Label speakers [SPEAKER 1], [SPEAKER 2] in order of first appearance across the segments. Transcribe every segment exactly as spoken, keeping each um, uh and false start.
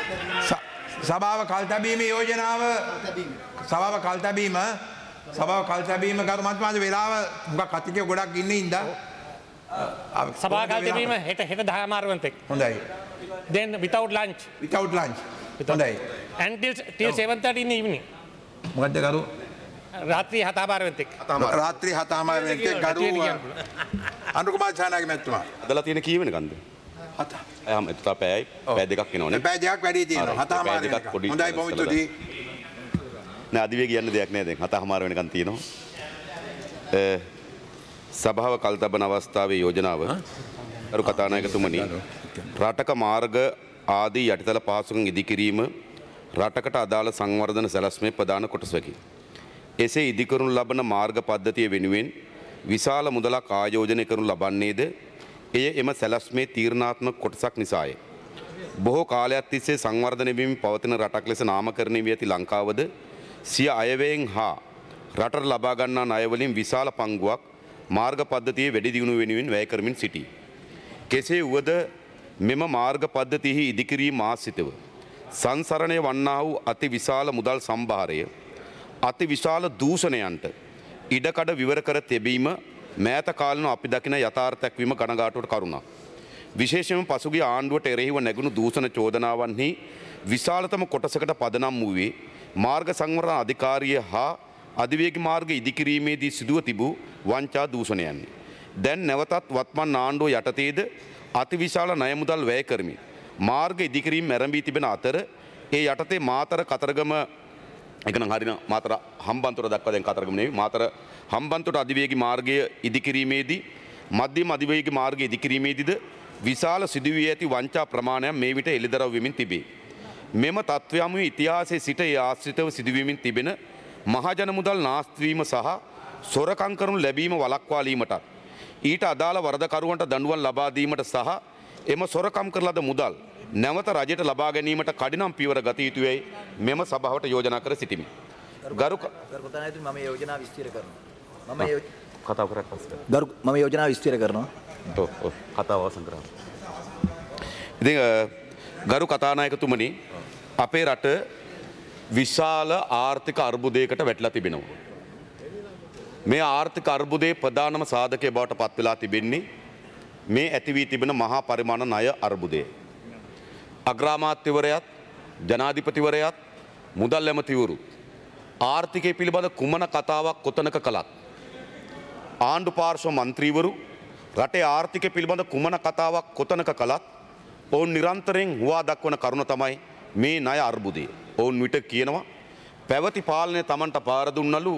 [SPEAKER 1] සභාව කල්තැබීම යෝජනාව සභාව කල්තැබීම සභාව කල්තැබීම කරු මන්ත්‍රීතුමා වෙලාව මොකක් කතිකේ ගොඩක් ඉන්නේ ඉඳා
[SPEAKER 2] සභාව කල්තැබීම හෙට හෙට දහ මාරුවෙන්තෙක්
[SPEAKER 1] හොඳයි
[SPEAKER 2] then without lunch
[SPEAKER 1] without lunch හොඳයි
[SPEAKER 2] until till seven thirty in the evening
[SPEAKER 1] මොකද්ද කරු
[SPEAKER 2] රාත්‍රී හත මාරුවෙන්තෙක්
[SPEAKER 1] රාත්‍රී හත මාරුවෙන්තෙක් කරු අනුර කුමාර ඡානාගේ මැතිතුමා
[SPEAKER 3] අදලා තියෙන කී වෙනකන්ද
[SPEAKER 1] හත
[SPEAKER 3] එහම එතන පැයයි පැය දෙකක් එනවනේ
[SPEAKER 1] පැය දෙකක් වැඩි තියෙනවා හත මාරුවෙන්තෙක් හොඳයි බොහොම ස්තුතියි
[SPEAKER 3] නෑ අදිවේ කියන්න දෙයක් නෑ දැන් හත මාරු වෙනකන් තියෙනවා සභාව කල්තබන අවස්ථාවේ යෝජනාව අරු කතානායකතුමනි රටක මාර්ග ආදී යටිතල පහසුකම් ඉදිකිරීම රටකට අදාළ සංවර්ධන සැලැස්මේ ප්‍රධාන කොටසකි. එසේ ඉදිකරනු ලබන මාර්ග පද්ධතිය වෙනුවෙන් විශාල මුදලක් ආයෝජනය කරනු ලබන්නේද එය එම සැලැස්මේ තීරණාත්මක කොටසක් නිසාය. බොහෝ කාලයක් තිස්සේ සංවර්ධනය වෙමින් පවතින රටක් ලෙස නාමකරණය වී ඇති ලංකාවද සිය අයවැයෙන් හා රටට ලබා ගන්නා ණය වලින් විශාල පංගුවක් මාර්ග පද්ධතියේ වැඩි දියුණුව වෙනුවෙන් වැය කරමින් සිටී. කෙසේ වුවද මෙම මාර්ග පද්ධතියෙහි ඉදිකිරීම ආශ්‍රිතව සංසරණය වන්නා වූ අති විශාල මුදල් සම්භාරය අති විශාල දූෂණයන්ට ඉඩකඩ විවර කර තිබීම මෑත කාලන අපි දකින යථාර්ථයක් වීම කනගාටුවට කරුණක්. විශේෂයෙන්ම පසුගිය ආණ්ඩුවට එරෙහිව නැගුණු දූෂණ චෝදනාවන්හි විශාලතම කොටසකට පදනම් වූයේ මාර්ග සංවර්ධන අධිකාරිය හා අධිවේගී මාර්ග ඉදිකිරීමේදී සිදුව තිබූ වංචා දූෂණයන්ය. දැන් නැවතත් වත්මන් ආණ්ඩුව යටතේද අතිවිශාල ණය මුදල් වැය කරමින් මාර්ග ඉදිකිරීම ආරම්භී තිබෙන අතර ඒ යටතේ මාතර කතරගම එක නම් හරින මාතර හම්බන්තොට දක්වා දැන් කතරගම නෙවෙයි මාතර හම්බන්තොට අධිවේගී මාර්ගය ඉදිකිරීමේදී මධ්‍යම අධිවේගී මාර්ගය ඉදිකිරීමේදීද විශාල සිදුවී ඇති වංචා ප්‍රමාණයක් මේ විට එළිදරව් වෙමින් තිබේ. මෙම තත්ත්වයම ඉතිහාසයේ සිට ඒ ආශ්‍රිතව සිදුවීමින් තිබෙන මහජන මුදල් නාස්ති වීම සහ සොරකම් කරනු ලැබීම වළක්වාලීමට ඊට අදාළ වරදකරුවන්ට දඬුවම් ලබා දීමට සහ එම සොරකම් කරන ලද මුදල් නැවත රජයට ලබා ගැනීමට කඩිනම් පියවර ගත යුතුයයි මෙම සභාවට යෝජනා කර සිටිමි. ගරු
[SPEAKER 4] කතානායකතුමනි මම යෝජනා විස්තර කරනවා. මම
[SPEAKER 3] කතාව කරත් පස්සේ.
[SPEAKER 4] ගරු මම යෝජනා විස්තර කරනවා.
[SPEAKER 3] ඔව් ඔව් කතාව අවසන් කරා. ඉතින් ගරු කතානායකතුමනි අපේ රට විශාල ආර්ථික අර්බුදයකට වැටලා තිබෙනවා. මේ ආර්ථික අර්බුදයේ ප්‍රධානම සාධකය බවට පත් වෙලා තිබෙන්නේ මේ ඇති වී තිබෙන මහා පරිමාණ ණය අර්බුදය. අග්‍රාමාත්‍යවරයාත් ජනාධිපතිවරයාත් මුදල් ඇමතිවරු ආර්ථිකය පිළිබඳ කුමන කතාවක් කොතනක කළත් ආණ්ඩු පාර්ශ්ව මන්ත්‍රීවරු රටේ ආර්ථිකය පිළිබඳ කුමන කතාවක් කොතනක කළත් ඔවුන් නිරන්තරයෙන් හුවා දක්වන කරුණ තමයි මේ ණය අර්බුදය. ඔවුන් විට කියනවා පැවති පාලනය Tamanට පාර දුන්නලු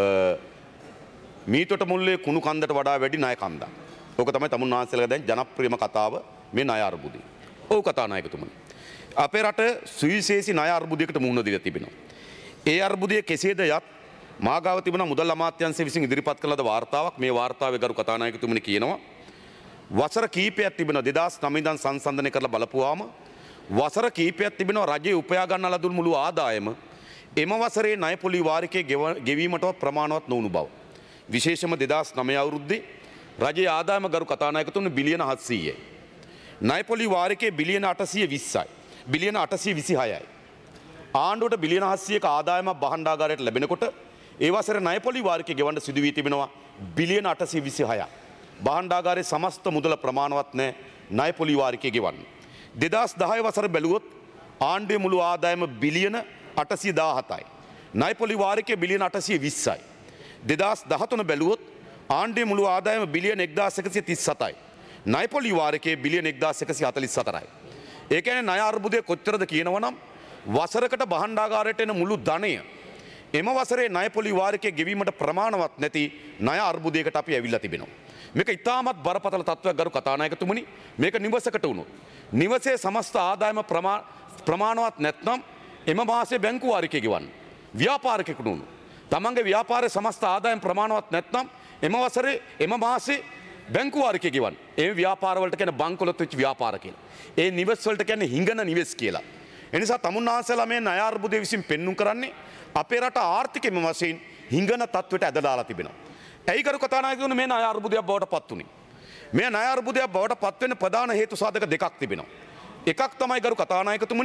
[SPEAKER 3] මීතොට මුල්ලේ කුණු කන්දට වඩා වැඩි ණය කන්දක්. ඕක තමයි තමුන් වහන්සේලා දැන් ජනප්‍රියම කතාව මේ ණය අර්බුදය. ඔව් කතානායකතුමනි. අපේ රට සුවිශේෂී ණය අර්බුදයකට මුහුණ දීලා තිබෙනවා. ඒ අර්බුදය කෙසේද යත් මාගාව තිබුණ මුදල් අමාත්‍යාංශය විසින් ඉදිරිපත් කළ ලද වාර්තාවක් මේ වාර්තාවේ ගරු කතානායකතුමනි කියනවා වසර කීපයක් තිබෙනවා දෙදාස් නවය ඉඳන් සංසන්දනය කරලා බලපුවාම වසර කීපයක් තිබෙනවා රජයේ උපයා ගන්න ලදුණු මුළු ආදායම එම වසරේ ණය පොලි වාරිකයේ ගෙවීමටවත් ප්‍රමාණවත් නොවුණු බව. විශේෂම දෙදාස් නවය අවුරුද්දේ රජයේ ආදායම ගරු කතානායකතුමනි බිලියන හත්සීයයි. ණය පොලි වාරිකයේ බිලියන අටසිය විස්සයි. බිලියන අටසිය විසිහයයි. ආණ්ඩුවට බිලියන හත්සීයක ආදායමක් භාණ්ඩාගාරයට ලැබෙනකොට ඒ වසරේ ණය පොලි වාරිකය ගෙවන්න සිදු වී තිබෙනවා බිලියන අටසිය විසිහයක්. භාණ්ඩාගාරයේ සමස්ත මුදල ප්‍රමාණවත් නැහැ ණය පොලි වාරිකය ගෙවන්න. දෙදාස් දහය වසර බැලුවොත් ආණ්ඩුවේ මුළු ආදායම බිලියන අටසිය දාහතයි. ණය පොලි වාරිකය බිලියන අටසිය විස්සයි. දෙදාස් දහතුන බැලුවොත් ආණ්ඩුවේ මුළු ආදායම බිලියන එක්දාස් එකසිය තිස් සතයි. ණය පොලි වාරිකයේ බිලියන එක්දාස් එකසිය හතළිස් හතරයි. ඒ කියන්නේ ණය අර්බුදය කොච්චරද කියනවනම් වසරකට භාණ්ඩාගාරයට එන මුළු ධනය එම වසරේ ණය පොලි වාරිකය ගෙවීමට ප්‍රමාණවත් නැති ණය අර්බුදයකට අපි ඇවිල්ලා තිබෙනවා. මේක ඉතාමත් බරපතල තත්ත්වයක් ගරු කතානායකතුමනි. මේක නිවසකට වුණොත් නිවසේ සමස්ත ආදායම ප්‍රමාණවත් නැත්නම් එම මාසේ බැංකු වාරිකය ගෙවන්න. ව්‍යාපාරිකයෙකුට වුණොත් තමන්ගේ ව්‍යාපාරයේ සමස්ත ආදායම ප්‍රමාණවත් නැත්නම් එම වසරේ එම මාසේ බැංකු වාරිකය ගෙවන්න. ඒ ව්‍යාපාරවලට කියන්නේ බංකොලොත් වෙච්ච ව්‍යාපාර කියලා. ඒ නිවෙස් වලට කියන්නේ හිඟන නිවෙස් කියලා. ඒ නිසා තමුන් ආන්සලා මේ ණය අර්බුදය විසින් පෙන්눔 කරන්නේ අපේ රට ආර්ථිකයම වශයෙන් හිඟන තත්ත්වයට ඇදලා තිබෙනවා. ඇයි කරු කතානායකතුමනි මේ ණය අර්බුදයක් බවට පත් වුනේ? මේ ණය අර්බුදයක් බවට පත් වෙන්න ප්‍රධාන හේතු සාධක දෙකක් තිබෙනවා. එකක් තමයි කරු කතානායකතුමනි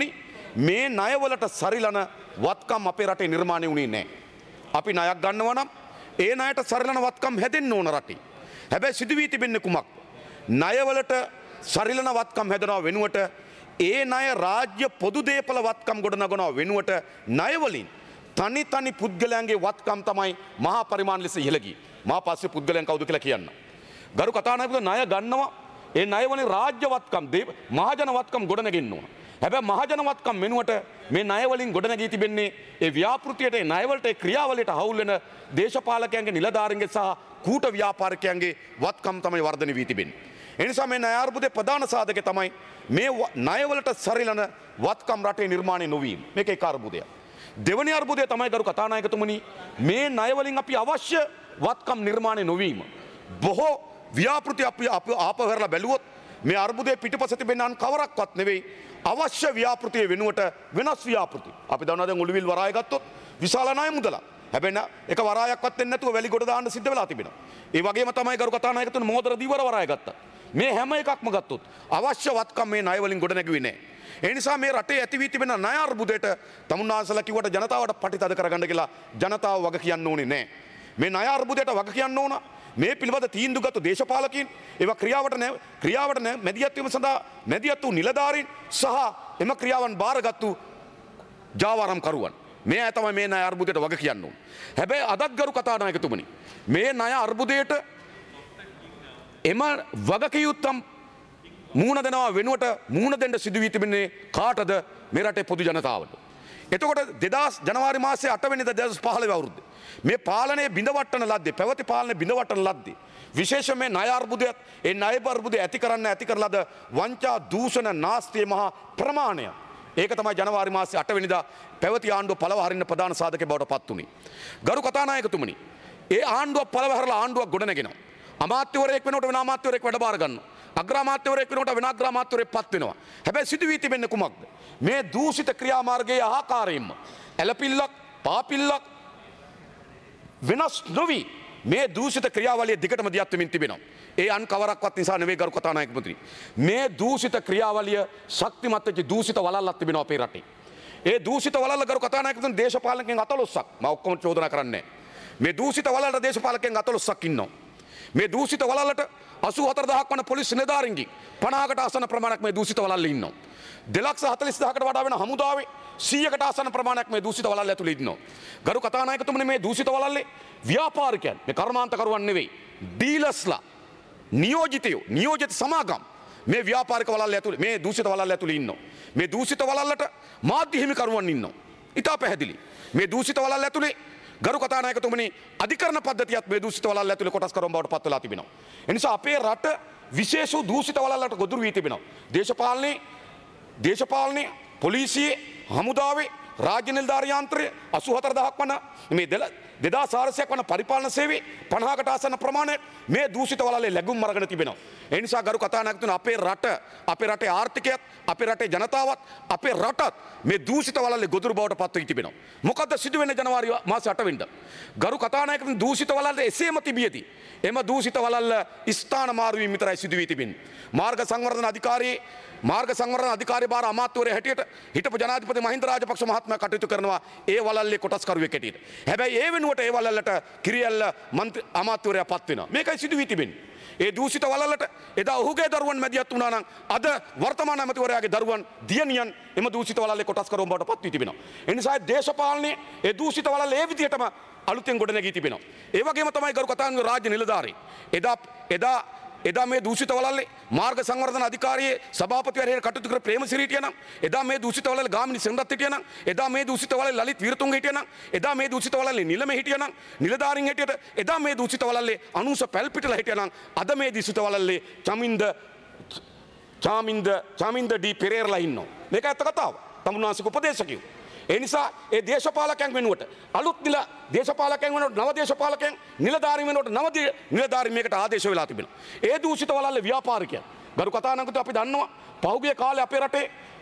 [SPEAKER 3] මේ ණයවලට සරිලන වත්කම් අපේ රටේ නිර්මාණය වුණේ නැහැ. අපි ණයක් ගන්නවා නම් ඒ ණයට සරිලන වත්කම් හැදෙන්න ඕන රටේ. හැබැයි සිදු වී තිබෙන්නේ කුමක්ද? ණයවලට සරිලන වත්කම් හැදෙනවා වෙනුවට ඒ ණය රාජ්‍ය පොදු දේපල වත්කම් ගොඩනගනවා වෙනුවට ණයවලින් තනි තනි පුද්ගලයන්ගේ වත්කම් තමයි මහා පරිමාණ ලෙස ඉහළ ගියේ. මා පස්සේ පුද්ගලයන් කවුද කියලා කියන්න. ගරු කතානායකතුමා ණය ගන්නවා ඒ ණයවලින් රාජ්‍ය වත්කම් මහජන වත්කම් ගොඩනගෙන්න ඕන. හැබැයි මහජන වත්කම් වෙනුවට මේ ණයවලින් ගොඩනගී තිබෙන්නේ ඒ ව්‍යාපෘතියට ඒ ණයවලට ඒ ක්‍රියාවලියට හවුල් වෙන දේශපාලකයන්ගේ නිලධාරීන්ගේ සහ කූට ව්‍යාපාරිකයන්ගේ වත්කම් තමයි වර්ධනය වී තිබෙන්නේ. ඒ නිසා මේ ණය අර්බුදයේ ප්‍රධාන සාධකය තමයි මේ ණයවලට සරිලන වත්කම් රටේ නිර්මාණය නොවීම. මේක එක අර්බුදයක්. දෙවැනි අර්බුදය තමයි ගරු කතානායකතුමනි මේ ණයවලින් අපි අවශ්‍ය වත්කම් නිර්මාණය නොවීම. බොහෝ ව්‍යාපෘති අපි ආපහු හැරලා බැලුවොත් මේ අර්බුදයේ පිටුපස තිබෙන අන් කවරක්වත් නෙවෙයි අවශ්‍ය ව්‍යාපෘතිය වෙනුවට වෙනස් ව්‍යාපෘති. අපි දන්නවා දැන් උළුවිල් වරාය ගත්තොත් විශාල ණය මුදලක්. හැබැයි එක වරායක්වත් දෙන්නේ නැතුව වැලි ගොඩ දාන්න සිද්ධ වෙලා තිබෙනවා. ඒ වගේම තමයි ගරු කතානායකතුමනි මොහොතර දීවර වරාය ගත්තා. මේ හැම එකක්ම ගත්තොත් අවශ්‍ය වත්කම් මේ ණය වලින් ගොඩ නැගුවේ නැහැ. ඒ නිසා මේ රටේ ඇති වී තිබෙන ණය අර්බුදයට තමුන්නාන්සලා කිව්වට ජනතාවට පටිතද කරගන්න කියලා ජනතාව වග කියන්න ඕනේ නැහැ. මේ ණය අර්බුදයට වග කියන්න ඕන මේ පිළිබඳ තීන්දුවගත් දේශපාලකයන් ඒවා ක්‍රියාවට ක්‍රියාවට මැදිහත් වීම සඳහා මැදිහත් වූ නිලධාරීන් සහ එම ක්‍රියාවන් බාරගත්තු ජාවාරම්කරුවන් මේ අය තමයි මේ ණය අර්බුදයට වග කියන්න ඕන. හැබැයි අදත් ගරු කතානායකතුමනි මේ ණය අර්බුදයට එම වගකියුත්තම් මූුණ දෙනවා වෙනුවට මූුණ දෙන්න සිදු වී තිබෙන්නේ කාටද? මේ රටේ පොදු ජනතාවට. එතකොට දෙදහස් ජනවාරි මාසයේ අට වෙනිදා දෙදහස් පහළොව අවුරුද්දේ මේ පාලනය බිඳවට්ටන ලද්දේ පැවති පාලනය බිඳවට්ටන ලද්දේ විශේෂයෙන් මේ ණය අර්බුදයත් ඒ ණය අර්බුදය ඇති කරන්න ඇති කරලාද වංචා දූෂණ නාස්තිය මහා ප්‍රමාණය. ඒක තමයි ජනවාරි මාසයේ අට වෙනිදා පැවති ආණ්ඩුව පළව හරින්න ප්‍රධාන සාධකය බවට පත් වුණේ. ගරු කතානායකතුමනි ඒ ආණ්ඩුව පළව හරලා ආණ්ඩුවක් ගොඩනගෙනවා. අමාත්‍යවරයෙක් වෙනකොට වෙන අමාත්‍යවරයෙක් වැඩ බාර ගන්නවා. අග්‍රාමාත්‍යවරයෙක් වෙනකොට වෙන අග්‍රාමාත්‍යවරයෙක් පත් වෙනවා. හැබැයි සිදු වී තිබෙන්නේ කුමක්ද? මේ දූෂිත ක්‍රියාමාර්ගයේ ආකාරයෙන්ම එලපිල්ලක් පාපිල්ලක් වෙනස් නොවි මේ දූෂිත ක්‍රියාවලිය දිගටම දියත් වෙමින් තිබෙනවා. ඒ අන් කවරක්වත් නිසා නෙවෙයි ගරු කතානායකතුමනි. මේ දූෂිත ක්‍රියාවලිය ශක්තිමත් වෙච්ච දූෂිත වලල්ලක් තිබෙනවා අපේ රටේ. ඒ දූෂිත වලල්ල ගරු කතානායකතුමනි දේශපාලකයන් අතලොස්සක් මම ඔක්කොම චෝදනා කරන්නේ නැහැ. මේ දූෂිත වලල්ලට දේශපාලකයන් අතලොස්සක් ඉන්නවා. මේ දූෂිත වලල්ලට අසූ හතර දහසක් වන පොලිස් නිලධාරීන්ගෙන් පනහකට ආසන්න ප්‍රමාණයක් මේ දූෂිත වලල්ලේ ඉන්නවා. දෙලක්ෂ හතළිස් දහසකට වඩා වෙන හමුදාවේ සීයකට ආසන්න ප්‍රමාණයක් මේ දූෂිත වලල්ල ඇතුළේ ඉන්නවා. ගරු කතානායකතුමනි මේ දූෂිත වලල්ලේ ව්‍යාපාරිකයන් මේ කර්මාන්තකරුවන් නෙවෙයි ඩීලර්ස්ලා නියෝජිතයෝ නියෝජිත සමාගම් මේ ව්‍යාපාරික වලල්ල ඇතුළේ මේ දූෂිත වලල්ල ඇතුළේ ඉන්නවා. මේ දූෂිත වලල්ලට මාධ්‍ය හිමිකරුවන් ඉන්නවා. ඉතා පැහැදිලි. මේ දූෂිත වලල්ල ඇතුළේ ගරු කතානායකතුමනි අධිකරණ පද්ධතියත් මේ දූෂිත වලල්ල ඇතුළේ කොටස් කරන බවට පත් වෙලා තිබෙනවා. ඒ නිසා අපේ රට විශේෂ දූෂිත වලල්ලට ගොදුරු වී තිබෙනවා. දේශපාලනේ දේශපාලනේ පොලිසියේ හමුදාවේ රාජ්‍ය නිලධාරී යන්ත්‍රය අසූ හතර දහසක් වන මේ දෙදාස් හාරසියයක් වන පරිපාලන සේවයේ පනහකට ආසන්න ප්‍රමාණයක් මේ දූෂිත වලල්ලේ ලැබුම් අරගෙන තිබෙනවා. ඒ නිසා ගරු කතානායකතුමනි අපේ රට අපේ රටේ ආර්ථිකයත් අපේ රටේ ජනතාවත් අපේ රටත් මේ දූෂිත වලල්ලේ ගොදුරු බවට පත් වී තිබෙනවා. මොකද්ද සිදු වෙන්නේ ජනවාරි මාසේ අට වෙනිදා? ගරු කතානායකතුමනි දූෂිත වලල්ල එසේම තිබියදී එම දූෂිත වලල්ල ස්ථාන මාරු වීම විතරයි සිදු වී තිබෙන්නේ. මාර්ග සංවර්ධන අධිකාරියේ මාර්ග සංවර්ධන අධිකාරිය භාර අමාත්‍යවරයා හැටියට හිටපු ජනාධිපති මහින්ද රාජපක්ෂ මහත්මයා කටයුතු කරනවා ඒ වලල්ලේ කොටස්කරුවෙක් හැටියට. හැබැයි ඒ වෙනුවට ඒ වලල්ලට කිරියල්ල මන්ත්‍රී අමාත්‍යවරයා පත් වෙනවා. මේකයි සිදු වී තිබෙන්නේ. ඒ දූෂිත වලල්ලට එදා ඔහුගේ දරුවන් මැදිහත් වුණා නම් අද වර්තමාන ඇමතිවරයාගේ දරුවන් දියණියන් එම දූෂිත වලල්ලේ කොටස්කරුවන් බවට පත් වී තිබෙනවා. ඒ නිසා දේශපාලනයේ ඒ දූෂිත වලල්ල ඒ විදිහටම අලුතෙන් ගොඩ නැගී තිබෙනවා. ඒ වගේම තමයි ගරු කතානායක රාජ්‍ය නිලධාරී එදා එදා එදා මේ දූෂිත වලල්ලේ මාර්ග සංවර්ධන අධිකාරියේ සභාපතිවරයා කටයුතු කර ප්‍රේමසිරි හිටියා නම් එදා මේ දූෂිත වලල්ලේ ගාමිණී සෙනරත් හිටියා නම් එදා මේ දූෂිත වලල්ලේ ලලිත් වීරතුංග හිටියා නම් එදා මේ දූෂිත වලල්ලේ නිලම හිටියා නම් නිලධාරීන් හැටියට එදා මේ දූෂිත වලල්ලේ අනුස පැල්පිටලා හිටියා නම් අද මේ දූෂිත වලල්ලේ චමින්ද චාමින්ද චාමින්ද ඩී පෙරේරලා ඉන්නවා. මේක ඇත්ත කතාව. තමුන්නාන්සේක උපදේශකයෝ. ඒ නිසා ඒ දේශපාලකයන් වෙනුවට අලුත් නිල දේශපාලකයන් වෙනුවට නව දේශපාලකයන් නිලධාරීන් වෙනුවට නව නිලධාරීන් මේකට ආදේශ වෙලා තිබෙනවා. ඒ දූෂිත වලල්ලේ ව්‍යාපාරිකයන් ගරු කතානායකතුමනි අපි දන්නවා පහුගිය කාලේ අපේ රටේ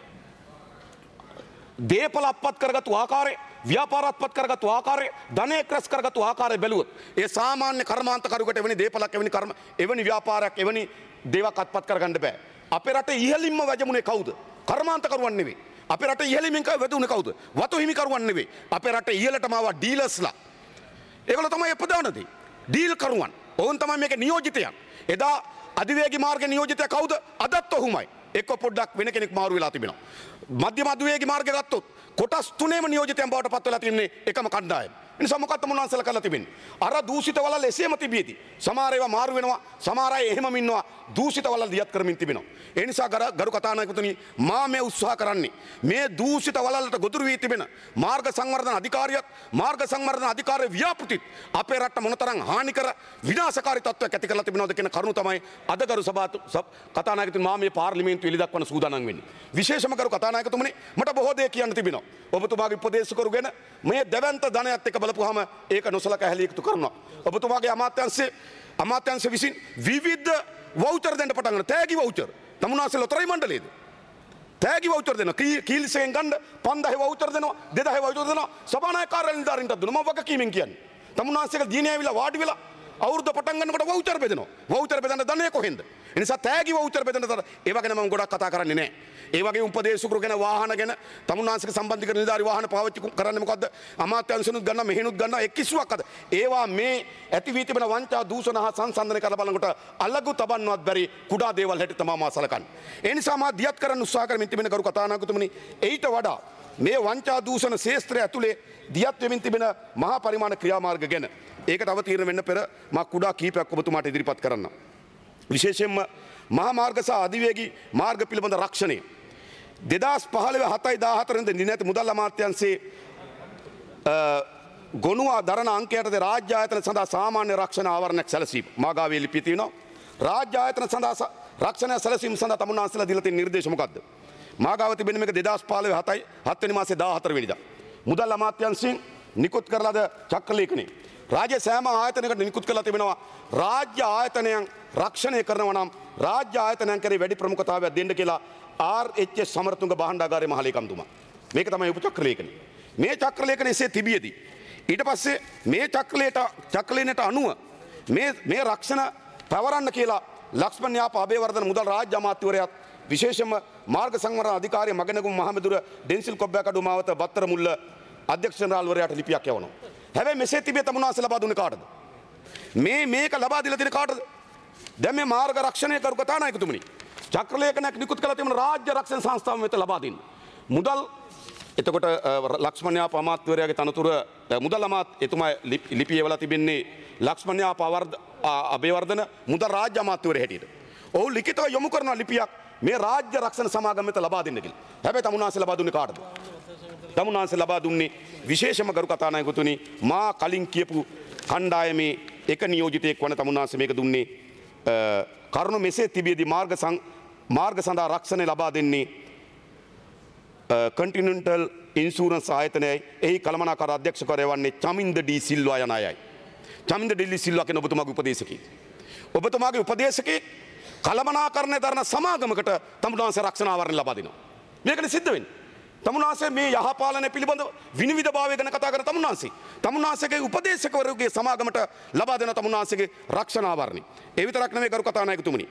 [SPEAKER 3] දේපල අත්පත් කරගත්තු ආකාරය ව්‍යාපාර අත්පත් කරගත්තු ආකාරය ධනය ක්‍රස් කරගත්තු ආකාරය බැලුවොත් ඒ සාමාන්‍ය කර්මාන්තකරුවෙකුට එවැනි දේපලක් එවැනි කර්ම එවැනි ව්‍යාපාරයක් එවැනි දේවක් අත්පත් කරගන්න බෑ. අපේ රටේ ඉහළින්ම වැජමුනේ කවුද? කර්මාන්තකරුවන් නෙවෙයි. අපේ රට ඉහළින් වැදුනේ කවුද? වතු හිමිකරුවන් නෙවෙයි. අපේ රට ඉහළටම ආවා ඩීලර්ස්ලා. ඒගොල්ලෝ තමයි ප්‍රධාන දේ. ඩීල් කරුවන්. ඔවුන් තමයි මේකේ නියෝජිතයන්. එදා අධිවේගී මාර්ග නියෝජිතයා කවුද? අදත් ඔහුමයි. එක්ක පොඩ්ඩක් වෙන කෙනෙක් මාරු වෙලා තිබෙනවා. මධ්‍යම අධිවේගී මාර්ගය ගත්තොත් කොටස් තුනේම නියෝජිතයන් බවට පත් වෙලා තින්නේ එකම කණ්ඩායම. එනිසා මොකක්ද මුන්වන්සලා කරලා තිබෙන්නේ? අර දූෂිත වලල් එසේම තිබියදී සමහර ඒවා මාරු වෙනවා, සමහර අය එහෙමම ඉන්නවා දූෂිත වලල් දියත් කරමින් තිබෙනවා. ඒ නිසා ගරු කතානායකතුනි මා මේ උත්සාහ කරන්නේ මේ දූෂිත වලල්ලට ගොදුරු වී තිබෙන මාර්ග සංවර්ධන අධිකාරියක්, මාර්ග සංවර්ධන අධිකාරිය ව්‍යාපෘතිත් අපේ රට මොනතරම් හානිකර විනාශකාරී තත්ත්වයක් ඇති කරලා තිබෙනවද කියන කරුණු තමයි අද ගරු සභා කතානායකතුනි මා මේ පාර්ලිමේන්තුවේ එළි දක්වන සූදානම් වෙන්නේ. විශේෂම ගරු කතානායකතුමනි මට බොහෝ දේ කියන්න තිබෙනවා. ඔබතුමාගේ උපදේශකරුගෙන මේ දැවැන්ත ධනයත් එක්ක බලපුවාම ඒක නොසලකා හැලිය යුතු කරනවා. ඔබතුමාගේ අමාත්‍යාංශයේ අමාත්‍යාංශ විසින් විවිධ වවුචර් දෙන්න පටන් ගන්න. තෑගි වවුචර්. තමුන්නාන්සේ ලොතරැයි මණ්ඩලයේද? තෑගි වවුචර් දෙනවා. කීල්සෙන් ගන්න පන්දාහේ වවුචර් දෙනවා. දෙදාහේ වවුචර් දෙනවා. සභානායක කාර්යාලය නිලධාරීන්ට දුන්නා. මම වගකීමෙන් කියන්නේ. තමුන්නාන්සේක දිනේ ඇවිල්ලා වාඩි වෙලා අවුරුද්ද පටන් ගන්නකොට වවුචර් බෙදනවා. වවුචර් බෙදන්න දන්නේ කොහෙන්ද? ඒ නිසා තෑගි වවුචර් බෙදන්න තර ඒව ගැන මම ගොඩක් කතා කරන්නේ නැහැ. ඒ වගේ උපදේශකරු ගැන වාහන ගැන තමුන්නාන්සේක සම්බන්ධීකරණ නිලධාරී වාහන පාවිච්චි කරන්නේ මොකද්ද? අමාත්‍යාංශනුත් ගන්න මෙහෙනුත් ගන්න එක් කිසිවක් අද. ඒවා මේ ඇති වී තිබෙන වංචා දූෂණ හා සංසන්දනය කරලා බලනකොට අලගු තබන්නවත් බැරි කුඩා දේවල් හැටි තමයි මා සලකන්නේ. ඒ නිසා මා දියත් කරන්න උත්සාහ කරමින් තිබෙන කරු කතානායකතුමනි ඊට වඩා මේ වංචා දූෂණ ශේස්ත්‍රය ඇතුලේ දියත් වෙමින් තිබෙන මහා පරිමාණ ක්‍රියාමාර්ග ගැන ඒකට අවතීර්ණ වෙන්න පෙර මා කුඩා කීපයක් ඔබතුමාට ඉදිරිපත් කරන්න. විශේෂයෙන්ම මහා මාර්ග සහ අධිවේගී මාර්ග පිළිබඳ රක්ෂණය දෙදහස් පහළොව හතයි දාහතර වෙනිදා නිනැති මුදල් අමාත්‍යාංශයේ ගොනුවා දරන අංකයටද රාජ්‍ය ආයතන සඳහා සාමාන්‍ය රක්ෂණ ආවරණයක් සැලසීම මාගාවේ ලිපිය තියෙනවා. රාජ්‍ය ආයතන සඳහා රක්ෂණ සැලසීම සඳහා තමුන්නාන්සලා දීලා තියෙන නිර්දේශ මොකක්ද? මාගාව තිබෙන මේක දෙදහස් පහළොව හතයි හත් වෙනි මාසේ දාහතර වෙනිදා. මුදල් අමාත්‍යාංශයෙන් නිකුත් කරලාද චක්‍රලේඛනයේ රාජ්‍ය සෑම ආයතනයකට නිකුත් කරලා තිබෙනවා රාජ්‍ය ආයතනයන් රක්ෂණය කරනවා නම් රාජ්‍ය ආයතනයන් කරේ වැඩි ප්‍රමුඛතාවයක් දෙන්න කියලා ආර් එච් එස් සමරතුංග භාණ්ඩාගාරයේ මහලේකම්තුමා. මේක තමයි උප චක්‍රලේඛනය. මේ චක්‍රලේඛනයේ එසේ තිබියදී ඊට පස්සේ මේ චක්‍රලේට චක්‍රලේනට අනුව මේ මේ රක්ෂණ පවරන්න කියලා ලක්ෂ්මන් යාප අබේවර්ධන මුදල් රාජ්‍ය අමාත්‍යවරයාත් විශේෂම මාර්ග සංවර්ධන අධිකාරිය මගනගුම් මහමෙදුර ඩෙන්සිල් කොබ්බෑකඩු මාවත බත්තර මුල්ල අධ්‍යක්ෂ ජනරාල්වරයාට ලිපියක් යවනවා. හැබැයි මෙසේ තිබිය තමුන්නාන්සේ ලබා දුන්නේ කාටද? මේ මේක ලබා දීලා තියෙන කාටද? දැන් මේ මාර්ග රක්ෂණය කරු කතානායකතුමනි චක්‍රලේඛනයක් නිකුත් කළ තිබෙන රාජ්‍ය රක්ෂණ සංස්ථාව වෙත ලබා දෙන්න. මුදල් එතකොට ලක්ෂ්මන් යාප අමාත්‍යවරයාගේ තනතුර මුදල් අමාත්‍ය එතුමා ලිපිය එවලා තිබෙන්නේ ලක්ෂ්මන් යාප අබේවර්ධන මුදල් රාජ්‍ය අමාත්‍යවරයා හැටියට. ඔහු ලිඛිතව යොමු කරන ලිපියක් මේ රාජ්‍ය රක්ෂණ සමාගම වෙත ලබා දෙන්න කියලා. හැබැයි තමුන්නාන්සේ ලබා දුන්නේ කාටද? තමුන්නාන්සේ ලබා දුන්නේ විශේෂම කරු කතානායකතුනි මා කලින් කියපු කණ්ඩායමේ එක නියෝජිතයෙක් වන තමුන්නාන්සේ මේක දුන්නේ කරුණු මෙසේ තිබියදී මාර්ග මාර්ග සඳහා රක්ෂණය ලබා දෙන්නේ කන්ටිනෙන්ටල් ඉන්ෂුරන්ස් ආයතනයයි එහි කළමනාකාර අධ්‍යක්ෂකවරයා වන්නේ චමින්ද ඩී සිල්වා යන අයයි. චමින්ද ඩී සිල්වා කියන ඔබතුමාගේ උපදේශකයෙක්. ඔබතුමාගේ උපදේශකයෙක් කළමනාකරණය දරන සමාගමකට තමුන්නාන්සේ රක්ෂණ ආවරණ ලබා දෙනවා. මේකනේ සිද්ධ වෙන්නේ. තමුන්නාන්සේ මේ යහපාලනය පිළිබඳව විනිවිදභාවය ගැන කතා කරන තමුන්නාන්සේ තමුන්නාන්සේගේ උපදේශකවරුගේ සමාගමට ලබා දෙන තමුන්නාන්සේගේ රක්ෂණ ආවරණය. ඒ විතරක් නෙමෙයි කරු කතානායකතුමනි.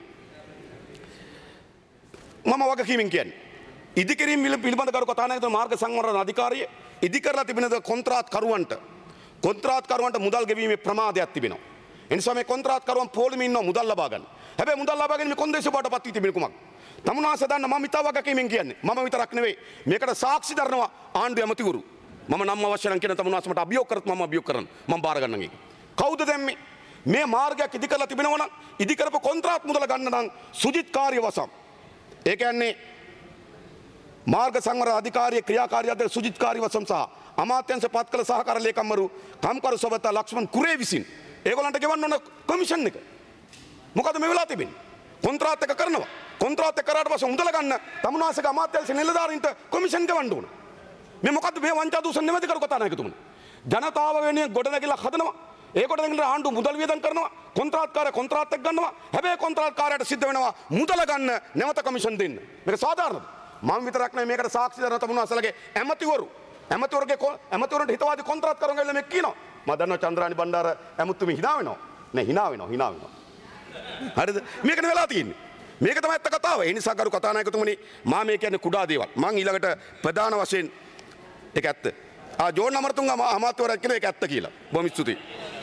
[SPEAKER 3] මම වගකීමෙන් කියන්නේ ඉදිකිරීම පිළිබඳ කරු කතානායකතුමා මාර්ග සංවර්ධන අධිකාරිය ඉදි කරලා තිබෙන කොන්ත්‍රාත් කරුවන්ට කොන්ත්‍රාත් කරුවන්ට මුදල් ගෙවීමේ ප්‍රමාදයක් තිබෙනවා. ඒ නිසා මේ කොන්ත්‍රාත් කරුවන් පොලිමේ ඉන්නවා මුදල් ලබා ගන්න. හැබැයි මුදල් ලබා ගැනීම කොන්දේශ බාටපත් වී තිබෙන කුමක්? තමුන්නාන්සේ දන්න මම ඉතා වගකීමෙන් කියන්නේ. මම විතරක් නෙවෙයි. මේකට සාක්ෂි දරනවා ආණ්ඩු ඇමතිවරු. මම නම් අවශ්‍ය නම් කියන තමුන්නාන්සේ මට අභියෝග කරත් මම අභියෝග කරන්න. මම බාර ගන්නම් ඒක. කවුද දැම්මේ? මේ මාර්ගයක් ඉදි කරලා තිබෙනවා නම් ඉදි කරපු කොන්ත්‍රාත් මුදල ගන්න නම් සුජිත් කාර්යවසම්. ඒ කියන්නේ මාර්ග සංවර්ධන අධිකාරිය ක්‍රියාකාරී අධ්‍යක්ෂ සුජිත් කාර්යවසම් සහ අමාත්‍යාංශ පත් කළ සහකාර ලේකම්වරු කම්කරු සොබත ලක්ෂ්මන් කුරේ විසින් ඒගොල්ලන්ට ගෙවන්න ඕන කොමිෂන් එක. මොකද මේ වෙලා තිබෙන්නේ? කොන්ත්‍රාත් එක කරනවා. කොන්ත්‍රාත් එක කරාට පස්සේ මුදල ගන්න තමුන්නාන්සේගේ අමාත්‍යාංශ නිලධාරීන්ට කොමිෂන් ගෙවන්න ඕන. මේ මොකද්ද මේ වංචා දූෂණ නෙමෙයි කරු කතානායකතුමනි. ජනතාව වෙනුවෙන් ගොඩනැගිල්ලක් හදනවා. ඒ ගොඩනැගිල්ල ආණ්ඩුව මුදල් වියදම් කරනවා. කොන්ත්‍රාත්කාරය කොන්ත්‍රාත් එක්ක ගන්නවා. හැබැයි කොන්ත්‍රාත්කාරයට සිද්ධ වෙනවා මුදල ගන්න නැවත කොමිෂන් දෙන්න. මේක සාධාරණද? මම විතරක් නෙමෙයි මේකට සාක්ෂි දරන තමුන්නාන්සේලාගේ ඇමතිවරු ඇමතිවරුගේ ඇමතිවරුන්ට හිතවාදී කොන්ත්‍රාත් කරනවා කියලා මේ කියනවා. මම දන්නවා චන්ද්‍රානි බණ්ඩාර ඇමතුමි hina වෙනවා. නේ hina වෙනවා hina වෙනවා. හරිද? මේකනේ වෙලා තියෙන්නේ. මේක තමයි ඇත්ත කතාව. ඒ නිසා ගරු කතානායකතුමනි මා මේ කියන්නේ කුඩා දේවල්. මං ඊළඟට ප්‍රධාන වශයෙන් ඒක ඇත්ත. ආ ජෝන් අමරතුංග අමාත්‍යවරයෙක් කියන එක ඇත්ත කියලා. බොහොම ස්තුතියි.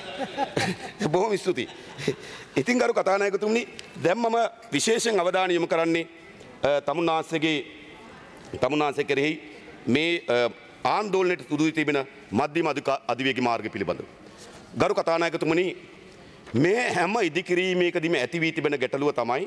[SPEAKER 3] බොහොම ස්තුතියි. ඉතින් ගරු කතානායකතුමනි දැන් මම විශේෂයෙන් අවධානය යොමු කරන්නේ තමුන්නාන්සේගේ තමුන්නාන්සේ කෙරෙහි මේ ආන්දෝලනයට සුදු තිබෙන මධ්‍යම අධිවේගී මාර්ගය පිළිබඳව. ගරු කතානායකතුමනි මේ හැම ඉදිකිරීමකදීම ඇති වී තිබෙන ගැටලුව තමයි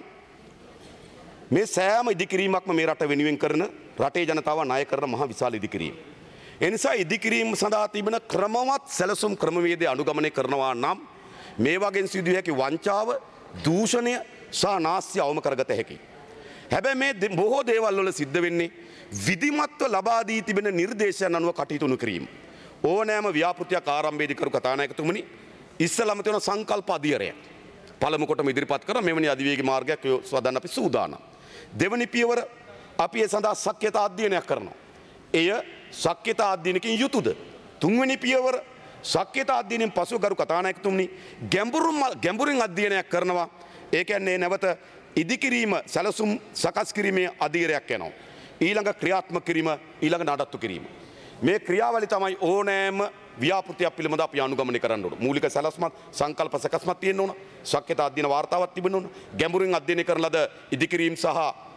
[SPEAKER 3] මේ සෑම ඉදිකිරීමක්ම මේ රට වෙනුවෙන් කරන රටේ ජනතාව ණය කරන මහ විශාල ඉදිකිරීම. ඒ නිසා ඉදිකිරීම සඳහා තිබෙන ක්‍රමවත් සැලසුම් ක්‍රමවේදය අනුගමනය කරනවා නම් මේ වගේ සිදු හැකි වංචාව, දූෂණය සහ නාස්‍ය අවම කරගත හැකියි. හැබැයි මේ බොහෝ දේවල් වල සිද්ධ වෙන්නේ විධිමත්ව ලබා දී තිබෙන නිර්දේශයන් අනුව කටයුතු නොකිරීම. ඕනෑම ව්‍යාපෘතියක් ආරම්භයේදී කරු කතානායකතුමනි ඉස්සලම තියෙන සංකල්ප අධියරය. පළමු කොටම ඉදිරිපත් කරන මෙවැනි අධිවේගී මාර්ගයක් සොදන්න අපි සූදානම්. දෙවනි පියවර අපි ඒ සඳහා ශක්්‍යතා අධ්‍යයනයක් කරනවා. එය ශක්්‍යතා අධ්‍යයනකින් යුතුද? තුන්වෙනි පියවර ශක්්‍යතා අධ්‍යයනයෙන් පසු ගරු කතානායකතුමනි ගැඹුරින් ගැඹුරින් අධ්‍යයනයක් කරනවා. ඒ කියන්නේ නැවත ඉදිකිරීම සැලසුම් සකස් කිරීමේ අධීරයක් යනවා. ඊළඟ ක්‍රියාත්මක කිරීම ඊළඟ නඩත්තු කිරීම. මේ ක්‍රියාවලිය තමයි ඕනෑම ව්‍යාපෘතියක් පිළිබඳව අපි අනුගමනය කරන්න ඕන. මූලික සැලැස්මක් සංකල්ප සකස්මක් තියෙන්න ඕන. ශක්්‍යතා අධ්‍යයන වාර්තාවක් තිබෙන්න ඕන. ගැඹුරින් අධ්‍යයනය කරන ලද ඉදිකිරීම සහ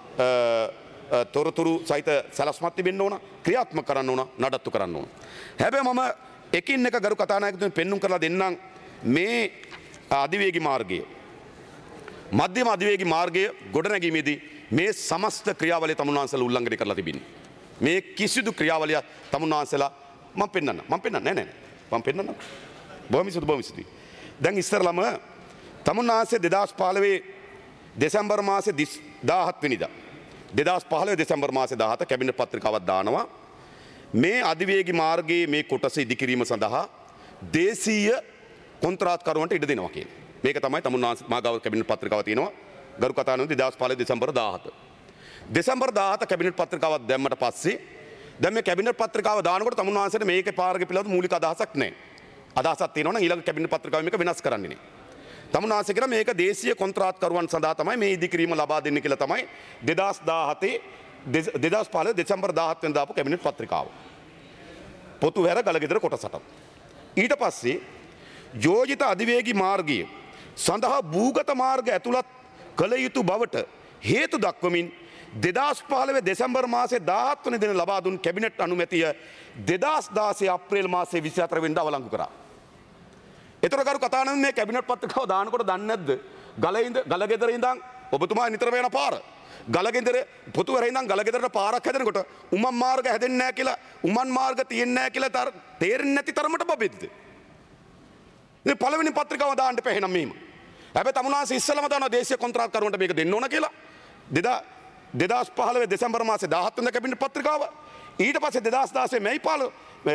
[SPEAKER 3] තොරතුරු සහිත සැලැස්මක් තිබෙන්න ඕන. ක්‍රියාත්මක කරන්න ඕන, නඩත්තු කරන්න ඕන. හැබැයි මම එකින් එක ගරු කතානායකතුමනි පෙන්눔 කරලා දෙන්නම් මේ අධිවේගී මාර්ගය. මධ්‍යම අධිවේගී මාර්ගය ගොඩනැගීමේදී මේ සමස්ත ක්‍රියාවලිය තමුන්නාන්සලා උල්ලංඝනය කරලා තිබින්නේ. මේ කිසිදු ක්‍රියාවලියක් තමුන්නාන්සලා මම පෙන්නන්න මම පෙන්නන්න නෑ නෑ මම පෙන්නන්න බොහොම ස්තුතියි බොහොම ස්තුතියි. දැන් ඉස්සරලම තමුන්නාන්සේ දෙදහස් පහළොව දෙසැම්බර් මාසේ දාහත් වෙනිදා දෙදහස් පහළොව දෙසැම්බර් මාසේ දාහත කැබිනට් පත්‍රිකාවක් දානවා මේ අධිවේගී මාර්ගයේ මේ කොටස ඉදිකිරීම සඳහා දේශීය කොන්ත්‍රාත්කරුවන්ට ඉඩ දෙනවා කියලා. මේක තමයි තමුන්නාන්සේ මාගාව කැබිනට් පත්‍රිකාව තියෙනවා. ගරු කතානායකතුමනි දෙදහස් පහළොව දෙසැම්බර් දාහත දෙසැම්බර් දාහත කැබිනට් පත්‍රිකාවක් දැම්මට පස්සේ දැන් මේ කැබිනට් පත්‍රිකාව දානකොට තමුන්නාන්සේට මේකේ පාරක පිළිබඳ මූලික අදහසක් නැහැ. අදහසක් තියෙනවා නම් ඊළඟ කැබිනට් පත්‍රිකාව මේක වෙනස් කරන්නේ නැහැ. තමුන්නාන්සේ කියන මේක දේශීය කොන්ත්‍රාත්කරුවන් සඳහා තමයි මේ ඉදිකිරීම ලබා දෙන්නේ කියලා තමයි දෙදහස් දාහතේ දෙදහස් පහළොව දෙසැම්බර් දාහත් වෙනිදා දාපු කැබිනට් පත්‍රිකාව. පොතුහැර ගලගෙදර කොටසට. ඊට පස්සේ යෝජිත අධිවේගී මාර්ගය සඳහා භූගත මාර්ග ඇතුළත් කළ යුතු බවට හේතු දක්වමින් දෙදහස් පහළොව දෙසැම්බර් මාසේ දාහත් වන දින ලබා දුන් කැබිනට් අනුමැතිය දෙදහස් දාසය අප්‍රේල් මාසේ විසිහතර වෙනිදා අවලංගු කරා. ඒතර කරු කතානායකතුමනි මේ කැබිනට් පත්‍රිකාව දානකොට දන්නේ නැද්ද? ගලින්ද ගලගෙදර ඉඳන් ඔබතුමා නිතර වෙන පාර. ගලගෙදර පොතුවර ඉඳන් ගලගෙදරට පාරක් හැදෙනකොට උමන් මාර්ග හැදෙන්නේ නැහැ කියලා උමන් මාර්ග තියෙන්නේ නැහැ කියලා තේරෙන්නේ නැති තරමට බබෙද්ද. මේ පළවෙනි පත්‍රිකාව දාන්න පැහැනම් මෙහෙම. හැබැයි තමුන්නාන්සේ ඉස්සලම දානවා දේශීය කොන්ත්‍රාත්කරුවන්ට මේක දෙන්න ඕන කියලා. දෙදහස් පහළොව දෙසැම්බර් මාසේ දාහත් වෙනිදා කැබිනට් පත්‍රිකාව. ඊට පස්සේ දෙදහස් දාසය මැයි පහළොව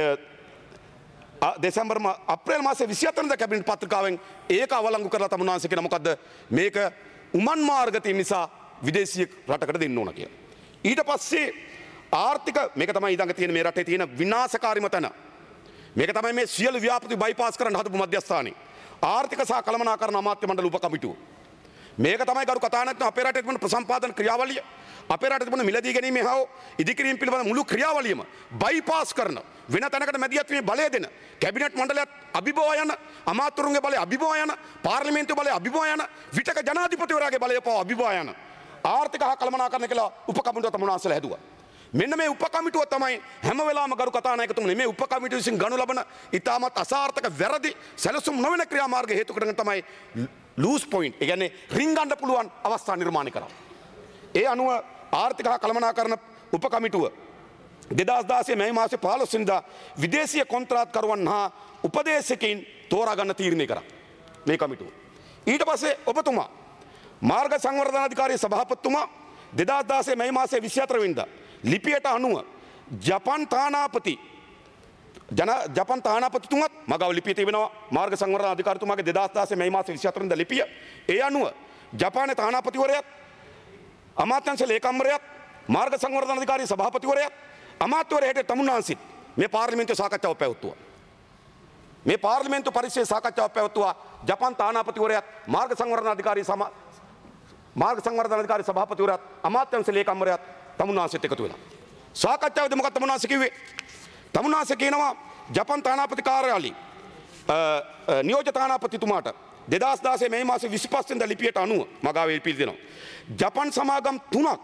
[SPEAKER 3] දෙසැම්බර් අප්‍රේල් මාසේ විසිහතර වෙනිදා කැබිනට් පත්‍රිකාවෙන් ඒක අවලංගු කරලා තමුන්නාන්සේ කියන මොකද්ද මේක උමන් මාර්ග තියෙන නිසා විදේශීය රටකට දෙන්න ඕන කියලා. ඊට පස්සේ ආර්ථික මේක තමයි ඊළඟ තියෙන මේ රටේ තියෙන විනාශකාරීම තැන. මේක තමයි මේ සියලු ව්‍යාපෘති බයිපාස් කරන්න හදපු මධ්‍යස්ථානේ. ආර්ථික සහ කළමනාකරණ අමාත්‍ය මණ්ඩල උප කමිටුව. මේක තමයි ගරු කතානායකතුමනි අපේ රටේ තිබෙන ප්‍රසම්පාදන ක්‍රියාවලිය. අපේ රටේ තිබෙන මිලදී ගැනීම හා ඉදිකිරීම පිළිබඳ මුළු ක්‍රියාවලියම බයිපාස් කරන වෙන තැනකට මැදිහත් වීමේ බලය දෙන කැබිනට් මණ්ඩලයත් අභිබවා යන අමාත්‍යවරුන්ගේ බලය අභිබවා යන පාර්ලිමේන්තුවේ බලය අභිබවා යන විටක ජනාධිපතිවරයාගේ බලය පව අභිබවා යන ආර්ථික හා කළමනාකරණ කියලා උප කමිටුව තමුන්නාන්සලා හැදුවා. මෙන්න මේ උප කමිටුව තමයි හැම වෙලාවම ගරු කතානායකතුමනි මේ උප කමිටුව විසින් ගනු ලබන ඉතාමත් අසාර්ථක වැරදි සැලසුම් නොවන ක්‍රියාමාර්ග හේතු කොටගෙන තමයි ලූස් පොයින්ට් ඒ කියන්නේ රින්ගන්න පුළුවන් අවස්ථා නිර්මාණය කරා. ඒ අනුව ආර්ථික හා කළමනාකරණ උප කමිටුව දෙදහස් දාසය මැයි මාසේ පහළොස් වෙනිදා විදේශීය කොන්ත්‍රාත්කරුවන් හා උපදේශකයින් තෝරා ගන්න තීරණය කරා මේ කමිටුව. ඊට පස්සේ ඔබතුමා මාර්ග සංවර්ධනාධිකාරී සභාපතිතුමා දෙදහස් දාසය මැයි මාසේ විසිහතර වෙනිදා ලිපියට අනුව ජපන් තානාපති ජන ජපන් තානාපතිතුමත් මගව ලිපිය තිබෙනවා මාර්ග සංවර්ධන අධිකාරිතුමාගේ දෙදහස් දාසය මැයි මාසේ විසිහතර වෙනිදා ලිපිය. ඒ අනුව ජපානයේ තානාපතිවරයාත් අමාත්‍යංශ ලේකම්වරයාත් මාර්ග සංවර්ධන අධිකාරී සභාපතිවරයාත් අමාත්‍යවරයා හැටියට තමුන්නාන්සිත් මේ පාර්ලිමේන්තුවේ සාකච්ඡාවක් පැවැත්තුවා. මේ පාර්ලිමේන්තු පරිශ්‍රයේ සාකච්ඡාවක් පැවැත්තුවා ජපන් තානාපතිවරයාත් මාර්ග සංවර්ධන අධිකාරී මාර්ග සංවර්ධන අධිකාරී සභාපතිවරයාත් අමාත්‍යාංශ ලේකම්වරයාත් තමුන්නාන්සේත් එකතු වෙලා. සාකච්ඡාවේදී මොකක්ද තමුන්නාන්සේ කිව්වේ? තමුන්නාන්සේ කියනවා ජපන් තානාපති කාර්යාලයේ නියෝජ්‍ය තානාපතිතුමාට දෙදහස් දාසය මේ මාසේ විසිපහ වෙනිදා ලිපියට අනුව මගාවේ ලිපිය දෙනවා. ජපන් සමාගම් තුනක්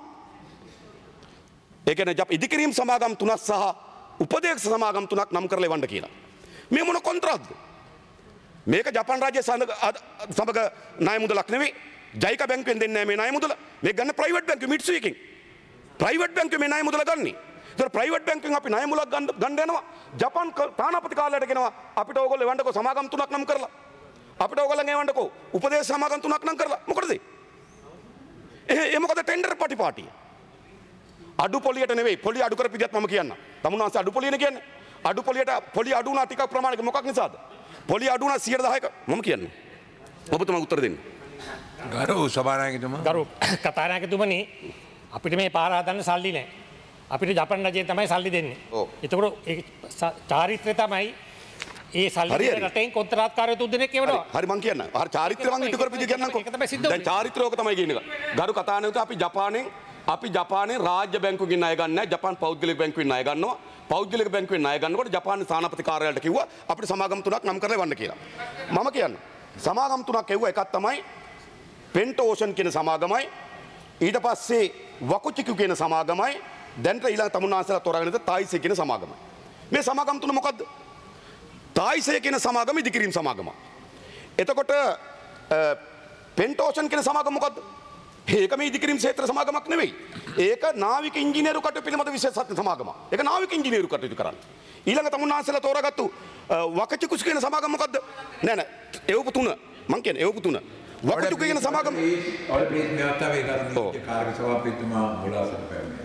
[SPEAKER 3] ඒ කියන්නේ ජප ඉදිකිරීම් සමාගම් තුනක් සහ උපදේශ සමාගම් තුනක් නම් කරලා එවන්න කියලා. මේ මොන කොන්ත්‍රාත්ද? මේක ජපන් රාජ්‍ය සමග ණය මුදලක් නෙවෙයි. ජයිකා බැංකුවෙන් දෙන්නේ නැහැ මේ ණය මුදල. මේක ගන්න ප්‍රයිවට් බැංකුව මිට්සුයිකින්. ප්‍රයිවට් බැංකුවේ මේ ණය මුදල ගන්නේ. ඒතර ප්‍රයිවට් බැංකුවෙන් අපි ණය මුදලක් ගන්න ගන්න යනවා. ජපන් තානාපති කාර්යාලයට ගෙනවා අපිට ඕගොල්ලෝ එවන්නකෝ සමාගම් තුනක් නම් කරලා. අපිට ඕගොල්ලන් එවන්නකෝ උපදේශ සමාගම් තුනක් නම් කරලා. මොකටද? ඒ මොකද ටෙන්ඩර් පටිපාටිය. අඩු පොලියට නෙවෙයි පොලිය අඩු කරපිටියත් මම කියන්න. තමුන්නාන්සේ අඩු පොලියනේ කියන්නේ. අඩු පොලියට පොලිය අඩු වුණා ටිකක් ප්‍රමාණයක මොකක් නිසාද? පොලිය අඩු වුණා සියයට දහයක මම කියන්නේ. ඔබතුමා උත්තර දෙන්න.
[SPEAKER 1] ගරු සභානායකතුමා.
[SPEAKER 2] ගරු කතානායකතුමනි අපිට මේ පාර හදන්න සල්ලි නැහැ. අපිට ජපන් රජයෙන් තමයි සල්ලි දෙන්නේ.
[SPEAKER 3] ඔව්.
[SPEAKER 2] ඒතකොට ඒ චාරිත්‍රය තමයි ඒ සල්ලි දෙන රටෙන් කොන්ත්‍රාත්කාරයෝ තුන් දෙනෙක් එවනවා.
[SPEAKER 3] හරි මං කියන්න. හරි චාරිත්‍රය මං ඉටු කරපිට කියන්නම්කෝ.
[SPEAKER 2] ඒක තමයි සිද්ධ වෙන්නේ.
[SPEAKER 3] දැන් චාරිත්‍රය ඕක තමයි කියන එක. ගරු කතානායකතුමා අපි ජපානයේ අපි ජපානයේ රාජ්‍ය බැංකුවකින් ණය ගන්න නැහැ. ජපාන් පෞද්ගලික බැංකුවෙන් ණය ගන්නවා. පෞද්ගලික බැංකුවෙන් ණය ගන්නකොට ජපාන තානාපති කාර්යාලයට කිව්වා අපිට සමාගම් තුනක් නම් කරලා එවන්න කියලා. මම කියන්න. සමාගම් තුනක් එව්වා එකක් තමයි පෙන්ට ඕෂන් කියන සමාගමයි ඊට පස්සේ වකුචිකු කියන සමාගමයි දැන්ට ඊළඟ තමුන්නාන්සේලා තෝරාගෙන ඉන්න තායිසේ කියන සමාගමයි. මේ සමාගම් තුන මොකද්ද? තායිසේ කියන සමාගම ඉදිකිරීම් සමාගම. එතකොට පෙන්ට ඕෂන් කියන සමාගම මොකද්ද? ඒක මේ ඉදිකිරීම් ක්ෂේත්‍ර සමාගමක් නෙවෙයි. ඒක නාවික ඉංජිනේරු කටයුතු පිළිබඳ විශේෂඥ සමාගමක්. ඒක නාවික ඉංජිනේරු කටයුතු කරන්නේ. ඊළඟ තමුන්නාන්සේලා තෝරාගත්තු වකුචිකුස් කියන සමාගම මොකද්ද? නෑ නෑ ඒවපු තුන මං කියන්නේ ඒවපු තුන. වකුචිකු කියන සමාගම
[SPEAKER 1] ඔය ප්ලීස් මෙවත්තා වේ කරන්නේ කාර්ය සභාපතිතුමා මුලාසන පැමිණෙනවා.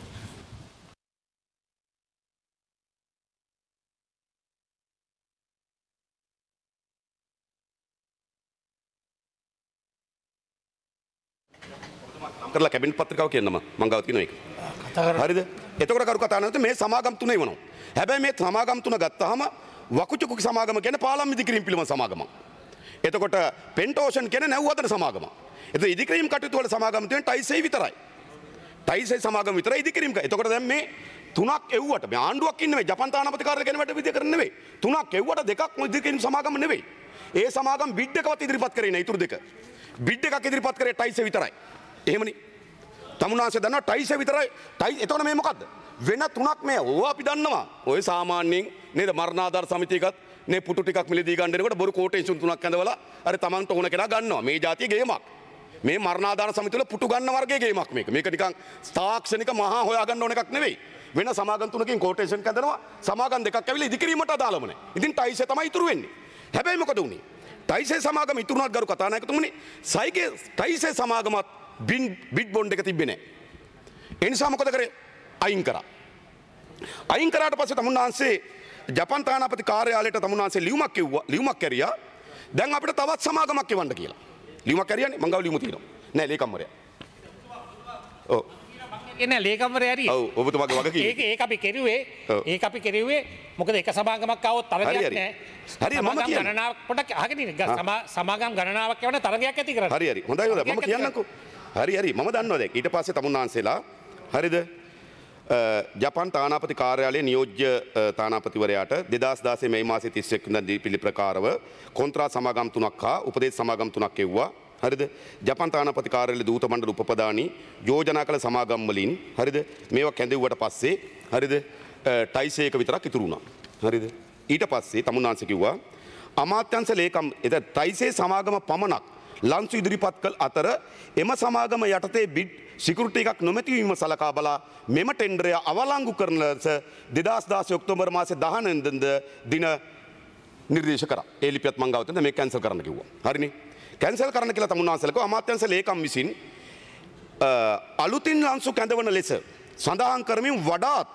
[SPEAKER 3] කරලා කැබිනට් පත්‍රිකාව කියන්නම මං ගාව තියෙන එක. හරිද? එතකොට කරු කතා නැත්නම් මේ සමාගම් තුන එවනවා. හැබැයි මේ සමාගම් තුන ගත්තාම වකුචුකු සමාගම කියන්නේ පාලම් ඉදිකිරීම පිළිබඳ සමාගමක්. එතකොට පෙන්ට ඕෂන් කියන්නේ නැව් හදන සමාගමක්. එතකොට ඉදිකිරීම කටයුතු වල සමාගම් තියෙන ටයිසේ විතරයි. ටයිසේ සමාගම විතරයි ඉදිකිරීම කරන්නේ. එතකොට දැන් මේ තුනක් එව්වට මේ ආණ්ඩුවක් ඉන්නේ ජපාන් තානාපති කාර්යාලය ගැන වැඩ විදිය කරන්නේ නෙවෙයි. තුනක් එව්වට දෙකක් ඉදිකිරීම සමාගම නෙවෙයි. ඒ සමාගම් බිඩ් එකවත් ඉදිරිපත් කරේ නැහැ ඊටු දෙක. බිඩ් එකක් ඉදිරිපත් කරේ ටයිසේ විතරයි. එහෙමනේ. තමුන්නාන්සේ දන්නවා ටයිසේ විතරයි. ටයි එතකොට මේ මොකද්ද? වෙන තුනක් මේ ඕවා අපි දන්නවා. ඔය සාමාන්‍යයෙන් නේද මරණාධාර සමිතියකත් නේ පුටු ටිකක් මිලදී ගන්න දෙනකොට බොරු කෝටේෂන් තුනක් ඇඳවලා අර තමන්ට ඕන කෙනා ගන්නවා. මේ જાතිය ගේමක්. මේ මරණාධාර සමිතිය වල පුටු ගන්න වර්ගයේ ගේමක් මේක. මේක නිකන් තාක්ෂණික මහා හොයා ගන්න ඕන එකක් නෙවෙයි. වෙන සමාගම් තුනකින් කෝටේෂන් කැඳනවා. සමාගම් දෙකක් ඇවිල්ලා ඉදිකිරීමට අදාළම නැහැ. ඉතින් ටයිසේ තමයි ඉතුරු වෙන්නේ. හැබැයි මොකද උනේ? ටයිසේ සමාගම ඉතුරු වුණාත් ගරු කතානායකතුමනි සයිගේ ටයිසේ සමාගමත් බිඩ් බොන්ඩ් එක තිබ්බේ නැහැ. ඒ නිසා මොකද කරේ? අයින් කරා. අයින් කරාට පස්සේ තමුන්නාන්සේ ජපන් තානාපති කාර්යාලයට තමුන්නාන්සේ ලියුමක් කිව්වා ලියුමක් කැරියා. දැන් අපිට තවත් සමාගමක් එවන්න කියලා. ලියුමක් කැරියානේ මං ගාව ලියුම තියෙනවා. නෑ ලේකම්වරයා. ඔව්.
[SPEAKER 2] එන්නේ ලේකම්වරයා හරි.
[SPEAKER 3] ඔව් ඔබතුමාගේ වගකීම.
[SPEAKER 2] ඒක ඒක අපි කෙරුවේ ඒක අපි කෙරුවේ මොකද එක සමාගමක් ආවොත් තරගයක් නෑ.
[SPEAKER 3] හරි මම කියන්නේ.
[SPEAKER 2] ගණනාවක් පොඩක් අහගෙන ඉන්න. සමාගම් ගණනාවක් යවන තරගයක් ඇති කරන්නේ.
[SPEAKER 3] හරි හරි. හොඳයි හොඳයි. මම කියන්නම්කෝ. හරි හරි මම දන්නවා දැන්. ඊට පස්සේ තමුන්නාන්සේලා හරිද? ජපන් තානාපති කාර්යාලයේ නියෝජ්‍ය තානාපතිවරයාට දෙදහස් දාසය මේ මාසේ තිස් එක් වෙනිදා දීපිලි ප්‍රකාරව කොන්ත්‍රාත් සමාගම් තුනක් හා උපදේශ සමාගම් තුනක් එව්වා. හරිද? ජපන් තානාපති කාර්යාලයේ දූත මණ්ඩල උපපදානි යෝජනා කළ සමාගම් වලින් හරිද? මේවා කැඳෙව්වට පස්සේ හරිද? ටයිසේ එක විතරක් ඉතුරු වුණා. හරිද? ඊට පස්සේ තමුන්නාන්සේ කිව්වා අමාත්‍යංශ ලේකම් එත ටයිසේ සමාගම පමණක් ලන්සු ඉදිරිපත් කළ අතර එම සමාගම යටතේ බිඩ් සිකුරිටි එකක් නොමැතිවීම සලකා බලා මෙම ටෙන්ඩරය අවලංගු කරන ලෙස දෙදහස් දාසය ඔක්තෝබර් මාසේ දහ වෙනිදා දින නිර්දේශ කරා. ඒ ලිපියත් මං ගාව තියෙනවා මේක කැන්සල් කරන්න කිව්වා. හරිනේ. කැන්සල් කරන්න කියලා තමුන්නාන්සේලා කිව්වා අමාත්‍යංශ ලේකම් විසින් අලුතින් ලන්සු කැඳවන ලෙස සඳහන් කරමින් වඩාත්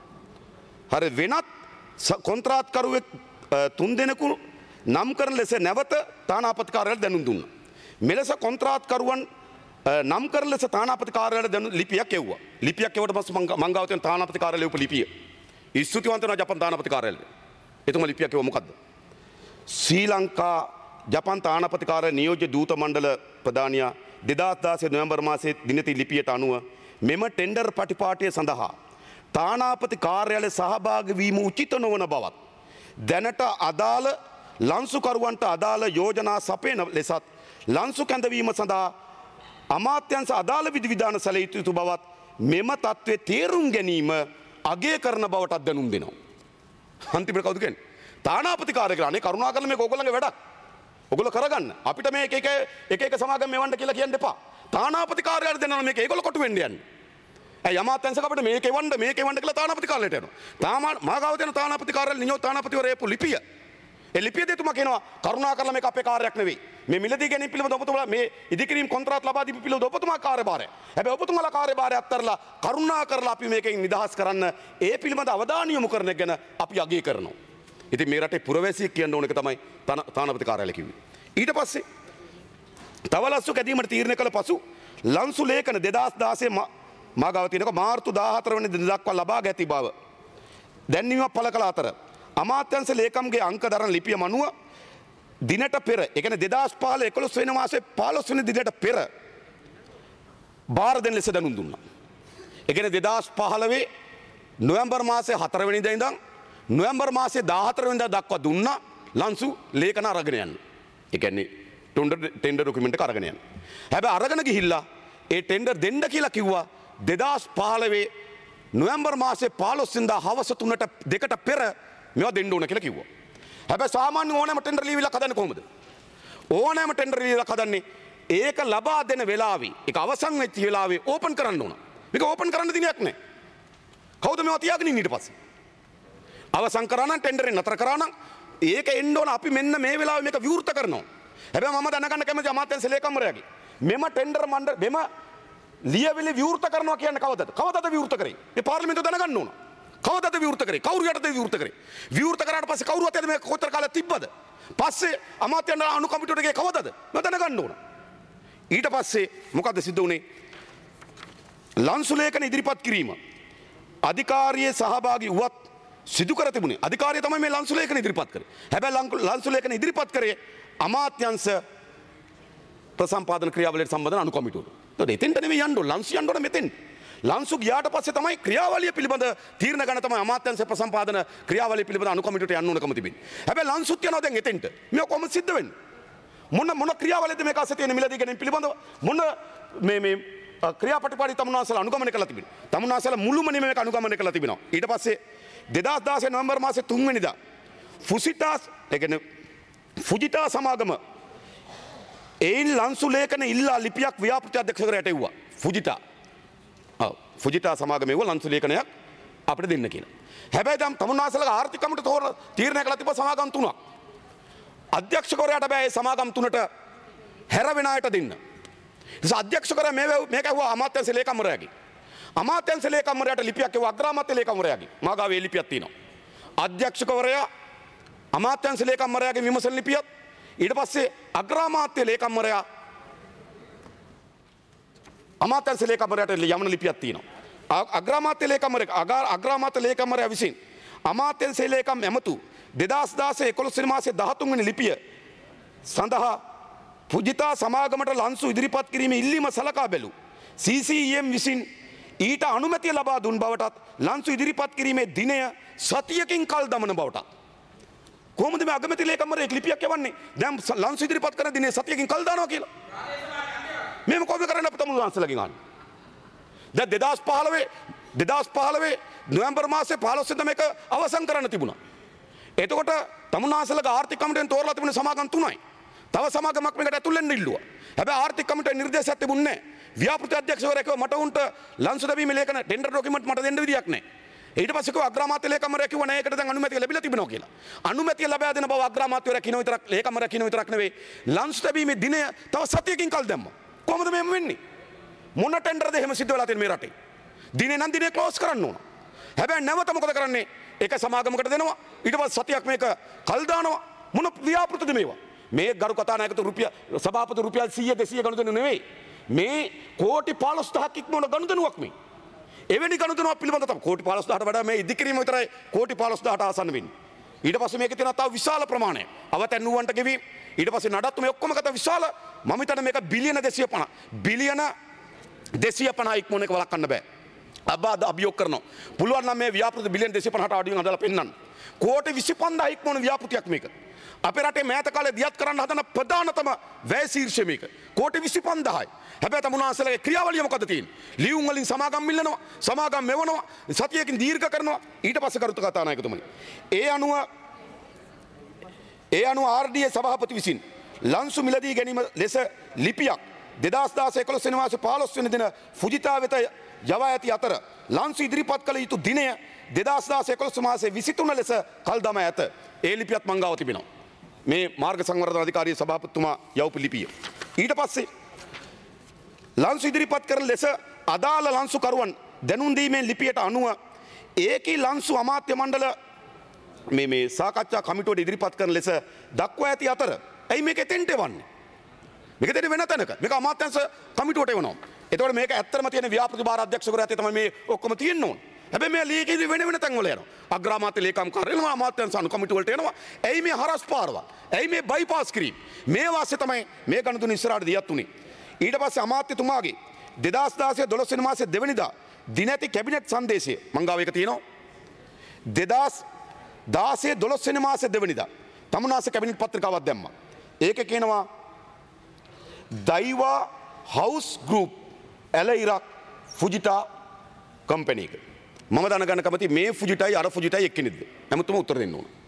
[SPEAKER 3] හරි වෙනත් කොන්ත්‍රාත්කරුවෙක් තුන් දෙනෙකු නම් කරන ලෙස නැවත තානාපති කාර්යාලයට දැනුම් දුන්නා. මෙලෙස කොන්ත්‍රාත්කරුවන් නම් කරන ලෙස තානාපති කාර්යාලයට දැනුම් ලිපියක් එව්වා. ලිපියක් එවුවට පස්සේ මං ගාව තියෙන තානාපති කාර්යාලයේ උප ලිපිය. ස්තුතිවන්ත වෙනවා ජපන් තානාපති කාර්යාලයට. එතුමා ලිපියක් එවුවා මොකද්ද? ශ්‍රී ලංකා ජපන් තානාපති කාර්යාලය නියෝජ්‍ය දූත මණ්ඩල ප්‍රධානියා දෙදාස් දාසය නොවැම්බර් මාසයේ දිනති ලිපියට අනුව මෙම ටෙන්ඩර් පටිපාටිය සඳහා තානාපති කාර්යාලය සහභාගී වීම උචිත නොවන බවත් දැනට අදාළ ලන්සුකරුවන්ට අදාළ යෝජනා සපයන ලෙසත් ලන්සු කැඳවීම සඳහා අමාත්‍යංශ අදාළ විධිවිධාන සැල යුතු බවත් මෙම තත්ත්වයේ තේරුම් ගැනීම අගය කරන බවටත් දැනුම් දෙනවා. අන්තිමට කවුද කියන්නේ? තානාපති කාර්යාලය කරුණාකරලා මේක ඕගොල්ලන්ගේ වැඩක්. ඔගොල්ලෝ කරගන්න. අපිට මේ එක එක එක එක සමාගම් මෙවන්න කියලා කියන්න එපා. තානාපති කාර්යාලය දෙනවා මේක ඒගොල්ලෝ කොටු වෙන්න යන්නේ. ඇයි අමාත්‍යංශක අපිට මේක එවන්න මේක එවන්න කියලා තානාපති කාර්යාලයට යනවා. තාමා මාගාව දෙන තානාපති කාර්යාලය නියෝජිත තානාපතිවරයෙකු ලිපිය. ඒ ලිපිය දෙතුමා කියනවා කරුණාකරලා මේක අපේ කාර්යයක් නෙවෙයි. මේ මිලදී ගැනීම පිළිබඳ ඔබතුමාලා මේ ඉදිකිරීම කොන්ත්‍රාත් ලබා දීම පිළිබඳ ඔබතුමා කාර්යභාරය. හැබැයි ඔබතුමාලා කාර්යභාරය අත්හැරලා කරුණාකරලා අපි මේකෙන් නිදහස් කරන්න ඒ පිළිබඳ අවධානය යොමු කරන එක ගැන අපි අගය කරනවා. ඉතින් මේ රටේ පුරවැසියෙක් කියන්න ඕන එක තමයි තානාපති කාර්යාලය කිව්වේ. ඊට පස්සේ තව ලස්සු කැදීමට තීරණය කළ පසු ලන්සු ලේඛන දෙදාස් දාසය මාගාව තියෙනක මාර්තු දාහතර වෙනි දින දක්වා ලබා ගැති බව දැන්වීමක් පළ කළ අතර අමාත්‍යංශ ලේකම්ගේ අංක දරන ලිපිය මනුව දිනට පෙර ඒ කියන්නේ දෙදාස් පහළ එකොළොස් වෙනි මාසේ පහළොස් වෙනි දිනට පෙර බාර දෙන ලෙස දැනුම් දුන්නා. ඒ කියන්නේ දෙදාස් පහළොව නොවැම්බර් මාසේ හතර වෙනිදා ඉඳන් නොවැම්බර් මාසේ දාහතර වෙනිදා දක්වා දුන්නා ලන්සු ලේඛන අරගෙන යන්න. ඒ කියන්නේ ටෙන්ඩර් ටෙන්ඩර් ඩොකියුමන්ට් එක අරගෙන යන්න. හැබැයි අරගෙන ගිහිල්ලා ඒ ටෙන්ඩර් දෙන්න කියලා කිව්වා දෙදාස් පහළොව නොවැම්බර් මාසේ පහළොස් වෙනිදා හවස තුනට දෙකට පෙර මේවා දෙන්න ඕන කියලා කිව්වා. හැබැයි සාමාන්‍ය ඕනෑම ටෙන්ඩර් ලියවිලා හදන්නේ කොහොමද? ඕනෑම ටෙන්ඩර් ලියවිලා හදන්නේ ඒක ලබා දෙන වෙලාවේ ඒක අවසන් වෙච්ච වෙලාවේ ඕපන් කරන්න ඕන. මේක ඕපන් කරන්න දිනයක් නැහැ. කවුද මේවා තියාගෙන ඉන්නේ ඊට පස්සේ? අවසන් කරා නම් ටෙන්ඩර් එක නතර කරා නම් ඒක එන්න ඕන අපි මෙන්න මේ වෙලාවේ මේක විවෘත කරනවා. හැබැයි මම දැනගන්න කැමති අමාත්‍යංශ ලේකම්වරයාගේ මෙම ටෙන්ඩර් මණ්ඩල මෙම ලියවිලි විවෘත කරනවා කියන්නේ කවදද? කවදද විවෘත කරේ? මේ පාර්ලිමේන්තුව දැනගන්න ඕන. කවදද විවෘත කරේ? කවුරු යටතේ විවෘත කරේ? විවෘත කරාට පස්සේ කවුරු අතේද මේක කොතර කාලයක් තිබ්බද? පස්සේ අමාත්‍යංශ අනු කමිටුවට ගියේ කවදද? මම දැනගන්න ඕන. ඊට පස්සේ මොකද සිද්ධ වුනේ? ලන්සු ලේඛන ඉදිරිපත් කිරීම අධිකාරියේ සහභාගී වුවත් සිදු කර තිබුණේ අධිකාරිය තමයි මේ ලන්සු ලේඛන ඉදිරිපත් කරේ. හැබැයි ලන්සු ලේඛන ඉදිරිපත් කරේ අමාත්‍යංශ ප්‍රසම්පාදන ක්‍රියාවලියට සම්බන්ධ අනු කමිටුවට. ඒතකොට එතෙන්ට නෙමෙයි යන්න ඕන ලන්සු යන්න ඕන මෙතෙන්. ලන්සු ගියාට පස්සේ තමයි ක්‍රියාවලිය පිළිබඳ තීරණ ගන්න තමයි අමාත්‍යංශ ප්‍රසම්පාදන ක්‍රියාවලිය පිළිබඳ අනු කමිටුවට යන්න ඕනකම තිබෙන්නේ. හැබැයි ලන්සුත් යනවා දැන් එතෙන්ට. මේක කොහොමද සිද්ධ වෙන්නේ? මොන මොන ක්‍රියාවලියද මේක අස්සේ තියෙන මිලදී ගැනීම පිළිබඳව මොන මේ මේ ක්‍රියාපටිපාටි තමුන්නාසල අනුගමනය කළා තිබෙනවා. තමුන්නාසල මුළුමනින්ම මේක අනුගමනය කළා තිබෙනවා. ඊට පස්සේ දෙදාස් දාසය නොවැම්බර් මාසේ තුන් වෙනිදා ෆුසිටාස් ඒ කියන්නේ ෆුජිටා සමාගම එයින් ලන්සු ලේඛන ඉල්ලා ලිපියක් ව්‍යාපෘති අධ්‍යක්ෂකවරයාට එව්වා. ෆුජිටා ඔව් ෆුජිටා සමාගමේ වුණ ලන්සු ලේඛනයක් අපිට දෙන්න කියලා. හැබැයි දැන් තමුන්නාසලගේ ආර්ථික කමිටුව තෝර තීරණය කළා තිබ්බ සමාගම් තුනක්. අධ්‍යක්ෂකවරයාට බෑ මේ සමාගම් තුනට හැර වෙන අයට දෙන්න. නිසා අධ්‍යක්ෂකවරයා මේ මේක ඇහුවා අමාත්‍යංශ ලේකම්වරයාගේ. අමාත්‍යංශ ලේකම්වරයාට ලිපියක් එවුවා අග්‍රාමාත්‍ය ලේකම්වරයාගේ. මාගාව ඒ ලිපියක් තියෙනවා. අධ්‍යක්ෂකවරයා අමාත්‍යංශ ලේකම්වරයාගේ විමසන ලිපියක් ඊට පස්සේ අග්‍රාමාත්‍ය ලේකම්වරයා අමාත්‍යංශ ලේකම්වරයාට යමන ලිපියක් තියෙනවා. අග්‍රාමාත්‍ය ලේකම්වරයා අග්‍රාමාත්‍ය ලේකම්වරයා විසින් අමාත්‍යංශ ලේකම් ඇමතු දෙදාස් දාසය එකොළොස් වෙනි මාසේ දහතුන් වෙනි ලිපිය සඳහා පුජිතා සමාගමට ලන්සු ඉදිරිපත් කිරීම ඉල්ලීම සලකා බැලූ සී සී ඊ එම් විසින් ඊට අනුමැතිය ලබා දුන් බවටත් ලන්සු ඉදිරිපත් කිරීමේ දිනය සතියකින් කල් දමන බවටත් කොහොමද මේ අගමැති ලේකම්වරයෙක් ලිපියක් යවන්නේ දැන් ලන්සු ඉදිරිපත් කරන දිනේ සතියකින් කල් දානවා කියලා මේක කොහොමද කරන්න අපිට තමුන් වහන්සේලාගෙන් අහන්න දැන් දෙදාස් පහළොව දෙදාස් පහළොව නොවැම්බර් මාසේ පහළොස් වෙනිදා මේක අවසන් කරන්න තිබුණා එතකොට තමුන්නාසලගේ ආර්ථික කමිටුවෙන් තෝරලා තිබුණ සමාගම් තුනයි. තව සමාගමක් මේකට ඇතුල් වෙන්න ඉල්ලුවා. හැබැයි ආර්ථික කමිටුවේ නිර්දේශයක් තිබුණේ නැහැ. ව්‍යාපෘති අධ්‍යක්ෂකවරයා කිව්වා මට උන්ට ලන්සු දැබීමේ ලේඛන ටෙන්ඩර් ඩොකියුමන්ට් මට දෙන්න විදියක් නැහැ. ඊට පස්සේ කිව්වා අග්‍රාමාත්‍ය ලේකම්වරයා කිව්වා නෑ ඒකට දැන් අනුමැතිය ලැබිලා තිබෙනවා කියලා. අනුමැතිය ලබා දෙන බව අග්‍රාමාත්‍යවරයා කිනෝ විතරක් ලේකම්වරයා කිනෝ විතරක් නෙවෙයි ලන්සු දැබීමේ දිනය තව සතියකින් කල් දැම්මා. කොහොමද මේම වෙන්නේ? මොන ටෙන්ඩර්ද එහෙම සිද්ධ වෙලා තියෙන්නේ මේ රටේ? දිනේ නම් දිනේ ක්ලෝස් කරන්න ඕන. හැබැයි නැවත මොකද කරන්නේ? ඒක සමාගමකට දෙනවා ඊට පස්සේ සතියක් මේක කල් දානවා මොන ව්‍යාපෘතිද මේවා මේ ගරු කතානායකතු රුපියල් සභාපති රුපියල් සීය දෙසීය ගනුදෙනු නෙවෙයි මේ කෝටි පහළොස් දහසක් ඉක්මවන ගනුදෙනුවක් මේ එවැනි ගනුදෙනුවක් පිළිබඳව තමයි කෝටි පහළොස් දහසට වඩා මේ ඉදිකිරීම විතරයි කෝටි පහළොස් දහසට ආසන්න වෙන්නේ ඊට පස්සේ මේකේ තියෙන තව විශාල ප්‍රමාණයක් අවතැන්නුවන්ට ගෙවීම ඊට පස්සේ නඩත්තු මේ ඔක්කොම ගත විශාල මම හිතන්නේ මේක බිලියන දෙසිය පනහ බිලියන දෙසිය පනහ ඉක්මන එක වළක්වන්න බෑ. අබාද අභියෝග කරනවා. පුළුවන් නම් මේ ව්‍යාපෘති බිලියන දෙසිය පනහට අඩුවෙන් හදලා පෙන්නන්න. කෝටි විසි පන්දාහක් ඉක්මන ව්‍යාපෘතියක් මේක. අපේ රටේ මෑත කාලේ දියත් කරන්න හදන ප්‍රධානතම වැය ශීර්ෂය මේක. කෝටි විසි පන්දාහයි. හැබැයි තමුන්වහන්සේලාගේ ක්‍රියාවලිය මොකද තියෙන්නේ? ලියුම් වලින් සමාගම් මිල්ලනවා, සමාගම් මෙවනවා, සතියකින් දීර්ඝ කරනවා. ඊට පස්සේ කරුතු කතානායකතුමනි. ඒ අනුව ඒ අනුව ආර් ඩී ඒ සභාපති විසින් ලන්සු මිලදී ගැනීම ලෙස ලිපියක් දෙදහස් දහස එකොළොස් වෙනි මාසේ පහළොස් වෙනි දින ෆුජිතා වෙත යවා ඇති අතර ලන්සු ඉදිරිපත් කළ යුතු දිනය දෙදහස් දහස එකොළොස් මාසේ විසිතුන ලෙස කල් දමා ඇත. ඒ ලිපියත් මං ගාව තිබෙනවා. මේ මාර්ග සංවර්ධන අධිකාරී සභාපතිතුමා යවපු ලිපිය. ඊට පස්සේ ලන්සු ඉදිරිපත් කරන ලෙස අදාළ ලන්සුකරුවන් දැනුම් දීමේ ලිපියට අනුව ඒකී ලන්සු අමාත්‍ය මණ්ඩල මේ මේ සාකච්ඡා කමිටුවට ඉදිරිපත් කරන ලෙස දක්වා ඇති අතර ඇයි මේක එතෙන්ට එවන්නේ? මේක දෙන්නේ වෙන තැනක. මේක අමාත්‍යංශ කමිටුවට එවනවා. එතකොට මේක ඇත්තම තියෙන ව්‍යාපෘති භාර අධ්‍යක්ෂකවරයා ඇත්තේ තමයි මේ ඔක්කොම තියෙන්න ඕන. හැබැයි මේ ලීකෙදි වෙන වෙන තැන් වල යනවා. අග්‍රාමාත්‍ය ලේකම් කාර්යාලය අමාත්‍යංශ අනු කමිටු වලට එනවා. ඇයි මේ හරස් පාරවල්? ඇයි මේ බයිපාස් කිරීම? මේ වාස්සේ තමයි මේ ගණතුන ඉස්සරහට දියත් උනේ. ඊට පස්සේ අමාත්‍යතුමාගේ දෙදහස් දහසය දොළොස් වෙනි මාසේ දෙවනිදා දින ඇති කැබිනට් සංදේශය මං ගාව එක තියෙනවා. දෙදහස් දහසය දොළොස් වෙනි මාසේ දෙවනිදා තමුන්වහන්සේ කැබිනට් පත්‍රිකාවක් දැම්මා. ඒකේ කියනවා දෛවා හවුස් ගෲප් ඇල ඉරක් ෆුජිටා කම්පැනි එක. මම දැනගන්න කැමති මේ ෆුජිටායි අර ෆුජිටායි එක්කෙනෙක්ද? හැමතුම උත්තර දෙන්න ඕන.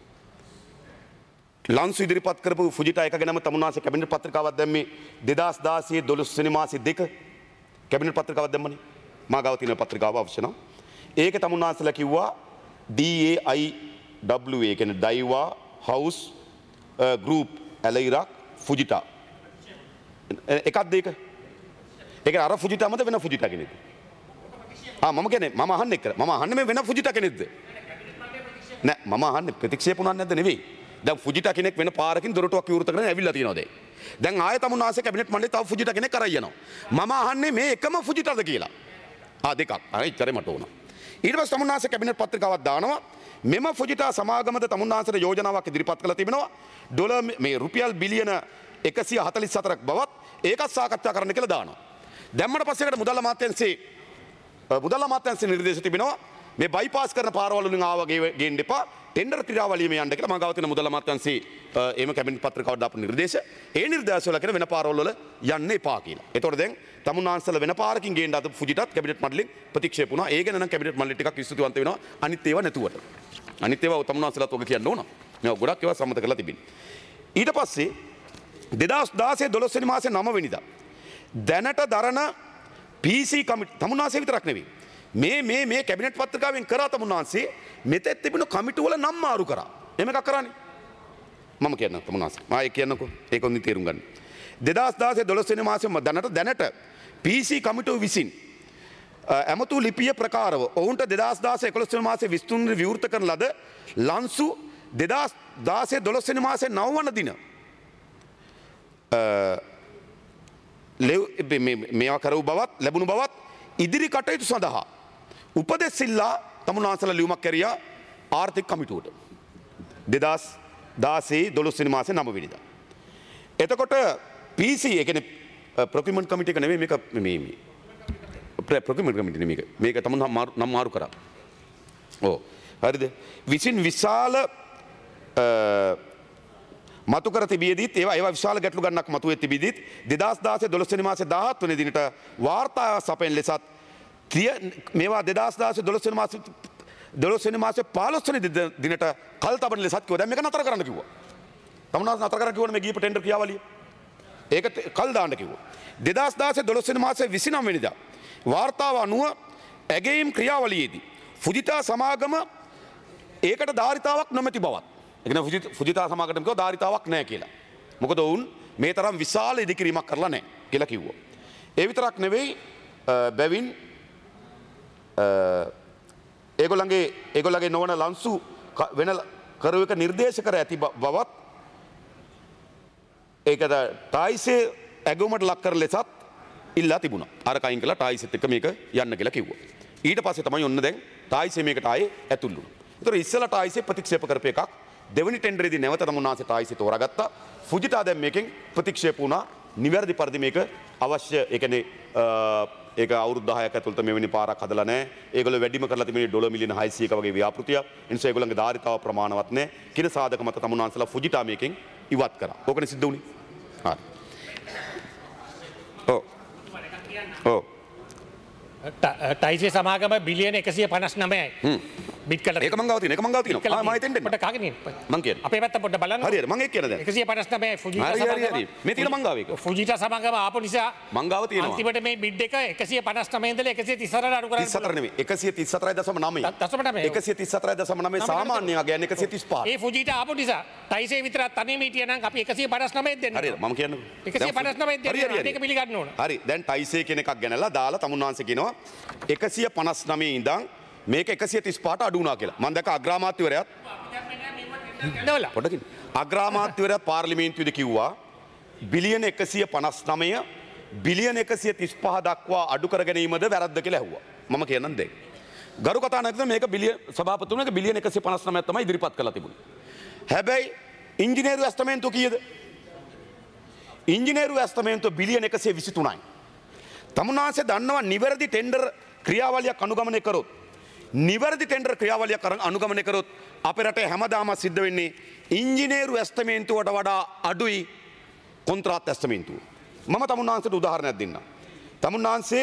[SPEAKER 3] ලන්සු ඉදිරිපත් කරපු ෆුජිටා එක ගැනම තමුන්වහන්සේ කැබිනට් පත්‍රිකාවක් දැම්මේ දෙදහස් දහසය දොළොස් වෙනි මාසේ දෙක කැබිනට් පත්‍රිකාවක් දැම්මනේ. මා ගාව තියෙන පත්‍රිකාව අවශ්‍ය නම් ඒක තමුන්වහන්සේලා කිව්වා ඩී ඒ ආයි ඩබ්ලිව් ඒ කියන්නේ දෛවා හවුස් ගෲප් ඇල ඉරක් ෆුජිටා එකක්ද ඒක? ඒක අර ෆුජිටා මත වෙන ෆුජිටා කෙනෙක්ද? ආ මම කියන්නේ මම අහන්නේ එක්ක මම අහන්නේ මේ වෙන ෆුජිටා කෙනෙක්ද? නෑ මම අහන්නේ ප්‍රතික්ෂේප වුණා නැද්ද නෙවෙයි. දැන් ෆුජිටා කෙනෙක් වෙන පාරකින් දොරටුවක් විවෘත කරගෙන ඇවිල්ලා තියෙනවා දැන්. දැන් ආයෙ තමුන්වහන්සේ කැබිනට් මණ්ඩලේ තව ෆුජිටා කෙනෙක් කරා යනවා. මම අහන්නේ මේ එකම ෆුජිටාද කියලා. ආ දෙකක්. අර ඉච්චරේ මට ඕන. ඊට පස්සේ තමුන්වහන්සේ කැබිනට් පත්‍රිකාවක් දානවා. මෙම ෆුජිටා සමාගමද තමුන්වහන්සේට යෝජනාවක් ඉදිරිපත් කළා තිබෙනවා. ඩොලර් මේ රුපියල් බිලියන එකසිය හතළිස් හතරක් බවත් ඒකත් සාකච්ඡා කරන්න කියලා දානවා. දැම්මට පස්සේ ඒකට මුදල් අමාත්‍යාංශයේ මුදල් අමාත්‍යාංශයේ නිර්දේශ තිබෙනවා මේ බයිපාස් කරන පාරවල් වලින් ආව ගේන්න එපා ටෙන්ඩර් ක්‍රියාවලියෙම යන්න කියලා මම ගාව තියෙන මුදල් අමාත්‍යාංශයේ එහෙම කැබිනට් පත්‍රිකාවක් දාපු නිර්දේශ ඒ නිර්දේශ වල කියන වෙන පාරවල් වල යන්න එපා කියලා. ඒතකොට දැන් තමුන්වහන්සේලා වෙන පාරකින් ගේන්න අද ෆුජිටත් කැබිනට් මණ්ඩලෙන් ප්‍රතික්ෂේප වුණා. ඒ ගැන නම් කැබිනට් මණ්ඩලෙ ටිකක් විස්තෘතවන්ත වෙනවා. අනිත් ඒවා නැතුවට. අනිත් ඒවා තමුන්වහන්සේලාත් ඔක කියන්න ඕන. මේ ගොඩක් ඒවා සම්මත කරලා තිබෙනවා. ඊට පස්සේ දෙදහස් දහසය දොළොස් වෙනි මාසේ නව වෙනිදා දැනට දරන පී සී කමිටු තමුන්වහන්සේ විතරක් නෙවෙයි මේ මේ මේ කැබිනට් පත්‍රිකාවෙන් කරා තමුන්වහන්සේ මෙතෙක් තිබුණු කමිටු වල නම් මාරු කරා. එහෙම එකක් කරානේ. මම කියන්නම් තමුන්වහන්සේ. මම ඒක කියන්නකෝ. ඒක හොඳින් තේරුම් ගන්න. දෙදහස් දහසය දොළොස් වෙනි මාසේ දැනට දැනට පී සී කමිටුව විසින් ඇමතු ලිපිය ප්‍රකාරව ඔවුන්ට දෙදහස් දහසය එකොළොස් වෙනි මාසේ විස්තෘත විවෘත කරන ලද ලන්සු දෙදහස් දහසය දොළොස් වෙනි මාසේ නව වන දින මේවා කරවූ බවත් ලැබුණු බවත් ඉදිරි කටයුතු සඳහා උපදෙස් ඉල්ලා තමුන්වහන්සේලා ලියුමක් කැරියා ආර්ථික කමිටුවට දෙදහස් දහසය දොළොස් වෙනි මාසේ නව වෙනිදා. එතකොට පී සී ඒ කියන්නේ ප්‍රොකියුමන්ට් කමිටු එක නෙමෙයි මේක මේ මේ ප්‍රොකියුමන්ට් කමිටු නෙමෙයි මේක. මේක තමුන් නම් මාරු කරා. ඔව්. හරිද? විසින් විශාල මතු කර තිබියදීත් ඒවා ඒවා විශාල ගැටලු ගන්නක් මතුවේ තිබියදීත් දෙදහස් දහසය දොළොස් වෙනි මාසේ දහහත් වෙනි දිනට වාර්තා සපයන ලෙසත් මේවා දෙදහස් දහසය දොළොස් වෙනි මාසේ දොළොස් වෙනි මාසේ පහළොස් වෙනි දිනට කල් තබන ලෙසත් කිව්වා. දැන් මේක නතර කරන්න කිව්වා. තමුන්වහන්සේ නතර කරන්න කිව්වනේ මේ ගියපු ටෙන්ඩර් ක්‍රියාවලිය. ඒක කල් දාන්න කිව්වා. දෙදහස් දහසය දොළොස් වෙනි මාසේ විසිනව වෙනිදා වාර්තාව අනුව ඇගයීම් ක්‍රියාවලියේදී ෆුජිතා සමාගම ඒකට ධාරිතාවක් නොමැති බවත් එකන ෆුජිතා සමාගමට කිව්වා ධාරිතාවක් නැහැ කියලා. මොකද ඔවුන් මේ තරම් විශාල ඉදිකිරීමක් කරලා නැහැ කියලා කිව්වා. ඒ විතරක් නෙවෙයි බැවින් ඒගොල්ලන්ගේ ඒගොල්ලන්ගේ නොවන ලන්සු වෙන කරුව එක නිර්දේශ කර ඇති බවත් ඒකද ටායිසේ ඇගොමට ලක් කර ලෙසත් ඉල්ලා තිබුණා. අර කයින් කළා ටායිසෙත් එක්ක මේක යන්න කියලා කිව්වා. ඊට පස්සේ තමයි ඔන්න දැන් ටායිසේ මේකට ආයේ ඇතුල් වුණා. ඒතර ඉස්සෙල්ලා ටායිසේ ප්‍රතික්ෂේප කරපු එකක් දෙවනි ටෙන්ඩරේදී නැවත තමුන්නාන්සේට ආයිසි තෝරාගත්තා. ෆුජිටා දැන් මේකෙන් ප්‍රතික්ෂේප වුණා. නිවැරදි පරිදි මේක අවශ්‍ය ඒ කියන්නේ ඒක අවුරුදු දහයක් ඇතුළත මෙවැනි පාරක් හදලා නැහැ. ඒගොල්ලෝ වැඩිම කරලා තිබෙන්නේ ඩොලර් මිලියන හයසීයක වගේ ව්‍යාපෘතියක්. ඒ නිසා ඒගොල්ලන්ගේ ධාරිතාව ප්‍රමාණවත් නැහැ. කින සාධක මත තමුන්නාන්සලා ෆුජිටා මේකෙන් ඉවත් කරා. ඕකනේ සිද්ධ වුණේ. හරි. ඔව්. ඔව්.
[SPEAKER 2] ටයිසේ සමාගම බිලියන එකසිය පනස් නමයයි බිට් කළ
[SPEAKER 3] ඒක මං ගාව තියෙනවා. ඒක මං ගාව තියෙනවා. ආ මම හිතෙන් දෙන්න.
[SPEAKER 2] පොඩ්ඩක් අහගෙන ඉන්න.
[SPEAKER 3] මං කියන්නේ.
[SPEAKER 2] අපේ පැත්ත පොඩ්ඩක් බලන්න.
[SPEAKER 3] හරියට මං ඒක කියන දැන්.
[SPEAKER 2] එකසිය පනස් නමයයි ෆුජිටා
[SPEAKER 3] හරි හරි හරි. මේ තියෙන මං ගාව ඒක.
[SPEAKER 2] ෆුජිටා සමාගම ආපු නිසා
[SPEAKER 3] මං ගාව තියෙනවා.
[SPEAKER 2] අන්තිමට මේ බිඩ් එක එකසිය පනස් නවය ඉඳලා එකසිය තිස් හතරට අඩු කරන්න.
[SPEAKER 3] තිස් හතර නෙමෙයි. එකසිය තිස් හතරයි දශම නවය.
[SPEAKER 2] දශම නවය.
[SPEAKER 3] එකසිය තිස් හතරයි දශම නවය සාමාන්‍ය වගේ යන්නේ එකසිය තිස් පහ.
[SPEAKER 2] ඒ ෆුජිටා ආපු නිසා ටයිසේ විතරක් තනියම හිටියා නම් අපි එකසිය පනස් නවය දෙන්න.
[SPEAKER 3] හරියට මම කියන්නේ.
[SPEAKER 2] එකසිය පනස් නවය දෙන්න. ඒක පිළිගන්න ඕන.
[SPEAKER 3] හරි. දැන් ටයිසේ කියන එකක් ගැනලා දාලා තමුන්නාන්සේ කියනවා එකසිය පනස් නවය ඉඳන් මේක එකසිය තිස් පහට අඩු වුණා කියලා. මම දැක්ක අග්‍රාමාත්‍යවරයාත් පොඩකින් අග්‍රාමාත්‍යවරයා පාර්ලිමේන්තුවේදී කිව්වා බිලියන එකසිය පනස් නවය බිලියන එකසිය තිස් පහ දක්වා අඩු කර ගැනීමද වැරද්ද කියලා ඇහුවා. මම කියන්නම් දැන්. ගරු කතානායකතුමා මේක බිලියන සභාපතිතුමා මේක බිලියන එකසිය පනස් නවයක් තමයි ඉදිරිපත් කරලා තිබුණේ. හැබැයි ඉංජිනේරු ඇස්තමේන්තුව කීයද? ඉංජිනේරු ඇස්තමේන්තුව බිලියන එකසිය විසි තුනයි. තමුන්නාන්සේ දන්නවා නිවැරදි ටෙන්ඩර් ක්‍රියාවලියක් අනුගමනය කරොත් නිවැරදි ටෙන්ඩර් ක්‍රියාවලියක් අනුගමනය කරොත් අපේ රටේ හැමදාම සිද්ධ වෙන්නේ ඉංජිනේරු ඇස්තමේන්තුවට වඩා අඩුයි කොන්ත්‍රාත් ඇස්තමේන්තුව. මම තමුන්නාන්සේට උදාහරණයක් දෙන්නම්. තමුන්නාන්සේ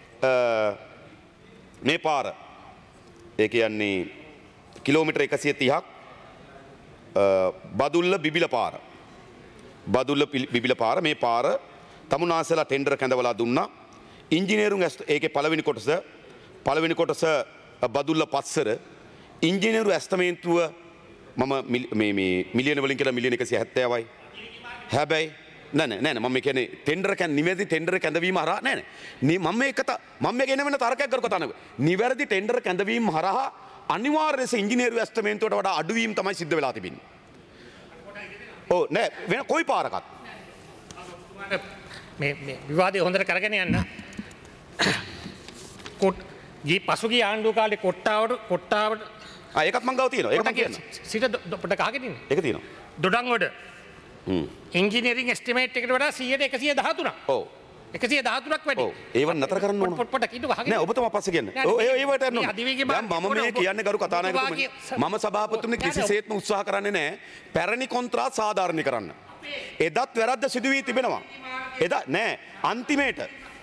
[SPEAKER 3] මේ පාර ඒ කියන්නේ කිලෝමීටර් එකසිය තිහක් බදුල්ල බිබිල පාර. බදුල්ල බිබිල පාර මේ පාර තමුන්නාන්සේලා ටෙන්ඩර් කැඳවලා දුන්නා. ඉංජිනේරුන් ඒකේ පළවෙනි කොටස පළවෙනි කොටස බදුල්ල පස්සර ඉංජිනේරු ඇස්තමේන්තුව මම මේ මිලියන වලින් කියලා මිලියන එකසිය හැත්තෑවයි. හැබැයි නෑ නෑ නෑ මම කියන්නේ ටෙන්ඩර් කැන් නිවැරදි ටෙන්ඩර් කැඳවීම හරහා නෑ නෑ මම මේක මම මේ ගෙන වෙන තර්කයක් කර කතානක නිවැරදි ටෙන්ඩර් කැඳවීම හරහා අනිවාර්ය ලෙස ඉංජිනේරු ඇස්තමේන්තුවට වඩා අඩුවීම තමයි සිද්ධ වෙලා තිබෙන්නේ. ඔව් නෑ වෙන කොයි පාරකත්
[SPEAKER 2] මේ මේ විවාදය හොඳට කරගෙන යන්න. කොට ගිය පසුගිය ආණ්ඩුව කාලේ කොට්ටාවට කොට්ටාවට
[SPEAKER 3] ආ ඒකත් මං ගාව තියෙනවා. ඒක මං කියන්න.
[SPEAKER 2] සිට පොඩ්ඩක් අහගෙන ඉන්න.
[SPEAKER 3] ඒක තියෙනවා.
[SPEAKER 2] දොඩංගොඩ හ්ම් ඉංජිනේරින් එස්ටිමේට් එකට වඩා සියයට එකසිය දහතුනක්.
[SPEAKER 3] ඔව්.
[SPEAKER 2] එකසිය දහතුනක් වැඩි.
[SPEAKER 3] ඔව්. ඒව නතර කරන්න ඕන.
[SPEAKER 2] පොඩ්ඩක් ඉන්නකෝ අහගෙන.
[SPEAKER 3] නෑ ඔබතුමා පස්සේ කියන්න. ඔව් ඒ ඒවට යන්න ඕන. දැන් මම මේ කියන්නේ ගරු කතානායකතුමනි මම සභාපතිතුමනි කිසිසේත්ම උත්සාහ කරන්නේ නෑ පැරණි කොන්ත්‍රාත් සාධාරණීකරන්න. එදත් වැරද්ද සිදු වී තිබෙනවා. එදා නෑ අන්තිමේට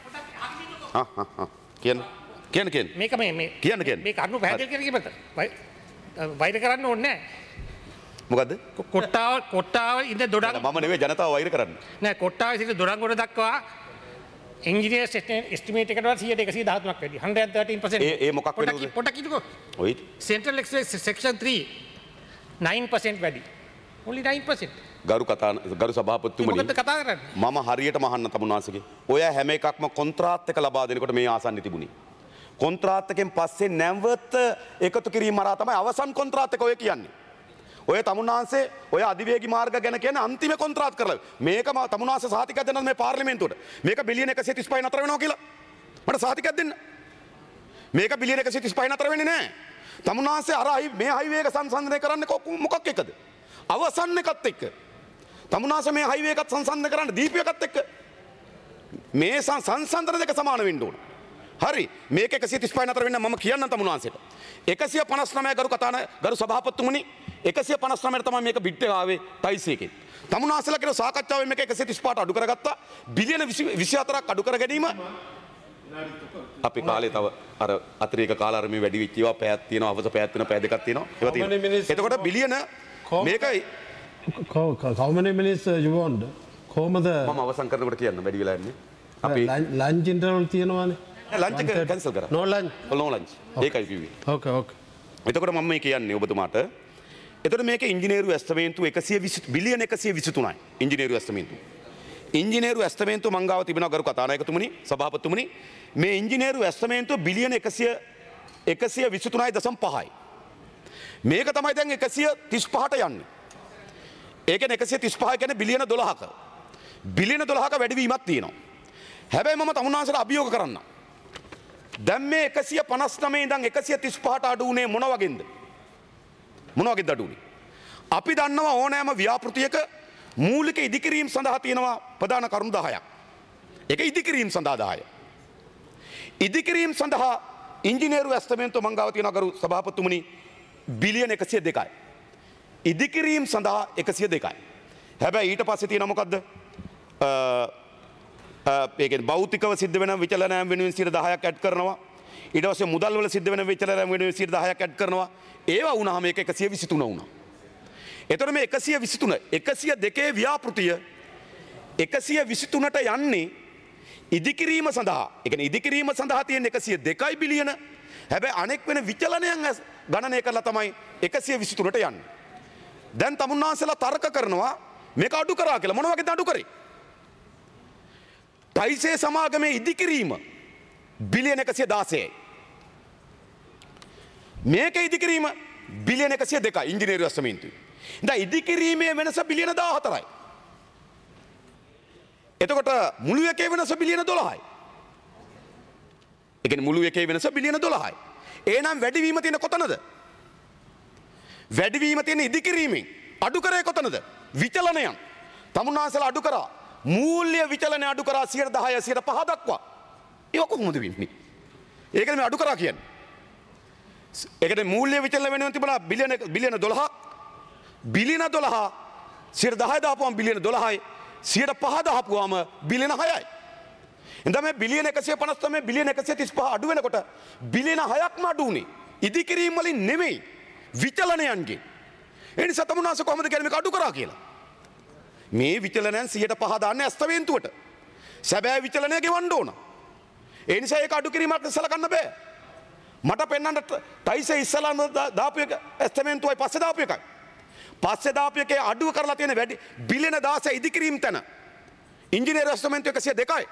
[SPEAKER 3] හා හා හා කියන්න කියන්න කියන්න
[SPEAKER 2] මේක මේ මේ
[SPEAKER 3] කියන්න කියන්න
[SPEAKER 2] මේ කරුණු පැහැදිලි කරගීමට වෛර කරන්න ඕනේ නෑ.
[SPEAKER 3] මොකද්ද?
[SPEAKER 2] කොට්ටාව කොට්ටාව ඉඳ දොඩං
[SPEAKER 3] මම නෙවෙයි ජනතාව වෛර කරන්නේ.
[SPEAKER 2] නෑ කොට්ටාවේ සිට දොඩංගොඩ දක්වා එන්ජිනියර්ස් එස්ටිමේට් එකට වඩා සියයට එකසිය දහතුනක් වැඩි. one hundred thirteen percent.
[SPEAKER 3] ඒ ඒ මොකක් වෙනවද?
[SPEAKER 2] පොඩ්ඩක් හිතකෝ.
[SPEAKER 3] ඔයි
[SPEAKER 2] central express section three nine percent වැඩි. only nine percent.
[SPEAKER 3] ගරු කතා ගරු සභාපතිතුමනි
[SPEAKER 2] මොකද්ද කතා කරන්නේ?
[SPEAKER 3] මම හරියටම අහන්න තමුන්නාන්සේගේ. ඔය හැම එකක්ම කොන්ත්‍රාත් එක ලබා දෙනකොට මේ ආසන්නේ තිබුණේ. කොන්ත්‍රාත් එකෙන් පස්සේ නැවත එකතු කිරීම හරහා තමයි අවසන් කොන්ත්‍රාත් එක ඔය කියන්නේ. ඔය තමුන්නාන්සේ ඔය අධිවේගී මාර්ග ගැන කියන්නේ අන්තිම කොන්ත්‍රාත් කරලා. මේක තමුන්නාන්සේ සහතිකයක් දෙන්නත් මේ පාර්ලිමේන්තුවට. මේක බිලියන එකසිය තිස් පහ නතර වෙනවා කියලා. මට සහතිකයක් දෙන්න. මේක බිලියන එකසිය තිස් පහ නතර වෙන්නේ නැහැ. තමුන්නාන්සේ අර මේ හයිවේ එක සංසන්දනය කරන්නේ මොකක් එක්කද? අවසන් එකත් එක්ක. තමුන්නාන්සේ මේ හයිවේ එකත් සංසන්දනය කරන්න දීපු එකත් එක්ක. මේ සංසන්දන දෙක සමාන වෙන්න ඕන. හරි මේක එකසිය තිස් පහ නතර වෙන්න මම කියන්නම් තමුන්නාන්සේට. එකසිය පනස් නවය ගරු කතාන ගරු සභාපතිතුමනි එකසිය පනස් නවයට තමයි මේක බිට් එක ආවේ ටයිසී එකෙන්. තමුන්නාන්සේලා කියන සාකච්ඡාවෙන් මේක එකසිය තිස් පහට අඩු කරගත්තා. බිලියන විසි හතරක් අඩු කර ගැනීම අපි කාලේ තව අර අතිරේක කාල අරමේ වැඩි වෙච්ච ඒවා පැයක් තියෙනවා අවස පැයක් තියෙනවා පැය දෙකක් තියෙනවා ඒවා තියෙනවා. එතකොට බිලියන මේකයි
[SPEAKER 5] how many minutes uh, you want? කොහමද
[SPEAKER 3] මම අවසන් කරනකොට කියන්න වැඩි වෙලා ඉන්නේ. අපි
[SPEAKER 5] ලන්ච් ඉන්ටර්වල් තියෙනවානේ.
[SPEAKER 3] ලන්ච් එක කැන්සල් කරා.
[SPEAKER 5] no lunch.
[SPEAKER 3] no lunch. ඒකයි කිව්වේ.
[SPEAKER 5] okay okay.
[SPEAKER 3] එතකොට මම මේ කියන්නේ ඔබතුමාට එතකොට මේක ඉංජිනේරු ඇස්තමේන්තුව එකසිය විසි බිලියන එකසිය විසි තුනයි ඉංජිනේරු ඇස්තමේන්තුව. ඉංජිනේරු ඇස්තමේන්තුව මං ගාව තිබෙනවා ගරු කතානායකතුමනි සභාපතිතුමනි මේ ඉංජිනේරු ඇස්තමේන්තුව බිලියන එකසිය එකසිය විසි තුනයි දශම පහයි. මේක තමයි දැන් එකසිය තිස් පහට යන්නේ. ඒ කියන්නේ එකසිය තිස් පහ කියන්නේ බිලියන දොළහක. බිලියන දොළහක වැඩිවීමක් තියෙනවා. හැබැයි මම තමුන්නාන්සේට අභියෝග කරන්න. දැන් මේ එකසිය පනස් නවය ඉඳන් එකසිය තිස් පහට අඩු වුණේ මොන වගේද? මොන වගේද අඩු වුණේ? අපි දන්නවා ඕනෑම ව්‍යාපෘතියක මූලික ඉදිකිරීම් සඳහා තියෙනවා ප්‍රධාන කරුණු දහයක්. ඒක ඉදිකිරීම් සඳහා දහය. ඉදිකිරීම් සඳහා ඉංජිනේරු ඇස්තමේන්තුව මං ගාව තියෙනවා ගරු සභාපතිතුමනි බිලියන එකසිය දෙකයි. ඉදිකිරීම් සඳහා එකසිය දෙකයි. හැබැයි ඊට පස්සේ තියෙනවා මොකද්ද? ඒකෙන් භෞතිකව සිද්ධ වෙන විචලනයන් වෙනුවෙන් සියයට දහයක් ඇඩ් කරනවා. ඊට පස්සේ මුදල් වල සිද්ධ වෙන විචලනයන් වෙනුවෙන් සියයට දහයක් ඇඩ් කරනවා. ඒවා වුණාම මේක එකසිය විසිතුන වුණා. එතකොට මේ එකසිය විසිතුන එකසිය දෙකේ ව්‍යාපෘතිය එකසිය විසිතුනට යන්නේ ඉදිකිරීම සඳහා. ඒ කියන්නේ ඉදිකිරීම සඳහා තියෙන එකසිය දෙකයි බිලියන. හැබැයි අනෙක් වෙන විචලනයන් ගණනය කරලා තමයි එකසිය විසිතුනට යන්නේ. දැන් තමුන්නාන්සලා තර්ක කරනවා මේක අඩු කරා කියලා. මොන වගේද අඩු කරේ? ටයිසේ සමාගමේ ඉදිකිරීම බිලියන එකසිය දාසයයි. මේක ඉදිකිරීම බිලියන එකසිය දෙකයි ඉංජිනේරු ඇස්තමේන්තුවේ. දැන් ඉදිකිරීමේ වෙනස බිලියන දාහතරයි. එතකොට මුළු එකේ වෙනස බිලියන දොළහයි. ඒ කියන්නේ මුළු එකේ වෙනස බිලියන දොළහයි. එහෙනම් වැඩිවීම තියෙන කොතනද? වැඩිවීම තියෙන ඉදිකිරීමෙන් අඩු කරේ කොතනද? විචලනයන්. තමුන්නාන්සලා අඩු කරා. මූල්‍ය විචලනය අඩු කරා සියයට දහය සියයට පහ දක්වා. ඒක කොහොමද වෙන්නේ? ඒකනේ මේ අඩු කරා කියන්නේ. ඒකට මූල්‍ය විචලන වෙනුවෙන් තිබුණා බිලියන බිලියන දොළහක්. බිලියන දොළහ සියයට දහය දාපුවම බිලියන දොළහයි. සියයට පහ දාපුවාම බිලියන හයයි. එතන මේ බිලියන එකසිය පනස් තමයි බිලියන එකසිය තිස් පහ අඩු වෙනකොට බිලියන හයක්ම අඩු උනේ. ඉදිකිරීම වලින් නෙමෙයි විචලනයන්ගේ. ඒ නිසා තමුන්නාන්ස කොහොමද කියන්නේ මේක අඩු කරා කියලා? මේ විචලනයන් සියයට පහ දාන්නේ ඇස්තමේන්තුවට. සැබෑ විචලනය ගෙවන්න ඕන. ඒ නිසා ඒක අඩු කිරීමක් සලකන්න බෑ. මට පෙන්වන්න ටයිසේ ඉස්සලා දාපු එක ඇස්තමේන්තුවයි පස්සේ දාපු එකයි. පස්සේ දාපු එකේ අඩුව කරලා තියෙන වැඩි බිලියන දාසය ඉදිකිරීම තැන. ඉංජිනේරු ඇස්තමේන්තුව එකසිය දෙකයි.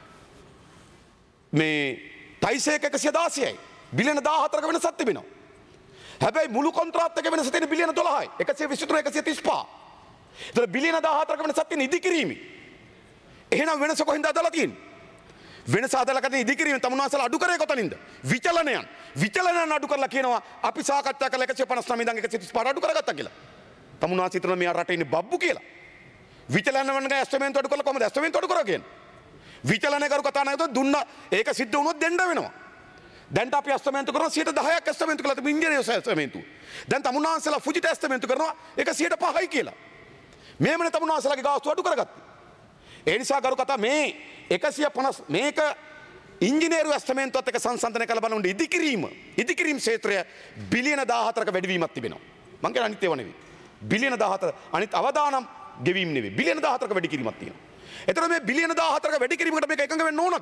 [SPEAKER 3] මේ ටයිසේ එක එකසිය දාසයයි. බිලියන දාහතරක වෙනසක් තිබෙනවා. හැබැයි මුළු කොන්ත්‍රාත් එක වෙනස තියෙන බිලියන දොළහයි. එකසිය විසිතුන එකසිය තිස් පහ. ඒතර බිලියන දාහතරක වෙනසක් තියෙන ඉදිකිරීම. එහෙනම් වෙනස කොහෙන්ද අදලා තියෙන්නේ? වෙනස අදලා කරන ඉදිකිරීම තමුන්නාන්සලා අඩු කරේ කොතනින්ද? විචලනයන්. විචලනයන් අඩු කරලා කියනවා අපි සාකච්ඡා කළ එකසිය පනස් නවය ඉඳන් එකසිය තිස් පහ අඩු කරගත්තා කියලා. තමුන්නාන්ස හිතන මෙයා රටේ ඉන්නේ බබ්බු කියලා. විචලන වන ඇස්තමේන්තුව අඩු කරලා කොහමද ඇස්තමේන්තුව අඩු කරා කියන්නේ? විචලනය කරු කතා නැතුව දුන්නා ඒක සිද්ධ වුණොත් දෙන්න වෙනවා. දැන් අපි ඇස්තමේන්තු කරනවා සියයට දහයක් ඇස්තමේන්තු කළා තිබු ඉංජිනේරු ඇස්තමේන්තුව. දැන් තමුන්නාන්සලා ෆුජිට ඇස්තමේන්තු කරනවා ඒක සියයට පහයි කියලා. මේමනේ තමුන්නාන්සලාගේ ගාස්තු අඩු කරගත්තේ. ඒ නිසා කරු කතා මේ එකසිය පනස් මේක ඉංජිනේරු ඇස්තමේන්තුවත් එක්ක සංසන්දනය කරලා බලනකොට ඉදිකිරීම ඉදිකිරීම ක්ෂේත්‍රය බිලියන දාහතරක වැඩිවීමක් තිබෙනවා. මං කියන අනිත් ඒවා නෙවෙයි. බිලියන දාහතර අනිත් අවදානම් ගෙවීම නෙවෙයි. බිලියන දාහතරක වැඩි කිරීමක් තියෙනවා. එතකොට මේ බිලියන දාහතරක වැඩි කිරීමකට මේක එකඟ වෙන්න ඕනද?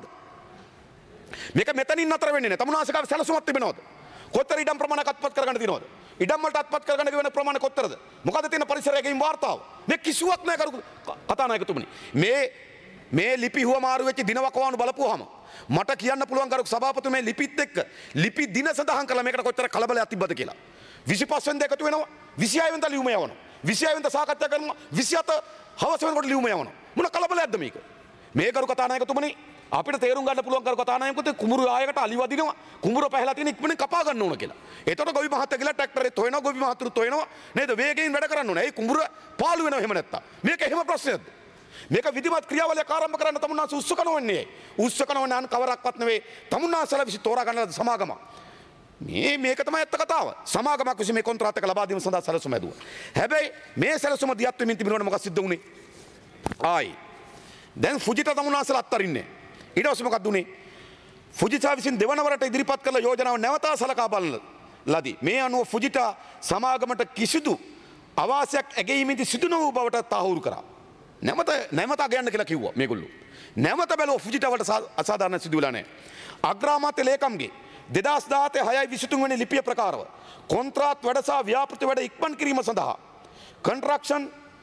[SPEAKER 3] මේක මෙතනින් නතර වෙන්නේ නැහැ. තමුන්නාන්සේක සැලසුමක් තිබෙනවද? කොතර ඉඩම් ප්‍රමාණයක් අත්පත් කරගන්න තියෙනවද? ඉඩම් වලට අත්පත් කරගන්න වෙන ප්‍රමාණය කොතරද? මොකද තියෙන පරිසරයකින් වාර්තාව? මේ කිසිවක් නැහැ කරු කතානායකතුමනි. මේ මේ ලිපි හුවමාරු වෙච්ච දිනවකවානු බලපුවාම මට කියන්න පුළුවන් කරු සභාපති මේ ලිපිත් එක්ක ලිපි දින සඳහන් කළා මේකට කොච්චර කලබලයක් තිබ්බද කියලා. විසිපහ වෙනිදා එකතු වෙනවා. විසිහය වෙනිදා ලියුම යවනවා. විසිහය වෙනිදා සාකච්ඡා කරනවා. විසිහත හවස වෙනකොට ලියුම යවනවා. මොන කලබලයක්ද මේක? මේ කරු කතානායකතුමනි අපිට තේරුම් ගන්න පුළුවන් කරු කතානායකතුමනි කුඹුරු ආයකට අලි වදිනවා. කුඹුර පැහැලා තියෙන ඉක්මනින් කපා ගන්න ඕන කියලා. එතකොට ගොවි මහත්තයා කියලා ට්‍රැක්ටරෙත් හොයනවා ගොවි මහතුරුත් හොයනවා. නේද? වේගයෙන් වැඩ කරන්න ඕනේ. ඒ කුඹුර පාළු වෙනවා එහෙම නැත්තම්. මේක එහෙම ප්‍රශ්නයක්ද? මේක විධිමත් ක්‍රියාවලියක් ආරම්භ කරන්න තමුන්නාන්ස උත්සුක නොවන්නේ. උත්සුක නොවන අන් කවරක්වත් නෙවෙයි. තමුන්නාන්සලා විසි තෝරා ගන්න සමාගම. මේ මේක තමයි ඇත්ත කතාව. සමාගමක් විසින් මේ කොන්ත්‍රාත් එක ලබා දීම සඳහා සැලසුම ඇදුවා. හැබැයි මේ සැලසුම දියත් වෙමින් තිබුණාට මොකක්ද සිද්ධ වුනේ? ආයි. දැන් ෆුජිට තමුන්නාන්සලා අත්තරින්නේ. ඊට පස්සේ මොකක්ද උනේ? ෆුජිතා විසින් දෙවනවරට ඉදිරිපත් කළ යෝජනාව නැවත සලකා බලන ලදී. මේ අනුව ෆුජිතා සමාගමට කිසිදු අවාසියක් ඇගීමේදී සිදු නොවූ බවට තහවුරු කරා. නැමත නැමත අගයන්න කියලා කිව්වා මේගොල්ලෝ. නැමත බැලුවා ෆුජිටාවට අසාධාරණ සිදු වෙලා නැහැ. අග්‍රාමාත්‍ය ලේකම්ගේ දෙදහස් දාහතේ හයයි විසිතුන් වෙනි ලිපිය ප්‍රකාරව කොන්ත්‍රාත් වැඩ සහ ව්‍යාපෘති වැඩ ඉක්මන් කිරීම සඳහා කන්ට්‍රැක්ෂන්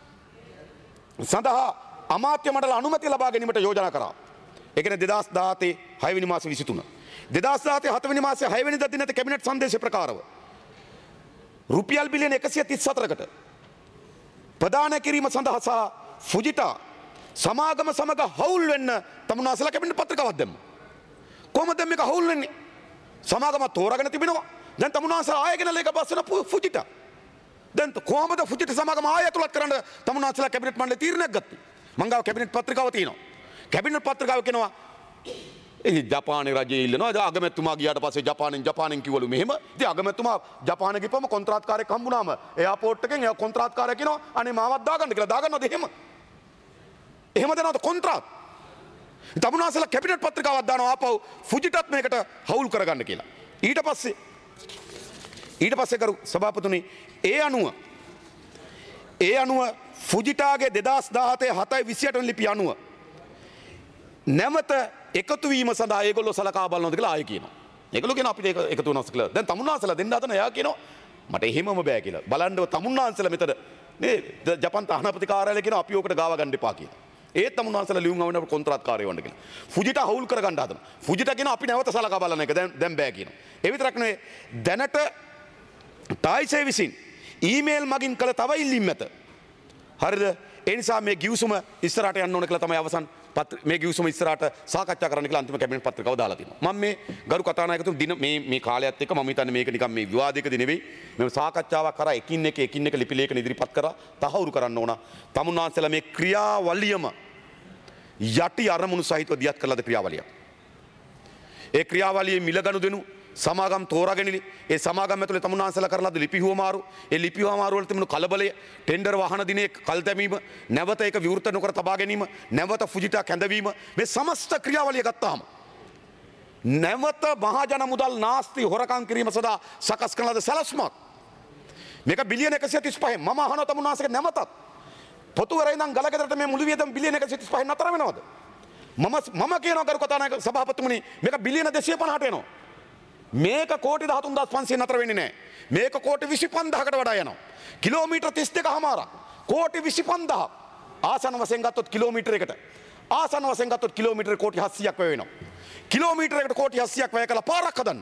[SPEAKER 3] සඳහා අමාත්‍ය මණ්ඩල අනුමැතිය ලබා ගැනීමට යෝජනා කරා. ඒ කියන්නේ දෙදහස් දාහතේ හය වෙනි මාසේ විසිතුන. දෙදහස් දාහතේ හත වෙනි මාසේ හය වෙනිදා දිනට කැබිනට් සංදේශය ප්‍රකාරව රුපියල් බිලියන එකසිය තිස් හතරකට ප්‍රදානය කිරීම සඳහා සහ ෆුජිටා සමාගම සමග හවුල් වෙන්න තමුන්නාන්සලා කැබිනට් පත්‍රිකාවක් දැම්මා. කොහොමද මේක හවුල් වෙන්නේ? සමාගම තෝරාගෙන තිබෙනවා. දැන් තමුන්නාන්සලා ආයෙගෙන ලේක බස්සන ෆුජිටා. දැන් කොහොමද ෆුජිට සමාගම ආය ඇතුළත් කරන්න තමුන්නාන්සලා කැබිනට් මණ්ඩලය තීරණයක් ගත්තේ? මං ගාව කැබිනට් පත්‍රිකාව තියෙනවා. කැබිනට් පත්‍රිකාව කියනවා ඒ ජපානයේ රජය ඉල්ලනවා. ඉතින් අගමැතිතුමා ගියාට පස්සේ ජපානෙන් ජපානෙන් කිව්වලු මෙහෙම. ඉතින් අගමැතිතුමා ජපානෙ ගිහපම කොන්ත්‍රාත්කාරයෙක් හම්බුනාම එයාපෝට් එකෙන් එයා කොන්ත්‍රාත්කාරයා කියනවා අනේ මාවත් දාගන්න කියලා. දාගන්නවද එහෙම? එහෙම දෙනවද කොන්ත්‍රාත්? තමුන්නාන්සලා කැබිනට් පත්‍රිකාවක් දානවා ආපහු ෆුජිටත් මේකට හවුල් කරගන්න කියලා. ඊට පස්සේ ඊට පස්සේ කරු සභාපතිතුනි ඒ අනුව ඒ අනුව ෆුජිටාගේ දෙදහස් දාහතේ හතයි විසිඅට වෙනි ලිපිය අනුව නැවත එකතු වීම සඳහා ඒගොල්ලෝ සලකා බලනවාද කියලා ආයෙ කියනවා. ඒගොල්ලෝ කියන අපිට ඒක එකතු වෙනවස් කියලා. දැන් තමුන්නාන්සලා දෙන්න හදන එයා කියනවා මට එහෙමම බෑ කියලා. බලන්න තමුන්නාන්සලා මෙතන නේ ජපාන් තානාපති කාර්යාලය කියනවා අපි ඕකට ගාව ගන්න එපා කියලා. ඒත් තමුන්නාන්සලා ලියුම් අවුන කොන්ත්‍රාත්කාරය වන්න කියලා. ෆුජිට හවුල් කරගන්න හදනවා. ෆුජිට කියන අපි නැවත සලකා බලන එක දැන් දැන් බෑ කියනවා. ඒ විතරක් නෙවෙයි දැනට ටායිසේ විසින් ඊමේල් මගින් කළ තව ඉල්ලීම් ඇත. හරිද? ඒ නිසා මේ ගිවිසුම ඉස්සරහට යන්න ඕන කියලා තමයි අවසන් මේ ගිවිසුම ඉස්සරහට සාකච්ඡා කරන්න කියලා අන්තිම කැබිනට් පත්‍රිකාව දාලා තිනවා. මම මේ ගරු කතානායකතුමා දින මේ මේ කාලයත් එක්ක මම හිතන්නේ මේක නිකන් මේ විවාදයකදී නෙවෙයි. මේ සාකච්ඡාවක් කරා එකින් එක එකින් එක ලිපි ලේඛන ඉදිරිපත් කරා තහවුරු කරන්න ඕන. තමුන්නාන්සලා මේ ක්‍රියාවලියම යටි අරමුණු සහිතව දියත් කළාද ක්‍රියාවලිය. ඒ ක්‍රියාවලියේ මිල ගනුදෙනු සමාගම් තෝරාගෙනලි ඒ සමාගම් ඇතුලේ තමුන්නාන්සලා කරලාද ලිපි හුවමාරු ඒ ලිපි හුවමාරු වල තිබුණු කලබලය ටෙන්ඩර් වාහන දිනේ කල් දැමීම නැවත ඒක විවෘත නොකර තබා ගැනීම නැවත ෆුජිටා කැඳවීම මේ සමස්ත ක්‍රියාවලිය ගත්තාම නැවත මහජන මුදල් නාස්ති හොරකම් කිරීම සඳහා සකස් කරන ලද සැලැස්මක් මේක බිලියන එකසිය තිස් පහ මම අහනවා තමුන්නාන්සේක නැවතත් පොතුවර ඉඳන් ගලගෙදරට මේ මුළු වියදම් බිලියන එකසිය තිස් පහ නතර වෙනවද මම මම කියනවා ගරු කතානායක සභාපතිතුමනි මේක බිලියන දෙසිය පනහට එනවා මේක කෝටි දහතුන් දහස් පන්සිය නතර වෙන්නේ නැහැ. මේක කෝටි විසි පන්දාහකට වඩා යනවා. කිලෝමීටර් තිස් දෙක හමාරක්. කෝටි විසි පන්දාහක්. ආසන වශයෙන් ගත්තොත් කිලෝමීටරයකට. ආසන වශයෙන් ගත්තොත් කිලෝමීටර කෝටි හත්සියයක් වැය වෙනවා. කිලෝමීටරයකට කෝටි හත්සියයක් වැය කළා පාරක් හදන්න.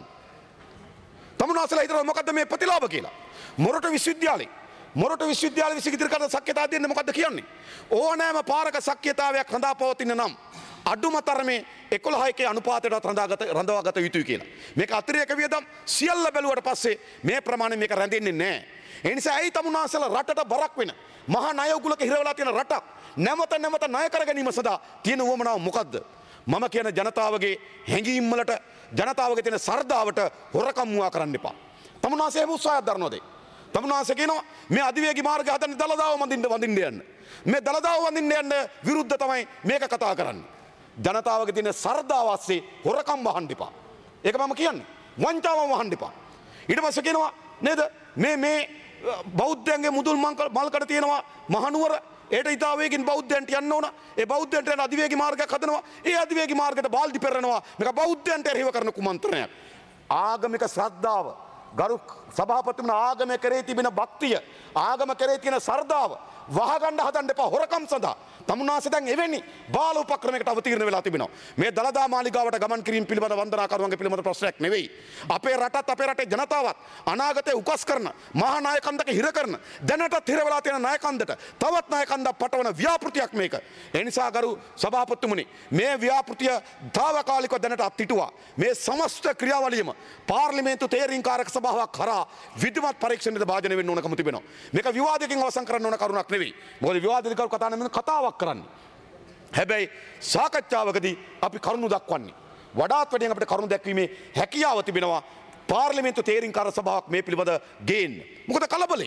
[SPEAKER 3] තමුන්නාන්සලා හිතනවා මොකද්ද මේ ප්‍රතිලාභ කියලා. මොරටු විශ්වවිද්‍යාලේ මොරටු විශ්වවිද්‍යාල විසින් ඉදිරි කරන සක්්‍යතා දෙන්න මොකද්ද කියන්නේ? ඕනෑම පාරක සක්්‍යතාවයක් රඳා පවතින නම් අඩුම තරමේ එකොළහකේ අනුපාතයටත් රඳාගත රඳවාගත යුතුයි කියලා. මේක අතිරේක වියදම් සියල්ල බැලුවට පස්සේ මේ ප්‍රමාණය මේක රැඳෙන්නේ නැහැ. ඒ නිසා ඇයි තමුන්නාන්සලා රටට බරක් වෙන මහා ණය උගුලක හිරවලා තියෙන රටක් නැවත නැවත ණය කර ගැනීම සඳහා තියෙන උවමනාව මොකද්ද? මම කියන ජනතාවගේ හැඟීම් වලට ජනතාවගේ තියෙන සරදාවට හොරකම් මුවා කරන්න එපා. තමුන්නාන්සේ උත්සාහයක් දරනවාද? තමුන්නාන්සේ කියනවා මේ අධිවේගී මාර්ගය හදන්නේ දලදාව වඳින්න වඳින්න යන්න. මේ දලදාව වඳින්න යන්න විරුද්ධ තමයි මේක කතා කරන්නේ. ජනතාවගේ තියෙන සරදාව ASCII හොරකම් වහන්න එපා. ඒක මම කියන්නේ. වංචාවම වහන්න එපා. ඊට පස්සේ කියනවා නේද මේ මේ බෞද්ධයන්ගේ මුදුල් මල්කඩ තියෙනවා මහනුවර ඒට ඉතාවේකින් බෞද්ධයන්ට යන්න ඕන. ඒ බෞද්ධයන්ට යන අධිවේගී මාර්ගයක් හදනවා. ඒ අධිවේගී මාර්ගයට බාල්දි පෙරනවා. මේක බෞද්ධයන්ට එරෙහිව කරන කුමන්ත්‍රණයක්. ආගමික ශ්‍රද්ධාව ගරු සභාපතිතුමා ආගම කරේ තිබෙන භක්තිය ආගම කරේ තියෙන සරදාව වහගන්න හදන්න එපා හොරකම් සඳහා. තමුන්නාන්සේ දැන් එවැනි බාල උපක්‍රමයකට අවතීර්ණ වෙලා තිබෙනවා. මේ දලදා මාලිගාවට ගමන් කිරීම පිළිබඳ වන්දනාකරුවන්ගේ පිළිබඳ ප්‍රශ්නයක් නෙවෙයි. අපේ රටත් අපේ රටේ ජනතාවත් අනාගතේ උකස් කරන මහා නායකන්දක හිර කරන දැනටත් හිර වෙලා තියෙන නායකන්දට තවත් නායකන්දක් පටවන ව්‍යාපෘතියක් මේක. ඒ නිසා ගරු සභාපතිතුමනි මේ ව්‍යාපෘතිය తాවකාලිකව දැනට අත්හිටුවා. මේ සමස්ත ක්‍රියාවලියම පාර්ලිමේන්තු තේරීම්කාරක සභාවක් කරා විධිමත් පරීක්ෂණයට භාජනය වෙන්න ඕනකම තිබෙනවා. මේක විවාදයකින් අවසන් කරන්න ඕන කරුණක් නෙවෙයි. මොකද විවාදිත කරු කතා නෙමෙයි කතාවක් කරන්නේ. හැබැයි සාකච්ඡාවකදී අපි කරුණු දක්වන්නේ වඩාත් වැඩියෙන් අපිට කරුණු දැක්වීමේ හැකියාව තිබෙනවා පාර්ලිමේන්තු තේරීම්කාර සභාවක් මේ පිළිබඳ ගේන්න. මොකද කලබලේ.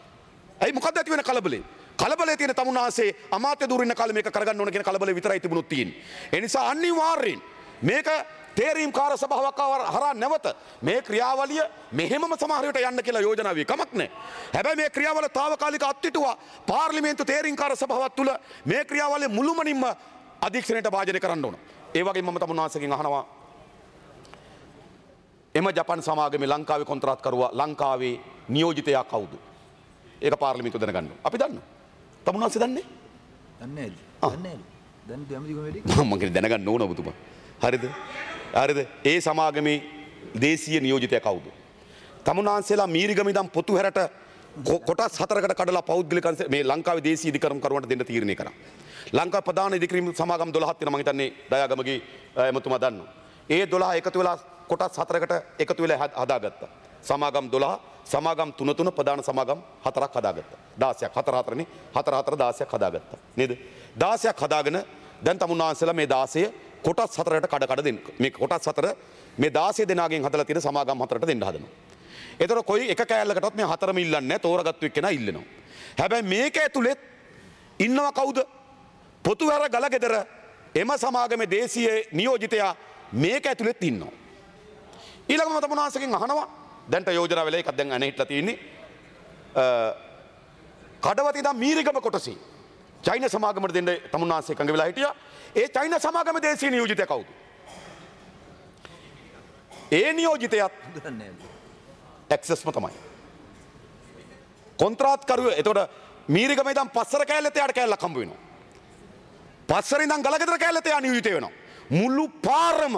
[SPEAKER 3] ඇයි මොකද්ද ඇති වෙන කලබලේ? කලබලේ තියෙන තමුන්නාන්සේ අමාත්‍ය දුරින්න කාලේ මේක කරගන්න ඕන කියන කලබලේ විතරයි තිබුණොත් තියෙන්නේ. ඒ නිසා අනිවාර්යෙන් මේක තේරීම්කාර සභාවක් හරහා නැවත මේ ක්‍රියාවලිය මෙහෙමම සමහර විට යන්න කියලා යෝජනා වේ කමක් නැහැ. හැබැයි මේ ක්‍රියාවල తాවකාලික අත්හිටුවා පාර්ලිමේන්තු තේරීම්කාර සභාවක් තුල මේ ක්‍රියාවලිය මුළුමනින්ම අධීක්ෂණයට භාජනය කරන්න ඕන. ඒ වගේම මම තමුන්නාන්සේගෙන් අහනවා එම ජපාන් සමාගමේ ලංකාවේ කොන්ත්‍රාත්කරුවා ලංකාවේ නියෝජිතයා කවුද? ඒක පාර්ලිමේන්තුව දැනගන්න ඕන. අපි දන්නවා. තමුන්නාන්සේ දන්නේ?
[SPEAKER 4] දන්නේ නැහැ. දන්නේ නැහැ. දැන් දෙමදිගම වැඩි.
[SPEAKER 3] මම කියන්නේ දැනගන්න ඕන ඔබතුමා. හරිද? හරිද? ඒ සමාගමේ දේශීය නියෝජිතයා කවුද? තමුන්නාන්සේලා මීරිගම ඉඳන් පොතු හැරට කොටස් හතරකට කඩලා පෞද්ගලික මේ ලංකාවේ දේශීය ඉදිකරම් කරුවන්ට දෙන්න තීරණය කරා. ලංකා ප්‍රධාන ඉදිකිරීම සමාගම් දොළහක් තියෙනවා මම හිතන්නේ දයාගමගේ එමතුමා දන්නවා. ඒ දොළහ එකතු වෙලා කොටස් හතරකට එකතු වෙලා හදාගත්තා. සමාගම් දොළහ සමාගම් තුන තුන ප්‍රධාන සමාගම් හතරක් හදාගත්තා. දාසයක් හතර හතරනේ හතර හතර දාසයක් හදාගත්තා. නේද? දාසයක් හදාගෙන දැන් තමුන්නාන්සලා මේ දාසය කොටස් හතරකට කඩ කඩ දෙන්න. මේ කොටස් හතර මේ දාසය දෙනාගෙන් හදලා තියෙන සමාගම් හතරට දෙන්න හදනවා. ඒතර කොයි එක කෑල්ලකටවත් මේ හතරම ඉල්ලන්නේ නැහැ. තෝරගත්තු එක්කෙනා ඉල්ලනවා. හැබැයි මේක ඇතුළෙත් ඉන්නවා කවුද? පොතුවැර ගලගෙදර එම සමාගමේ දේශීය නියෝජිතයා මේක ඇතුළෙත් ඉන්නවා. ඊළඟම තමුන්නාන්සකින් අහනවා දැන්ට යෝජනා වෙලා එකක් දැන් අනේ හිටලා තියෙන්නේ කඩවති ඉඳන් මීරිගම කොටසේ චෛන සමාගමට දෙන්න තමුන්නාන්සේ එකඟ වෙලා හිටියා. ඒ චෛන සමාගමේ දේශීය නියෝජිතයා කවුද? ඒ නියෝජිතයත් ඇක්සස්ම තමයි. කොන්ත්‍රාත්කරුව එතකොට මීරිගම ඉඳන් පස්සර කෑල්ලට යාට කෑල්ලක් හම්බ වෙනවා. පස්සර ඉඳන් ගලගෙදර කෑල්ලට යා නියෝජිතය වෙනවා. මුළු පාරම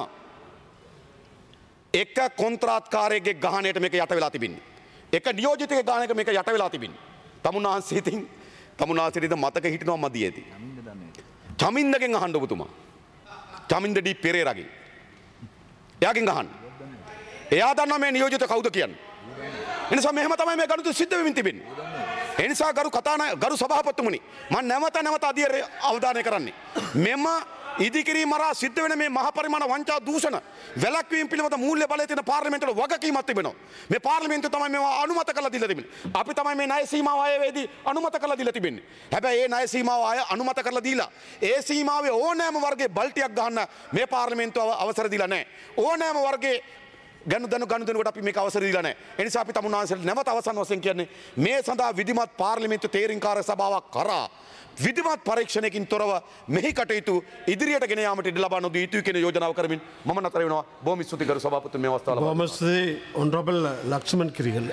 [SPEAKER 3] එක කොන්ත්‍රාත්කාරයගේ ගහණයට මේක යට වෙලා තිබින්නේ. එක නියෝජිතයෙක් ගහණයක මේක යට වෙලා තිබින්නේ. තමුන්නාන්සේ ඉතින් තමුන්නාන්සේට ඉතින් මතක හිටිනවා මදි ඇති. චමින්දගෙන් අහන්න ඔබතුමා. චමින්ද ඩී පෙරේරාගෙන්. එයාගෙන් අහන්න. එයා දන්නවා මේ නියෝජිත කවුද කියන්නේ. එනිසා මෙහෙම තමයි මේ ගනුදෙනු සිද්ධ වෙමින් තිබෙන්නේ. එනිසා ගරු කතානායක ගරු සභාපතිතුමනි මම නැවත නැවත අධිරේ අවධානය කරන්නේ. මෙම ඉදිකිරීම මරා සිද්ධ වෙන මේ මහ පරිමාණ වංචා දූෂණ වැළැක්වීම පිළිබඳ මූල්‍ය බලය තියෙන පාර්ලිමේන්තුවල වගකීමක් තිබෙනවා. මේ පාර්ලිමේන්තුව තමයි මේවා අනුමත කරලා දීලා තිබෙන්නේ. අපි තමයි මේ ණය සීමාව ආයවේදී අනුමත කරලා දීලා තිබෙන්නේ. හැබැයි ඒ ණය සීමාව ආය අනුමත කරලා දීලා ඒ සීමාවේ ඕනෑම වර්ගයේ බල්ටියක් ගහන්න මේ පාර්ලිමේන්තුව අවසර දීලා නැහැ. ඕනෑම වර්ගයේ ගනුදෙනු ගනුදෙනුවට අපි මේක අවසර දීලා නැහැ. ඒ නිසා අපි තමුන්නාන්සේට නැවත අවසන් වශයෙන් කියන්නේ මේ සඳහා විධිමත් පාර්ලිමේන්තු තේරීම්කාර සභාවක් කරා විධිමත් පරීක්ෂණයකින් තොරව මෙහි කටයුතු ඉදිරියට ගෙන යාමට ඉඩ ලබා නොදී යුතුයි කියන යෝජනාව කරමින් මම නතර වෙනවා. බොහොම ස්තුතියි ගරු සභාපතිතුමනි මේ අවස්ථාව ලබා
[SPEAKER 5] බොහොම ස්තුතියි ඔනරබල් ලක්ෂ්මන් කිරිගල්ල.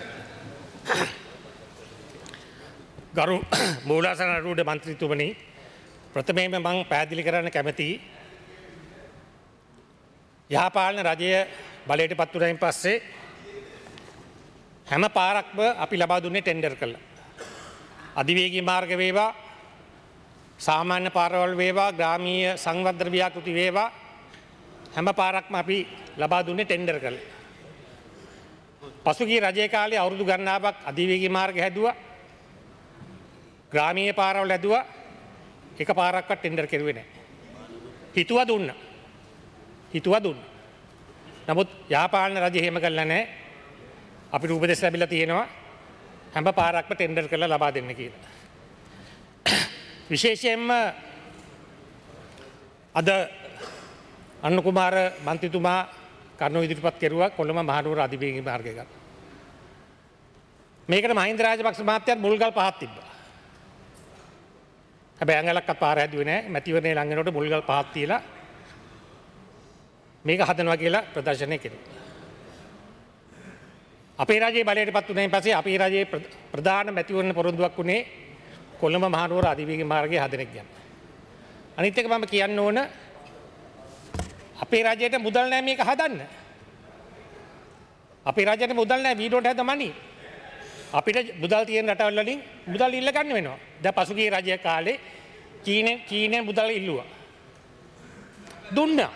[SPEAKER 2] ගරු මූලාසන ආරූඪ මන්ත්‍රීතුමනි ප්‍රථමයෙන්ම මම පැහැදිලි කරන්න කැමතියි යහපාලන රජය බලයට පත් වුණායින් පස්සේ හැම පාරක්ම අපි ලබා දුන්නේ ටෙන්ඩර් කළා. අධිවේගී මාර්ග වේවා සාමාන්‍ය පාරවල් වේවා ග්‍රාමීය සංවර්ධන ව්‍යාපෘති වේවා හැම පාරක්ම අපි ලබා දුන්නේ ටෙන්ඩර් කළා. පසුගිය රජයේ කාලේ අවුරුදු ගණනාවක් අධිවේගී මාර්ග හැදුවා. ග්‍රාමීය පාරවල් හැදුවා. එක පාරක්වත් ටෙන්ඩර් කෙරුවේ නැහැ. හිතුවා දුන්නා. හිතුවා දුන්නා. නමුත් යහපාලන රජය එහෙම කළා නැහැ. අපිට උපදෙස් ලැබිලා තියෙනවා හැම පාරක්ම ටෙන්ඩර් කරලා ලබා දෙන්න කියලා. විශේෂයෙන්ම අද අන්න කුමාර මන්ත්‍රීතුමා කරුණු ඉදිරිපත් කෙරුවා කොළඹ මහනුවර අධිවේගී මාර්ගය ගන්න. මේකට මහින්ද රාජපක්ෂ මහත්තයාත් මුල්ගල් පහක් තිබ්බා. හැබැයි අංගලක්වත් පාර හැදුවේ නැහැ. මැතිවරණේ ළඟ වෙනකොට මුල්ගල් පහක් තියලා මේක හදනවා කියලා ප්‍රදර්ශනය කෙරුවා. අපේ රජයේ බලයට පත් වුණායින් පස්සේ අපේ රජයේ ප්‍රධාන මැතිවරණ පොරොන්දුවක් උනේ කොළඹ මහනුවර අධිවේගී මාර්ගය හදන එක ගැන. අනිත් එක මම කියන්න ඕන අපේ රජයට මුදල් නැහැ මේක හදන්න. අපේ රජයට මුදල් නැහැ we don't have the money. අපිට මුදල් තියෙන රටවල් වලින් මුදල් ඉල්ල ගන්න වෙනවා. දැන් පසුගිය රජය කාලේ චීනේ චීනේ මුදල් ඉල්ලුවා. දුන්නා.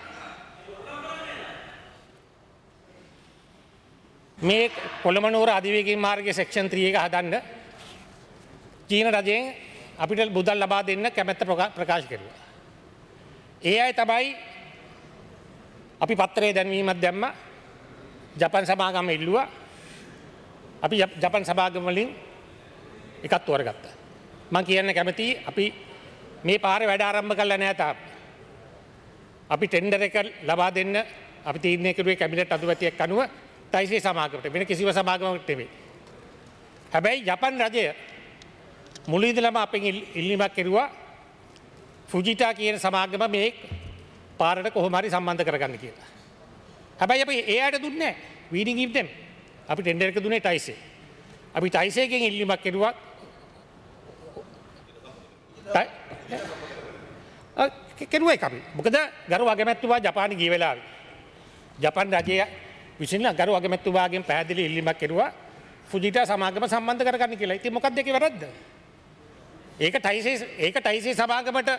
[SPEAKER 2] මේ කොළඹ නුවර අධිවේගී මාර්ගයේ සෙක්ෂන් ත්‍රී එක හදන්න චීන රජයෙන් අපිට මුදල් ලබා දෙන්න කැමැත්ත ප්‍රකාශ කරුවා. ඒ අය තමයි අපි පත්‍රයේ දැන්වීමක් දැම්මා. ජපන් සමාගම ඉල්ලුවා. අපි ජපන් සමාගම වලින් එකක් තෝරගත්තා. මම කියන්න කැමතියි අපි මේ පාරේ වැඩ ආරම්භ කළා නෑ තාම. අපි ටෙන්ඩර් එක ලබා දෙන්න අපි තීරණය කරුවේ කැබිනට් අධිපතියෙක් අනුව තයිසේ සමාගමට වෙන කිසිම සමාගමකට නෙවෙයි. හැබැයි ජපන් රජය මුල ඉඳලම අපෙන් ඉල්ලීමක් කෙරුවා ෆුජිටා කියන සමාගම මේ පාරට කොහොම හරි සම්බන්ධ කරගන්න කියලා. හැබැයි අපි ඒ අයට දුන්නේ නැහැ. we didn't give them. අපි ටෙන්ඩර් එක දුන්නේ ටයිසේ. අපි ටයිසේගෙන් ඉල්ලීමක් කෙරුවා කෙරුවා ඒක අපි. මොකද ගරු අගමැතිතුමා ජපානයේ ගිය වෙලාවේ ජපාන් රජය විසින් ගරු අගමැතිතුමාගෙන් පැහැදිලි ඉල්ලීමක් කෙරුවා ෆුජිටා සමාගම සම්බන්ධ කරගන්න කියලා. ඉතින් මොකක්ද ඒකේ වැරද්ද? ඒක ටයිසේ ඒක ටයිසේ සමාගමට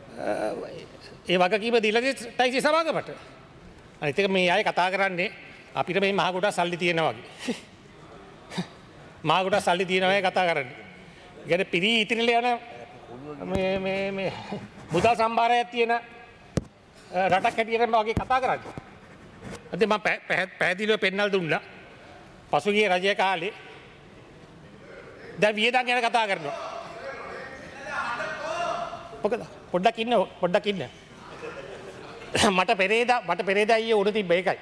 [SPEAKER 2] ඒ වගකීම දීලා ටයිසේ සමාගමට. අනිත් එක මේ අය කතා කරන්නේ අපිට මේ මහ කොටස් සල්ලි තියෙනවා වගේ. මහ කොටස් සල්ලි තියෙනවා වගේ කතා කරන්නේ. ඒකට පිරී ඉතිරිලා යන මේ මේ මේ මුදල් සම්භාරයක් තියෙන රටක් හැටියට වගේ කතා කරන්නේ. අද මම පැහැදිලිව පෙන්නල් දුන්නා. පසුගිය රජයේ කාලේ දැන් වියදම් ගැන කතා කරනවා. මොකද පොඩ්ඩක් ඉන්න පොඩ්ඩක් ඉන්න. මට පෙරේදා මට පෙරේදා ඊයේ උඩ තිබ්බ එකයි.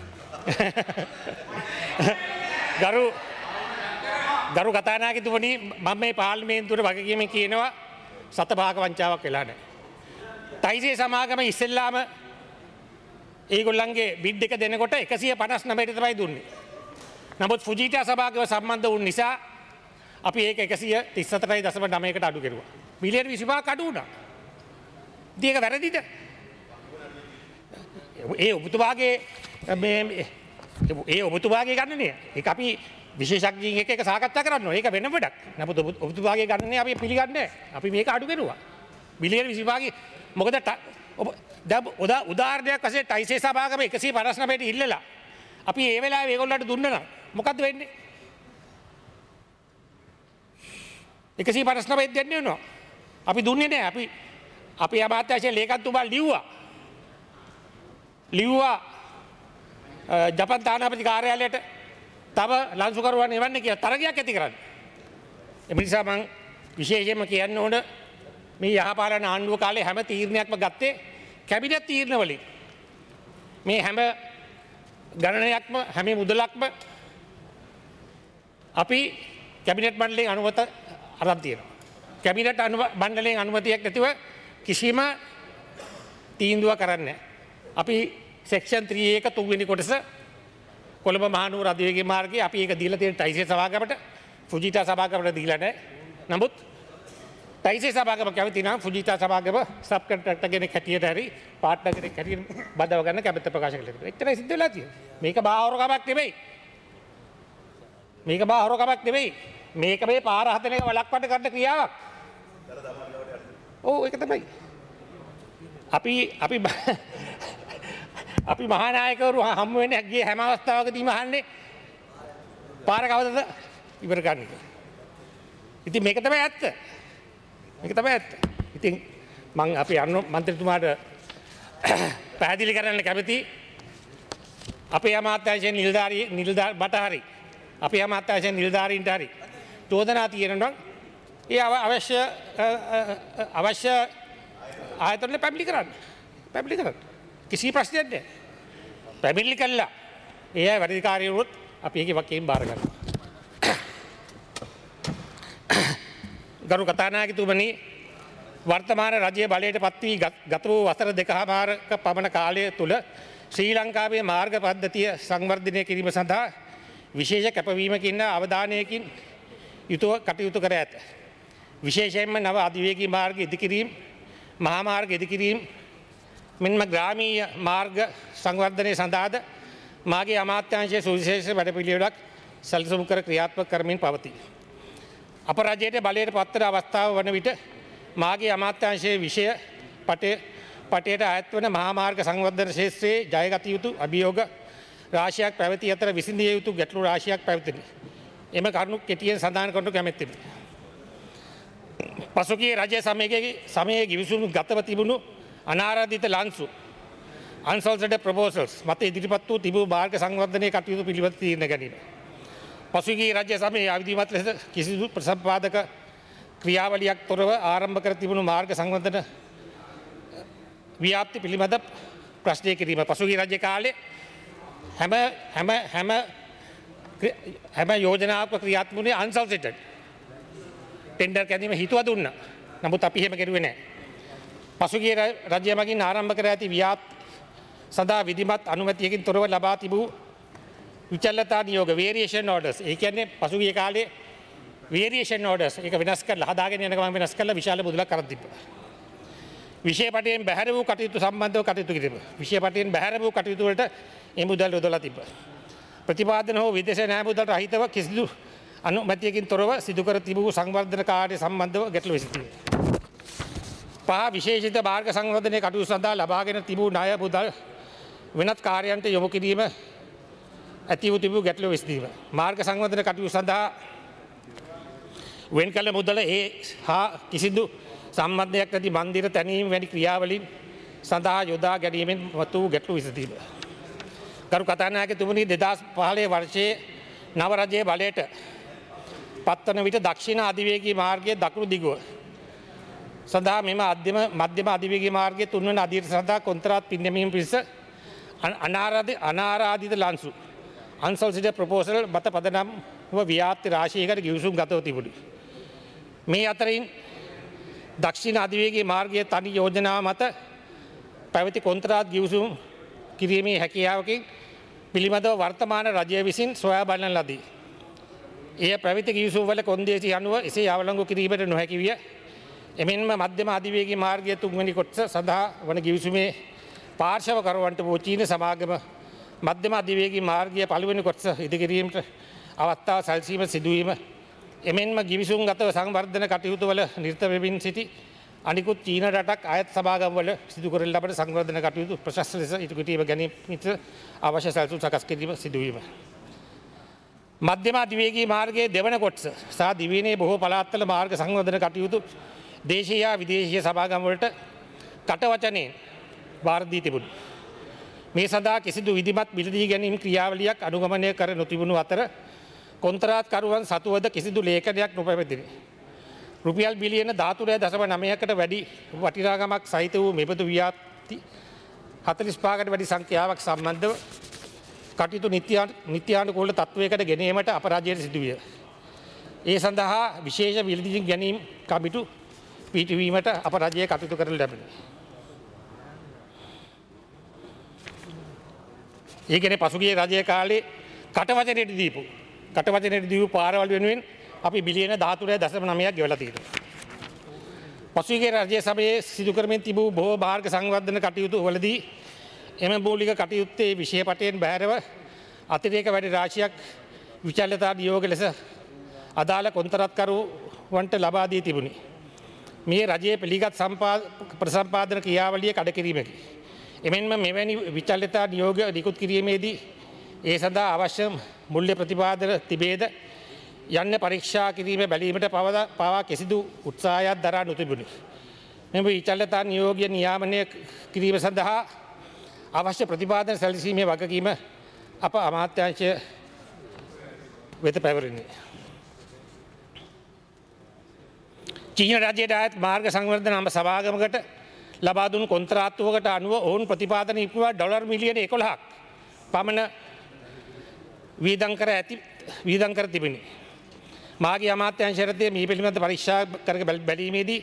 [SPEAKER 2] ගරු ගරු කතානායකතුමනි මම මේ පාර්ලිමේන්තුවට වගකීමෙන් කියනවා සත භාග වංචාවක් වෙලා නැහැ. තයිසේ සමාගම ඉස්සෙල්ලාම ඒගොල්ලන්ගේ බිඩ් එක දෙනකොට එකසිය පනස් නවයට තමයි දුන්නේ. නමුත් ෆුජිටා සභාගම සම්බන්ධ වුන නිසා අපි ඒක එකසිය තිස් හතරයි දශම නවයකට අඩු කෙරුවා. මිලියන විසිපහක් අඩු වුණා. ඉතින් ඒක වැරදිද? ඒ ඔබතුමාගේ මේ ඒ ඔබතුමාගේ ගණනය. ඒක අපි විශේෂඥයින් එක්ක ඒක සාකච්ඡා කරන්න ඕනේ. ඒක වෙන වැඩක්. නමුත් ඔබතුමාගේ ගණනය අපි පිළිගන්නේ නැහැ. අපි මේක අඩු කෙරුවා. මිලියන විසිපහගේ මොකද ඔබ දැන් උදාහරණයක් වශයෙන් ටයිසේ සභාගම එකසිය පනස් නවයට ඉල්ලලා අපි ඒ වෙලාවේ ඒගොල්ලන්ට දුන්න නම් මොකද්ද වෙන්නේ? එකසිය පනස් නවයට දෙන්නේ නෝ. අපි දුන්නේ නැහැ. අපි අපි අමාත්‍යාංශයේ ලේකම්තුමා ලිව්වා. ලිව්වා ජපන් තානාපති කාර්යාලයට තව ලන්සුකරුවන් එවන්න කියලා තරගයක් ඇති කරන්න. ඒ නිසා මම විශේෂයෙන්ම කියන්න ඕන මේ යහපාලන ආණ්ඩුව කාලේ හැම තීරණයක්ම ගත්තේ කැබිනට් තීරණ වලින්. මේ හැම ගණනයක්ම හැම මුදලක්ම අපි කැබිනට් මණ්ඩලයෙන් අනුමත අරන් තියෙනවා. කැබිනට් මණ්ඩලයෙන් අනුමැතියක් නැතිව කිසිම තීන්දුවක් කරන්නේ නැහැ. අපි සෙක්ෂන් ත්‍රී එක තුන්වෙනි කොටස කොළඹ මහනුවර අධිවේගී මාර්ගයේ අපි ඒක දීලා තියෙන ටයිසේ සභාගමට ෆුජිටා සභාගමට දීලා නැහැ. නමුත් ටයිසේ සභාගම කැමති නම් ෆුජිටා සභාගම සබ් කොන්ට්‍රැක්ටර් කෙනෙක් හැටියට හරි පාර්ට්නර් කෙනෙක් හැටියට බදව ගන්න කැමැත්ත ප්‍රකාශ කළා. එච්චරයි සිද්ධ වෙලා තියෙන්නේ. මේක බාහිරකමක් නෙමෙයි. මේක බාහිරකමක් නෙමෙයි. මේක මේ පාර හදන එක වළක්වන්න කරන ක්‍රියාවක්. ඔව් ඒක තමයි. අපි අපි අපි මහානායකවරු හම්බ වෙන්නේ ගිය හැම අවස්ථාවකදීම අහන්නේ පාර කවදද ඉවර ගන්න කියලා. ඉතින් මේක තමයි ඇත්ත. මේක තමයි ඇත්ත. ඉතින් මම අපි අන්න මන්ත්‍රීතුමාට පැහැදිලි කරන්න කැමති අපේ අමාත්‍යාංශයේ නිලධාරී නිලධාර බට හරි අපේ අමාත්‍යාංශයේ නිලධාරීන්ට හරි චෝදනා තියෙනවා ඒ අවශ්‍ය අවශ්‍ය ආයතන පැමිණිලි කරන්න. පැමිණිලි කරන්න. කිසි ප්‍රශ්නයක් නැහැ. පැමිණිලි කළා. ඒ අය වැඩිකාරී වුණොත් අපි ඒකේ වකීම් බාර ගන්නවා. ගරු කතානායකතුමනි වර්තමාන රජයේ බලයට පත් වී ගත වූ වසර දෙකමාරක පමණ කාලය තුළ ශ්‍රී ලංකාවේ මාර්ග පද්ධතිය සංවර්ධනය කිරීම සඳහා විශේෂ කැපවීමකින් අවධානයකින් යුතුව කටයුතු කර ඇත. විශේෂයෙන්ම නව අධිවේගී මාර්ග ඉදිකිරීම, මහා මාර්ග ඉදිකිරීම මෙන්ම ග්‍රාමීය මාර්ග සංවර්ධනය සඳහාද මාගේ අමාත්‍යාංශයේ සුවිශේෂ වැඩපිළිවෙලක් සැලසුම් කර ක්‍රියාත්මක කරමින් පවතී. අප රජයට බලයට පත්වන අවස්ථාව වන විට මාගේ අමාත්‍යාංශයේ විෂය පටේ පටයට අයත් වන මහා මාර්ග සංවර්ධන ක්ෂේත්‍රයේ ජයගත යුතු අභියෝග රාශියක් පැවති අතර විසඳිය යුතු ගැටලු රාශියක් පැවතිනි. එම කරුණු කෙටියෙන් සඳහන් කරනු කැමැත්තෙමි. පසුගිය රජය සමයේදී සමයේ ගිවිසුම් ගතව තිබුණු අනාරාධිත ලන්සු unsolicited proposals මත ඉදිරිපත් වූ තිබූ මාර්ග සංවර්ධනයේ කටයුතු පිළිබඳ තීරණ ගැනීම. පසුගිය රජය සමයේ අවිධිමත් ලෙස කිසිදු ප්‍රසම්පාදක ක්‍රියාවලියක් තොරව ආරම්භ කර තිබුණු මාර්ග සංවර්ධන ව්‍යාප්ති පිළිබඳ ප්‍රශ්නය කිරීම. පසුගිය රජ කාලේ හැම හැම හැම හැම යෝජනාවක්ම ක්‍රියාත්මක වුණේ unsolicited. ටෙන්ඩර් කැදීම හිතුව දුන්නා. නමුත් අපි එහෙම කරුවේ නැහැ. පසුගිය රජය මගින් ආරම්භ කර ඇති ව්‍යාප්ති සඳහා විධිමත් අනුමැතියකින් තොරව ලබා තිබූ විචල්ලතා නියෝග variation orders. ඒ කියන්නේ පසුගිය කාලේ variation orders ඒක වෙනස් කරලා හදාගෙන යන ගමන් වෙනස් කරලා විශාල මුදලක් අරන් තිබ්බා. විෂය පටයෙන් බැහැර වූ කටයුතු සම්බන්ධව කටයුතු කිරීම. විෂය පටයෙන් බැහැර වූ කටයුතු වලට මේ මුදල් යොදලා තිබ්බා. ප්‍රතිපාදන හෝ විදේශ න්‍යාය මුදල් රහිතව කිසිදු අනුමැතියකින් තොරව සිදු කර තිබූ සංවර්ධන කාර්ය සම්බන්ධව ගැටලු විසඳීම. පහ විශේෂිත මාර්ග සංවර්ධනයේ කටයුතු සඳහා ලබාගෙන තිබූ ණය මුදල් වෙනත් කාර්යයන්ට යොමු කිරීම ඇති වූ තිබූ ගැටලුව විසඳීම. මාර්ග සංවර්ධන කටයුතු සඳහා වෙන් කළ මුදල ඒ හා කිසිදු සම්බන්ධයක් නැති මන්දිර තැනීම වැනි ක්‍රියාවලින් සඳහා යොදා ගැනීමෙන් මතු වූ ගැටලු විසඳීම. ගරු කතානායකතුමනි දෙදහස් පහළොව වර්ෂයේ නව රජයේ බලයට පත්වන විට දක්ෂිණ අධිවේගී මාර්ගයේ දකුණු දිගුව සඳහා මෙම අධ්‍යම මධ්‍යම අධිවේගී මාර්ගයේ තුන්වන අධීර සඳහා කොන්ත්‍රාත් පින්දීම පිණිස අනාරාධිත ලන්සු අන්සල්සිඩර් ප්‍රොපෝසල් මත පදනම්ව ව්‍යාප්ති රාශියකට ගිවිසුම් ගතව තිබුණි. මේ අතරින් දක්ෂිණ අධිවේගී මාර්ගයේ තනි යෝජනාව මත පැවති කොන්ත්‍රාත් ගිවිසුම් කිරීමේ හැකියාවකින් පිළිබඳව වර්තමාන රජය විසින් සොයා බලන ලදී. එය පැවති ගිවිසුම් වල කොන්දේසි අනුව එසේ අවලංගු කිරීමට නොහැකි විය. එමෙන්ම මධ්‍යම අධිවේගී මාර්ගයේ තුන්වෙනි කොටස සඳහා වන ගිවිසුමේ පාර්ශවකරුවන්ට වූ චීන සමාගම මධ්‍යම අධිවේගී මාර්ගයේ පළවෙනි කොටස ඉදිකිරීමට අවස්ථාව සැලසීම සිදුවීම එමෙන්ම ගිවිසුම් ගතව සංවර්ධන කටයුතු වල නිරත වෙමින් සිටි අනිකුත් චීන රටක් අයත් සභාගම් වල සිදු කරන ලබන සංවර්ධන කටයුතු ප්‍රශස්ත ලෙස ඉටු කිරීම ගැනීමට අවශ්‍ය සැලසුම් සකස් කිරීම සිදුවීම. මධ්‍යම අධිවේගී මාර්ගයේ දෙවන කොටස සහ දිවයිනේ බොහෝ පළාත්වල මාර්ග සංවර්ධන කටයුතු දේශීය හා විදේශීය සභාගම් වලට කටවචනෙන් බාර දී තිබුණි. මේ සඳහා කිසිදු විධිමත් මිලදී ගැනීම ක්‍රියාවලියක් අනුගමනය කර නොතිබුණු අතර කොන්ත්‍රාත්කරුවන් සතුවද කිසිදු ලේඛනයක් නොපැවතිනි. රුපියල් බිලියන ධාතුරය දශම නවයකට වැඩි වටිනාකමක් සහිත වූ මෙබඳු ව්‍යාප්ති හතළිස් පහකට වැඩි සංඛ්‍යාවක් සම්බන්ධව කටයුතු නිත්‍යානුකූල තත්ත්වයකට ගෙනීමට අප රජයට සිදුවිය. ඒ සඳහා විශේෂ මිලදී ගැනීම් කමිටු පිහිටුවීමට අප රජය කටයුතු කරනු ලැබුණි. ඒ කියන්නේ පසුගිය රජයේ කාලේ කටවචනයට දීපු කටවචනයට දීපු පාරවල් වෙනුවෙන් අපි බිලියන දහතුනයි දශම නවයක් ගෙවලා තියෙනවා. පසුගිය රජයේ සමයේ සිදු කරමින් තිබූ බොහෝ මාර්ග සංවර්ධන කටයුතු වලදී එම මූලික කටයුත්තේ විෂයපටයෙන් බැහැරව අතිරේක වැඩි රාශියක් විචල්‍යතා නියෝග ලෙස අදාළ කොන්ත්‍රාත්කරුවන්ට ලබා දී තිබුණි. මේ රජයේ පිළිගත් ප්‍රසම්පාදන ක්‍රියාවලිය කඩ කිරීමකි. එමෙන්ම මෙවැනි විචල්‍යතා නියෝග නිකුත් කිරීමේදී ඒ සඳහා අවශ්‍ය මුල්‍ය ප්‍රතිපාදන තිබේද යන්න පරීක්ෂා කිරීම බැලීමට පවා කිසිදු උත්සාහයක් දරා නොතිබුණි. මෙම විචල්‍යතා නියෝගය නියාමනය කිරීම සඳහා අවශ්‍ය ප්‍රතිපාදන සැලසීමේ වගකීම අප අමාත්‍යාංශය වෙත පැවරිණි. චීන රජයට අයත් මාර්ග සංවර්ධන අම සභාගමකට ලබා දුන් කොන්ත්‍රාත්තුවකට අනුව ඔවුන් ප්‍රතිපාදන ඉක්මවා ඩොලර් මිලියන එකොළහක් පමණ වීදම් කර ඇති වීදම් කර තිබිණි. මාගේ අමාත්‍යාංශයටදී මේ පිළිබඳ පරීක්ෂා කර බැලීමේදී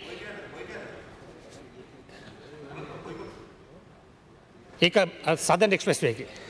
[SPEAKER 2] ඒක සදර්න් එක්ස්ප්‍රෙස් වේ එකේ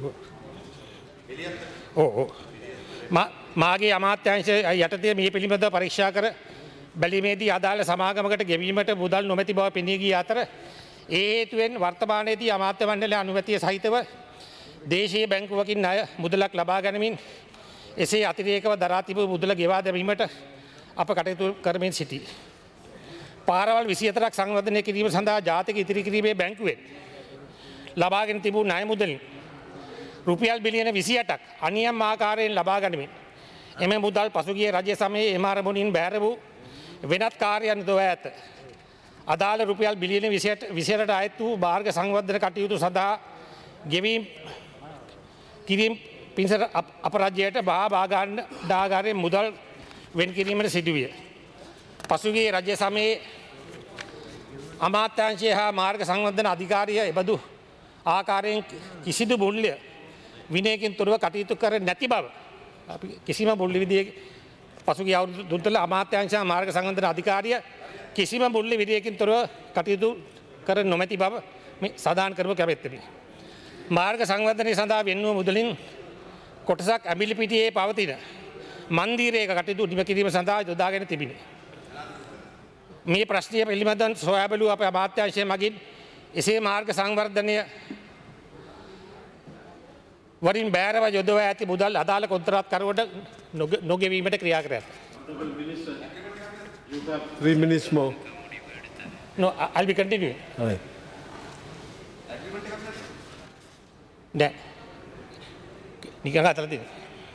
[SPEAKER 2] ඔව් ඔව් මාගේ අමාත්‍යාංශය යටතේ මේ පිළිබඳව පරීක්ෂා කර බැලීමේදී අදාළ සමාගමකට ගෙවීමට මුදල් නොමැති බව පෙනී ගිය අතර ඒ හේතුවෙන් වර්තමානයේදී අමාත්‍ය මණ්ඩලයේ අනුමැතිය සහිතව දේශීය බැංකුවකින් ණය මුදලක් ලබා ගැනීමෙන් එසේ අතිරේකව දරා තිබූ මුදල ගෙවා දැමීමට අප කටයුතු කරමින් සිටී. පාරවල් විසිහතරක් සංවර්ධනය කිරීම සඳහා ජාතික ඉතිරි කිරීමේ බැංකුවෙන් ලබාගෙන තිබූ ණය මුදලින් රුපියල් බිලියන විසිඅටක් අනියම් ආකාරයෙන් ලබා ගනිමින් එම මුදල් පසුගිය රජය සමයේ එම අරමුණින් බැහැර වූ වෙනත් කාර්යයන් දොවා ඇත. අදාළ රුපියල් බිලියන විසිඅටට අයත් වූ මාර්ග සංවර්ධන කටයුතු සඳහා ගෙවීම් කිරීම් පිණිස අප රජයට බා භාණ්ඩාගාරයෙන් මුදල් වෙන් කිරීමට සිදුවිය. පසුගිය රජය සමයේ අමාත්‍යාංශය හා මාර්ග සංවර්ධන අධිකාරිය එබඳු ආකාරයෙන් කිසිදු මුල්‍ය විනයකින් තොරව කටයුතු කර නැති බව අපි කිසිම මුල්‍ය විදියේ පසුගිය අවුරුදු තුන අමාත්‍යාංශ මාර්ග සංවර්ධන අධිකාරිය කිසිම මුල්‍ය විදියකින් තොරව කටයුතු කර නොමැති බව මේ සඳහන් කරව කැමැත්තෙමි. මාර්ග සංවර්ධනය සඳහා වෙන්වූ මුදලින් කොටසක් ඇඹිලිපිටියේ පවතින මන්දිරයක කටයුතු නිම කිරීම සඳහා යොදාගෙන තිබිණි. මේ ප්‍රශ්නය පිළිබඳව සොයා බැලූ අපේ අමාත්‍යාංශය මගින් එසේ මාර්ග සංවර්ධනය වරින් බෑරව යොදවා ඇති මුදල් අදාළ කොන්ත්‍රාත්කරුවට නොගෙවීමට ක්‍රියා කර ඇත.
[SPEAKER 5] Three minutes more.
[SPEAKER 2] No, I'll be continuing.
[SPEAKER 5] All right.
[SPEAKER 2] නිකන් අතර තියෙන.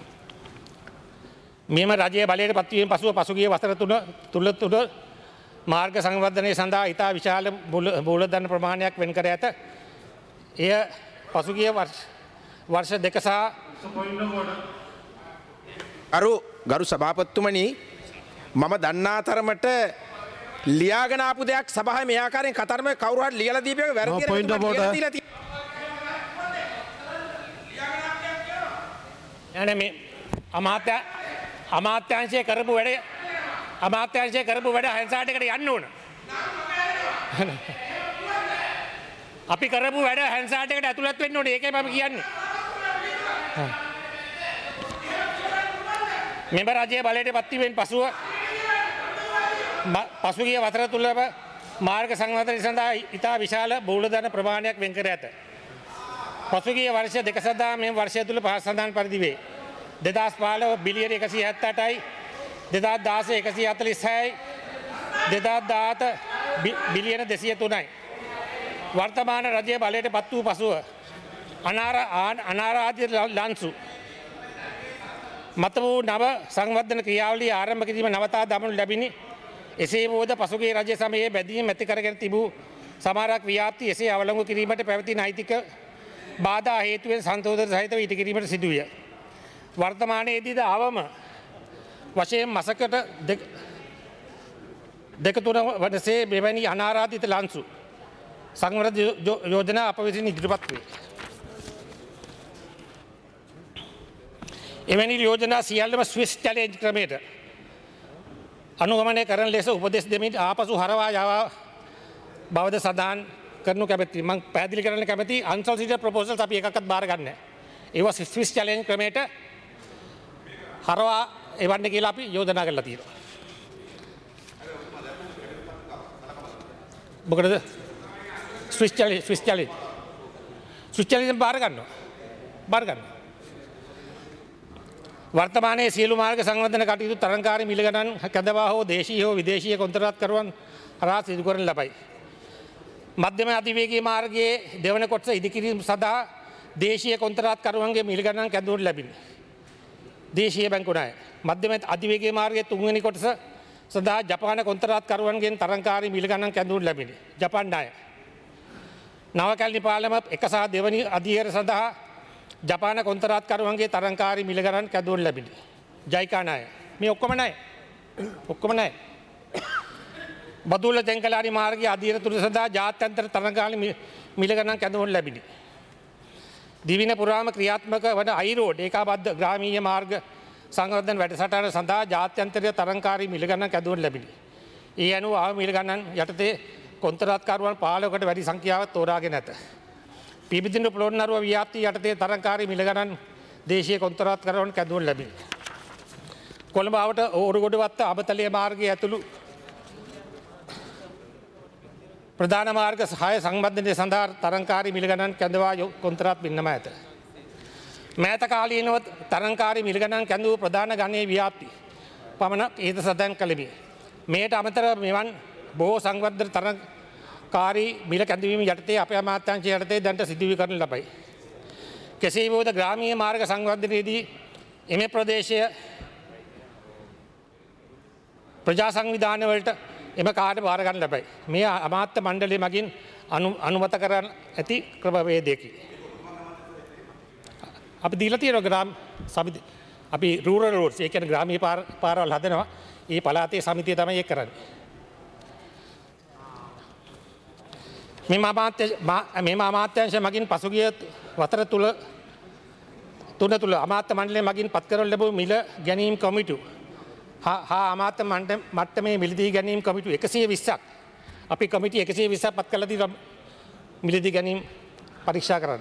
[SPEAKER 2] මෙම රජයේ බලයට පත්වීමෙන් පසුව පසුගිය වසර තුන තුල තුල මාර්ග සංවර්ධනය සඳහා ඉතා විශාල මූලධන ප්‍රමාණයක් වෙන් කර ඇත. එය පසුගිය වර්ෂ දෙක සහ
[SPEAKER 6] අරු ගරු සභාපතිතුමනි මම දන්නා තරමට ලියාගෙන ආපු දෙයක් සභාවේ මේ ආකාරයෙන් කතරම කවුරු හරි ලියලා දීපේක වැරදි
[SPEAKER 5] No point of order.
[SPEAKER 2] යන්නේ මේ අමාත්‍ය අමාත්‍යාංශය කරපු වැඩේ අමාත්‍යාංශය කරපු වැඩ හැන්සාට් එකට යන්න ඕන. අපි කරපු වැඩ හැන්සාට් එකට ඇතුළත් වෙන්න ඕනේ. ඒකයි මම කියන්නේ. මෙම රජයේ බලයට පත්වීමෙන් පසුව පසුගිය වසර තුල මාර්ග සංවර්ධනය සඳහා ඉතා විශාල බහුලධන ප්‍රමාණයක් වෙන් කර ඇත. පසුගිය වර්ෂ දෙක සඳහා මේ වර්ෂය තුල පහත් සඳහන් පරිදි වේ. දෙදහස් පහළොව බිලියන එකසිය හැත්තෑ අටයි, දෙදහස් දාසය එකසිය හතළිස් හයයි, දෙදහස් දාහත බිලියන දෙසිය තුනයි. වර්තමාන රජයේ බලයට පත් වූ පසුව අනාරාධිත ලන්සු මත වූ නව සංවර්ධන ක්‍රියාවලිය ආරම්භ කිරීම නවතා දමනු ලැබිණි. එසේ වුවද පසුගිය රජ සමයේ බැඳීම් ඇති කරගෙන තිබූ සමහරක් ව්‍යාප්ති එසේ අවලංගු කිරීමට පැවති නෛතික බාධා හේතුවෙන් සන්තෝෂ සහිතව ඉටු කිරීමට සිදුවිය. වර්තමානයේදීද අවම වශයෙන් මසකට දෙක තුන වනසේ මෙවැනි අනාරාධිත ලන්සු සංවර්ධන යෝජනා අප විසින් ඉදිරිපත් වේ. එවැනි යෝජනා සියල්ලම ස්විස් චැලෙන්ජ් ක්‍රමයට අනුගමනය කරන ලෙස උපදෙස් දෙමින් ආපසු හරවා යවා බවද සඳහන් කරනු කැමැති. මම පැහැදිලි කරන්න කැමැති අන්සොලිසිටඩ් ප්‍රොපෝසල්ස් අපි එකක්වත් බාර ගන්න නැහැ. ඒවා ස්විස් චැලෙන්ජ් ක්‍රමයට හරවා එවන්න කියලා අපි යෝජනා කරලා තියෙනවා. මොකද Swiss challenge Swiss challenge Swiss challenge බාර ගන්නවා. බාර ගන්නවා. වර්තමානයේ සියලු මාර්ග සංවර්ධන කටයුතු තරංකාරී මිල ගණන් කැඳවා හෝ දේශීය හෝ විදේශීය කොන්ත්‍රාත්කරුවන් හරහා සිදු කරන ලබයි. මධ්‍යම අධිවේගී මාර්ගයේ දෙවන කොටස ඉදිකිරීම සඳහා දේශීය කොන්ත්‍රාත්කරුවන්ගේ මිල ගණන් කැඳවනු ලැබිණි. දේශීය බැංකු ණය. මධ්‍යම අධිවේගී මාර්ගයේ තුන්වෙනි කොටස සඳහා ජපාන කොන්ත්‍රාත්කරුවන්ගෙන් තරංකාරී මිල ගණන් කැඳවනු ලැබිණි. ජපාන් ණය. නවකැලණි පාලම එක සහ දෙවනි අධියර සඳහා ජපාන කොන්ත්‍රාත්කරුවන්ගේ තරංකාරී මිල ගණන් කැඳවනු ලැබිණි. ජයිකා ණය. මේ ඔක්කොම ණය. ඔක්කොම ණය. බදුල්ල තෙන්කලාරි මාර්ගයේ අධීර තුර සඳහා ජාත්‍යන්තර තරංකාරී මිල ගණන් කැඳවනු ලැබිණි. දිවින පුරාම ක්‍රියාත්මක වන අයිරෝඩ් ඒකාබද්ධ ග්‍රාමීය මාර්ග සංවර්ධන වැඩසටහන සඳහා ජාත්‍යන්තරීය තරංකාරී මිල ගණන් කැඳවනු ලැබිණි. ඒ අනුව ආව මිල ගණන් යටතේ කොන්ත්‍රාත්කරුවන් පහළොවකට වැඩි සංඛ්‍යාවක් තෝරාගෙන ඇත. පිබිදින පොළොන්නරුව ව්‍යාප්තිය යටතේ තරංකාරී මිල ගණන් දේශීය කොන්ත්‍රාත්කරුවන් කැඳවනු ලැබිණි. කොළඹ ආවට ඕරුගොඩවත්ත අබතලිය මාර්ගයේ ඇතුළු ප්‍රධාන මාර්ග හය සංවර්ධනය සඳහා තරංකාරී මිල ගණන් කැඳවා කොන්ත්‍රාත් බින්නම ඇත. මෑත කාලීනව තරංකාරී මිල ගණන් කැඳවූ ප්‍රධාන ගණයේ ව්‍යාප්ති පමණක් ඉහත සඳහන් කළෙමි. මෙයට අමතරව මෙවන් බොහෝ සංවර්ධන තරංකාරී මිල කැඳවීම යටතේ අපේ අමාත්‍යාංශය යටතේ දැනට සිදුවී කරනු ලබයි. කෙසේ වුවද ග්‍රාමීය මාර්ග සංවර්ධනයේදී එම ප්‍රදේශය ප්‍රජා සංවිධානවලට එම කාර්ය භාර ගන්න ලැබයි. මේ අමාත්‍ය මණ්ඩලය මගින් අනුමත කරන ඇති ක්‍රමවේදයකි. අපි දීලා තියෙනවා ග්‍රාම සමිති අපි රූරල් රෝඩ්ස් ඒ කියන්නේ ග්‍රාමීය පාරවල් හදනවා. ඒ පළාතේ සමිතිය තමයි ඒක කරන්නේ. මේ අමාත්‍ය මේ අමාත්‍යාංශ මගින් පසුගිය වතර තුල තුන තුල අමාත්‍ය මණ්ඩලය මගින් පත් කරනු ලැබූ මිල ගැනීම් කමිටු හා අමාත්‍ය මට්ටමේ මිලදී ගැනීම් කමිටු එකසිය විස්සක් අපි කමිටු එකසිය විස්සක් පත් කළා දී මිලදී ගැනීම් පරීක්ෂා කරන්න.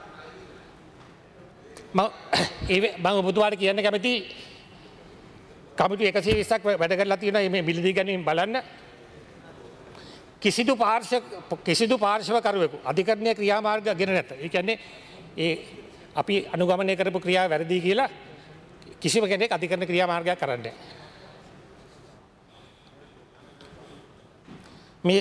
[SPEAKER 2] මම ඒ මම ඔබතුමාට කියන්න කැමති කමිටු එකසිය විස්සක් වැඩ කරලා තියෙනවා මේ මිලදී ගැනීම් බලන්න. කිසිදු පාර්ශ්ව කිසිදු පාර්ශ්වකරුවෙකු අධිකරණීය ක්‍රියාමාර්ග ගෙන නැත. ඒ කියන්නේ ඒ අපි අනුගමනය කරපු ක්‍රියාව වැරදි කියලා කිසිම කෙනෙක් අධිකරණ ක්‍රියාමාර්ගයක් කරන්නේ නැහැ. මේ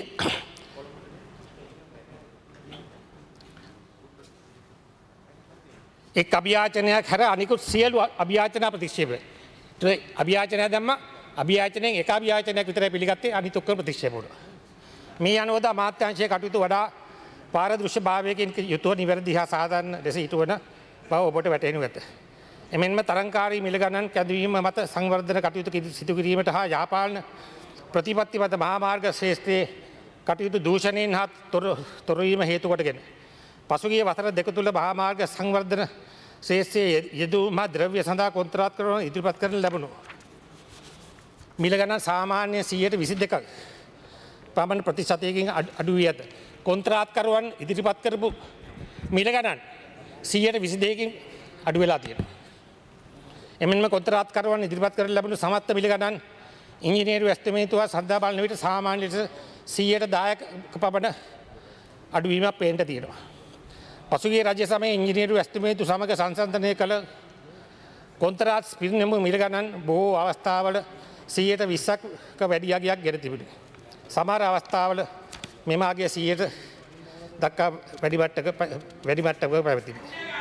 [SPEAKER 2] එක් අභියාචනයක් හැර අනිකුත් සියලු අභියාචනා ප්‍රතික්ෂේප. අභියාචනය දැම්ම අභියාචනයෙන් එක අභියාචනයක් විතරයි පිළිගත්තේ අනිත් ඔක්කොම ප්‍රතික්ෂේප වුණා. මේ අනුවද අමාත්‍යාංශයේ කටයුතු වඩා පාරදෘශ්‍ය භාවයකින් යුතුව නිවැරදි හා සාධාරණ ලෙස ඉටුවන බව ඔබට වැටහෙනු ඇත. එමෙන්ම තරංකාරී මිල ගණන් කැඳවීම මත සංවර්ධන කටයුතු සිදු කිරීමට හා යාපාලන ප්‍රතිපත්ති මත මහාමාර්ග ශ්‍රේෂ්ඨයේ කටයුතු දූෂණයෙන් හා තොරවීම හේතු කොටගෙන පසුගිය වසර දෙක තුළ මහාමාර්ග සංවර්ධන ශ්‍රේෂ්ඨයේ යෙදුම ද්‍රව්‍ය සඳහා කොන්ත්‍රාත් කරන ඉදිරිපත් කරන ලැබුණු මිල ගණන් සාමාන්‍ය සියයට විසි දෙකක් පමණ ප්‍රතිශතයකින් අඩු වී ඇත. කොන්ත්‍රාත්කරුවන් ඉදිරිපත් කරපු මිල ගණන් සියයට විසි දෙකකින් අඩු වෙලා තියෙනවා. එමෙන්ම කොන්ත්‍රාත්කරුවන් ඉදිරිපත් කරන ලැබුණු සමත්ත මිල ගණන් ඉංජිනේරු ඇස්තමේන්තුව සඳහා බලන විට සාමාන්‍ය ලෙස සියයට දහයක පමණ අඩුවීමක් පේන්න තියෙනවා. පසුගිය රජය සමයේ ඉංජිනේරු ඇස්තමේන්තු සමග සංසන්දනය කළ කොන්ත්‍රාත් පිරිනැමු මිල ගණන් බොහෝ අවස්ථාවල සියයට විස්සක වැඩි අගයක් ගෙන තිබුණි. සමහර අවස්ථාවල මෙම අගය සියයට දක්වා වැඩි මට්ටක වැඩි මට්ටක පැවතිණි.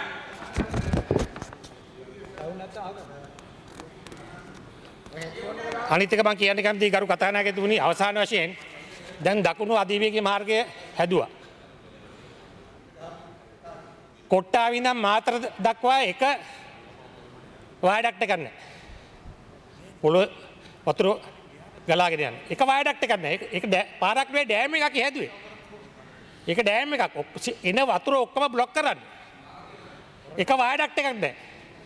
[SPEAKER 2] අනිත් එක මම කියන්න කැමතියි ගරු කතානායකතුමනි අවසාන වශයෙන් දැන් දකුණු අධිවේගී මාර්ගය හැදුවා. කොට්ටාව ඉඳන් මාතර දක්වා එක වයඩක්ට් එකක් නැහැ. පොළොව වතුර ගලාගෙන යන එක වයඩක්ට් එකක් නැහැ. ඒක පාරක් නෙවෙයි ඩෑම් එකක් හැදුවේ. ඒක ඩෑම් එකක් එන වතුර ඔක්කොම බ්ලොක් කරන්නේ. එක වයඩක්ට් එකක් නැහැ.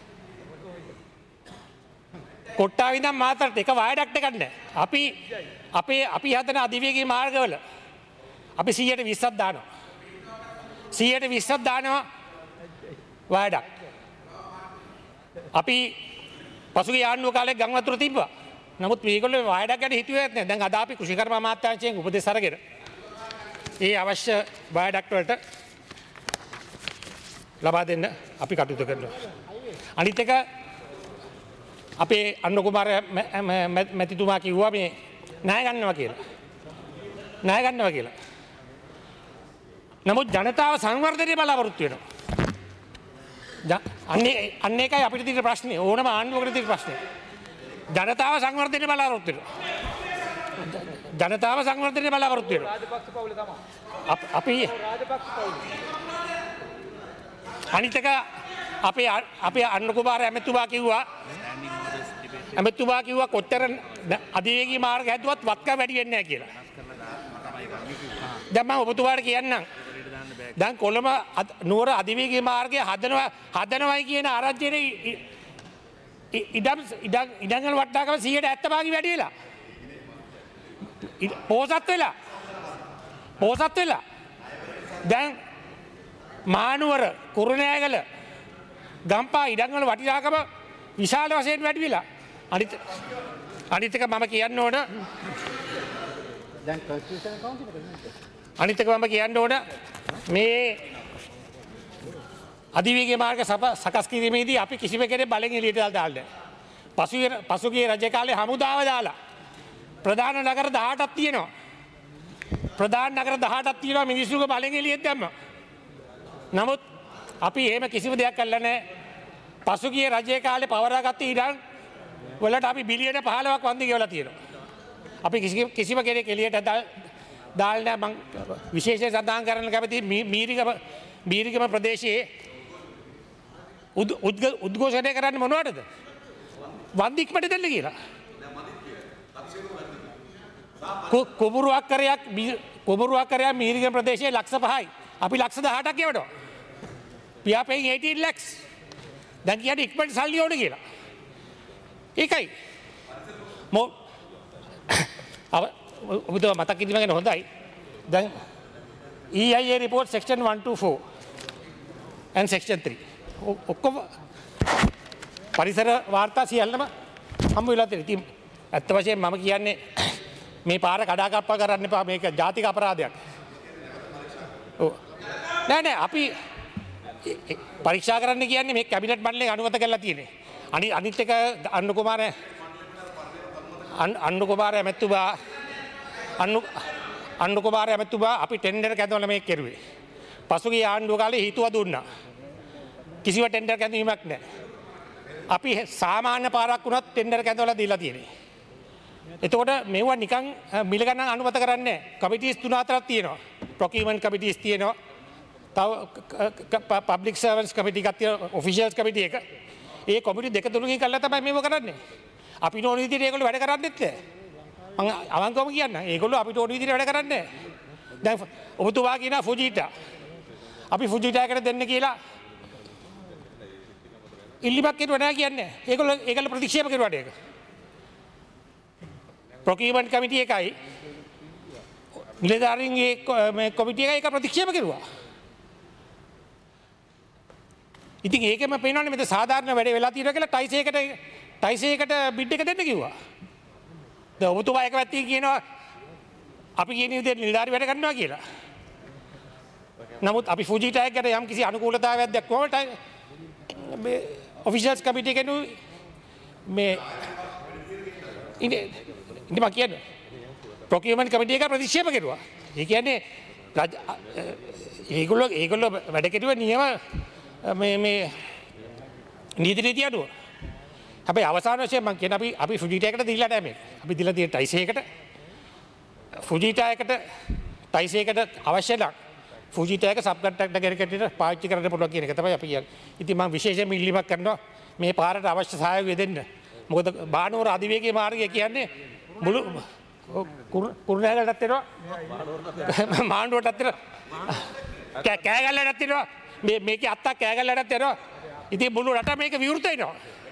[SPEAKER 2] කොට්ටාව ඉඳන් මාතරට එක වයඩක්ට් එකක් නැහැ. අපි අපේ අපි හදන අධිවේගී මාර්ගවල අපි සියයට විස්සක් දානවා. සියයට විස්සක් දානවා වයඩක්ට්. අපි පසුගිය ආණ්ඩුව කාලේ ගම් වතුර තිබ්බා. නමුත් මේගොල්ලෝ වයඩක්ට් ගැන හිතුවේ නැහැ. දැන් අද අපි කෘෂිකර්ම අමාත්‍යාංශයෙන් උපදෙස් අරගෙන ඒ අවශ්‍ය වයඩක්ට් වලට ලබා දෙන්න අපි කටයුතු කරනවා. අනිත් එක අපේ අන්න කුමාර මැතිතුමා කිව්වා මේ ණය ගන්නවා කියලා. ණය ගන්නවා කියලා. නමුත් ජනතාව සංවර්ධනය බලාපොරොත්තු වෙනවා. අන්නේ අන්න ඒකයි අපිට තියෙන ප්‍රශ්නේ. ඕනම ආණ්ඩුවකට තියෙන ප්‍රශ්නේ. ජනතාව සංවර්ධනය බලාපොරොත්තු වෙනවා. ජනතාව සංවර්ධනය බලාපොරොත්තු වෙනවා. රාජපක්ෂ පවුල තමයි. අපි රාජපක්ෂ පවුල. අනිත් එක අපේ අපේ අන්න කුමාර ඇමතුමා කිව්වා ඇමතුමා කිව්වා කොච්චර අධිවේගී මාර්ග හැදුවත් වත්කම් වැඩි වෙන්නේ නැහැ කියලා. දැන් මම ඔබතුමාට කියන්නම්. දැන් කොළඹ නුවර අධිවේගී මාර්ගය හදනවා හදනවයි කියන ආරංචියේ ඉඩම් ඉඩම් ඉඩංගල් වට්ටාකම සියයට හැත්තෑ භාගි වැඩි වෙලා. පෝසත් වෙලා. පෝසත් වෙලා. දැන් මානුවර කුරුණෑගල ගම්පා ඉඩංගල වටිනාකම විශාල වශයෙන් වැඩි වෙලා. අනිත් අනිත් එක මම කියන්න ඕන දැන් කන්ස්ටිටියුෂන් කවුන්සිල් එක අනිත් එක මම කියන්න ඕන මේ අධිවේගී මාර්ග සකස් කිරීමේදී අපි කිසිම කෙනෙක් බලෙන් එළියට දාලා නැහැ. පසුගිය පසුගිය රජ කාලේ හමුදාව දාලා ප්‍රධාන නගර දහඅටක් තියෙනවා. ප්‍රධාන නගර දහඅටක් තියෙනවා මිනිස්සුන්ගේ බලෙන් එළියට දැම්මා. නමුත් අපි එහෙම කිසිම දෙයක් කළා නැහැ. පසුගිය රජයේ කාලේ පවරාගත්ත ඉඩම් වලට අපි බිලියන පහළොවක් වන්දි ගෙවලා තියෙනවා. අපි කිසිම කිසිම කෙනෙක් එළියට දාලා නැහැ. මම විශේෂයෙන් සඳහන් කරන්න කැමතියි මීරිගම මීරිගම ප්‍රදේශයේ උද්ඝෝෂණය කරන්නේ මොනවටද? වන්දි ඉක්මනට දෙන්න කියලා. කුඹුරු අක්කරයක් කුඹුරු අක්කරයක් මීරිගම ප්‍රදේශයේ ලක්ෂ පහයි. අපි ලක්ෂ දහඅටක් ගෙවනවා. we are paying eighteen lakhs. දැන් කියන්නේ ඉක්මනට සල්ලි ඕනේ කියලා. ඒකයි. මො ඔබතුමා මතක් කිරීම ගැන හොඳයි. දැන් E I A report section one two four and section three. ඔක්කොම පරිසර වාර්තා සියල්ලම හම්බ වෙලා තියෙනවා. ඉතින් ඇත්ත වශයෙන්ම මම කියන්නේ මේ පාර කඩාකප්පා කරන්න එපා. මේක ජාතික අපරාධයක්. ඔව්. නෑ නෑ අපි පරීක්ෂා කරන්න කියන්නේ මේ කැබිනට් මණ්ඩලයෙන් අනුමත කරලා තියෙන්නේ. අනිත් අනිත් එක අන්න කුමාර අන්න කුමාර ඇමතුමා අන්න අන්න කුමාර ඇමතුමා අපි ටෙන්ඩර් කැදවලා මේක කෙරුවේ. පසුගිය ආණ්ඩුව කාලේ හිතුවා දුන්නා. කිසිව ටෙන්ඩර් කැඳවීමක් නැහැ. අපි සාමාන්‍ය පාරක් වුණත් ටෙන්ඩර් කැඳවලා දීලා තියෙනවා. එතකොට මේවා නිකන් මිල ගණන් අනුමත කරන්නේ නැහැ. කමිටිස් තුන හතරක් තියෙනවා. ප්‍රොකියුමන්ට් කමිටිස් තියෙනවා. තව පබ්ලික් සර්වන්ට්ස් කමිටි එකක් තියෙනවා. ඔෆිෂියල්ස් කමිටි එක. ඒ කමිටි දෙක තුනකින් කළා තමයි මේව කරන්නේ. අපිට ඕන විදිහට ඒගොල්ලෝ වැඩ කරන්නේත් නැහැ. මම අවංකවම කියන්න. ඒගොල්ලෝ අපිට ඕන විදිහට වැඩ කරන්නේ නැහැ. දැන් ඔබතුමා කියනවා ෆුජිටා. අපි ෆුජිටා එකට දෙන්න කියලා ඉල්ලිමක් කෙරුවා නැහැ කියන්නේ. ඒගොල්ලෝ ඒගොල්ලෝ ප්‍රතික්ෂේප කරුවාට ඒක. ප්‍රොකියුමන්ට් කමිටි එකයි නිලධාරීන්ගේ මේ කොමිටි එකයි ඒක ප්‍රතික්ෂේප කරුවා. ඉතින් ඒකෙම පේනවනේ මෙතන සාධාරණ වැඩේ වෙලා තියෙනවා කියලා ටයිස් එකකට ටයිස් එකකට බිඩ් එක දෙන්න කිව්වා. දැන් ඔබතුමා එක පැත්තකින් කියනවා අපි කියන විදිහට නිලධාරි වැඩ කරනවා කියලා. නමුත් අපි ෆුජි ටැග් එකට යම් කිසි අනුකූලතාවයක් දක්වම මේ ඔෆිෂියල්ස් කමිටි එකෙන් මේ ඉන්නේ ඉතින් මම කියන්නේ ප්‍රොකියුමන්ට් කමිටි එක ප්‍රතික්ෂේප කරුවා. ඒ කියන්නේ ඒගොල්ලෝ ඒගොල්ලෝ වැඩ කෙරුවේ නියම මේ මේ නීති රීති අනුව. හැබැයි අවසාන වශයෙන් මම කියන අපි අපි ෆුජිටා එකට දීලා නැහැ මේක. අපි දීලා තියෙන ටයිස් එකකට ෆුජිටා එකට ටයිස් එකට අවශ්‍ය නම් ෆුජිටා එක සබ් කොන්ට්‍රැක්ටර් කෙනෙකුට පාවිච්චි කරන්න පුළුවන් කියන එක තමයි අපි කියන්නේ. ඉතින් මම විශේෂයෙන්ම ඉල්ලීමක් කරනවා මේ පාරට අවශ්‍ය සහයෝගය දෙන්න. මොකද බානුවර අධිවේගී මාර්ගය කියන්නේ මුළු කුරුණෑගලටත් එනවා මාණ්ඩුවටත් එනවා කෑගල්ලටත් එනවා මේ මේකේ අත්තක් කෑගල්ලටත් එනවා. ඉතින් මුළු රට මේක විවෘත වෙනවා.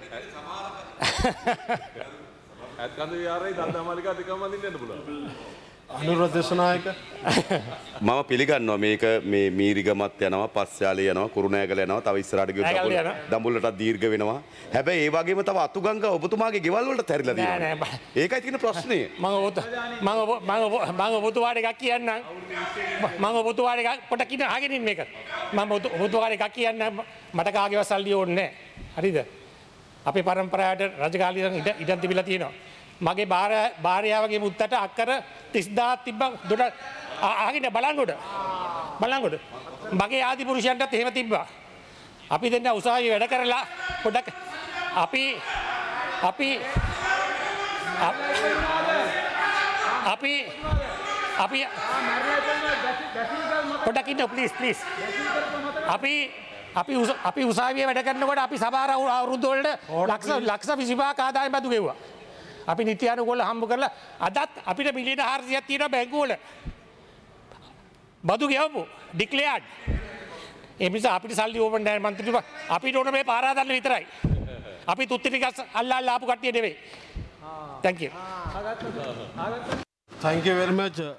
[SPEAKER 7] ඇත්කන්ද විහාරයේ දන්දමාලිකා දෙකම වඳින්න යන්න පුළුවන්.
[SPEAKER 5] අනුර දේශනායක
[SPEAKER 3] මම පිළිගන්නවා මේක මේ මීරිගමත් යනවා පස්යාලේ යනවා කුරුණෑගල යනවා තව ඉස්සරහට ගියොත් දඹුල්ලටත් දීර්ඝ වෙනවා. හැබැයි ඒ වගේම තව අතුගංග ඔබතුමාගේ ගෙවල් වලට තැරිලා තියෙනවා. ඒකයි තියෙන ප්‍රශ්නේ.
[SPEAKER 2] මම මම මම මම ඔබතුමාට එකක් කියන්නම්. මම ඔබතුමාට එකක් පොඩක් ඉන්න අහගෙන ඉන්න මේක. මම ඔබතුමාට එකක් කියන්නම් මට කාගේවත් සල්ලි ඕනේ නැහැ. හරිද? අපේ පරම්පරාවට රජකාලිය ඉඩම් තිබිලා තියෙනවා. මගේ භාර්යාවගේ මුත්තට අක්කර තිස් දාහක් තිබ්බා දොඩ අහගෙන බලංගොඩ බලංගොඩ මගේ ආදි පුරුෂයන්ටත් එහෙම තිබ්බා. අපි දෙන්න උසාවියේ වැඩ කරලා පොඩක් අපි අපි අපි අපි පොඩක් ඉන්න ප්ලීස් ප්ලීස් අපි අපි අපි උසාවියේ වැඩ කරනකොට අපි සමහර අවුරුදු වලට ලක්ෂ ලක්ෂ විසිපහක ආදායම් බදු ගෙව්වා. අපි නිත්‍ය අනුකූල හම්බ කරලා අදත් අපිට මිලියන හාරසියක් තියෙනවා බැංකුව වල. බදු ගෙවපු ඩික්ලෙයාර්ඩ්. ඒ නිසා අපිට සල්ලි ඕපන් නැහැ මන්ත්‍රීතුමා. අපිට ඕන මේ පාර හදන්න විතරයි. අපි තුත්ති ටික අල්ලා අල්ලා ආපු කට්ටිය නෙවෙයි. Thank you.
[SPEAKER 5] Thank you very much.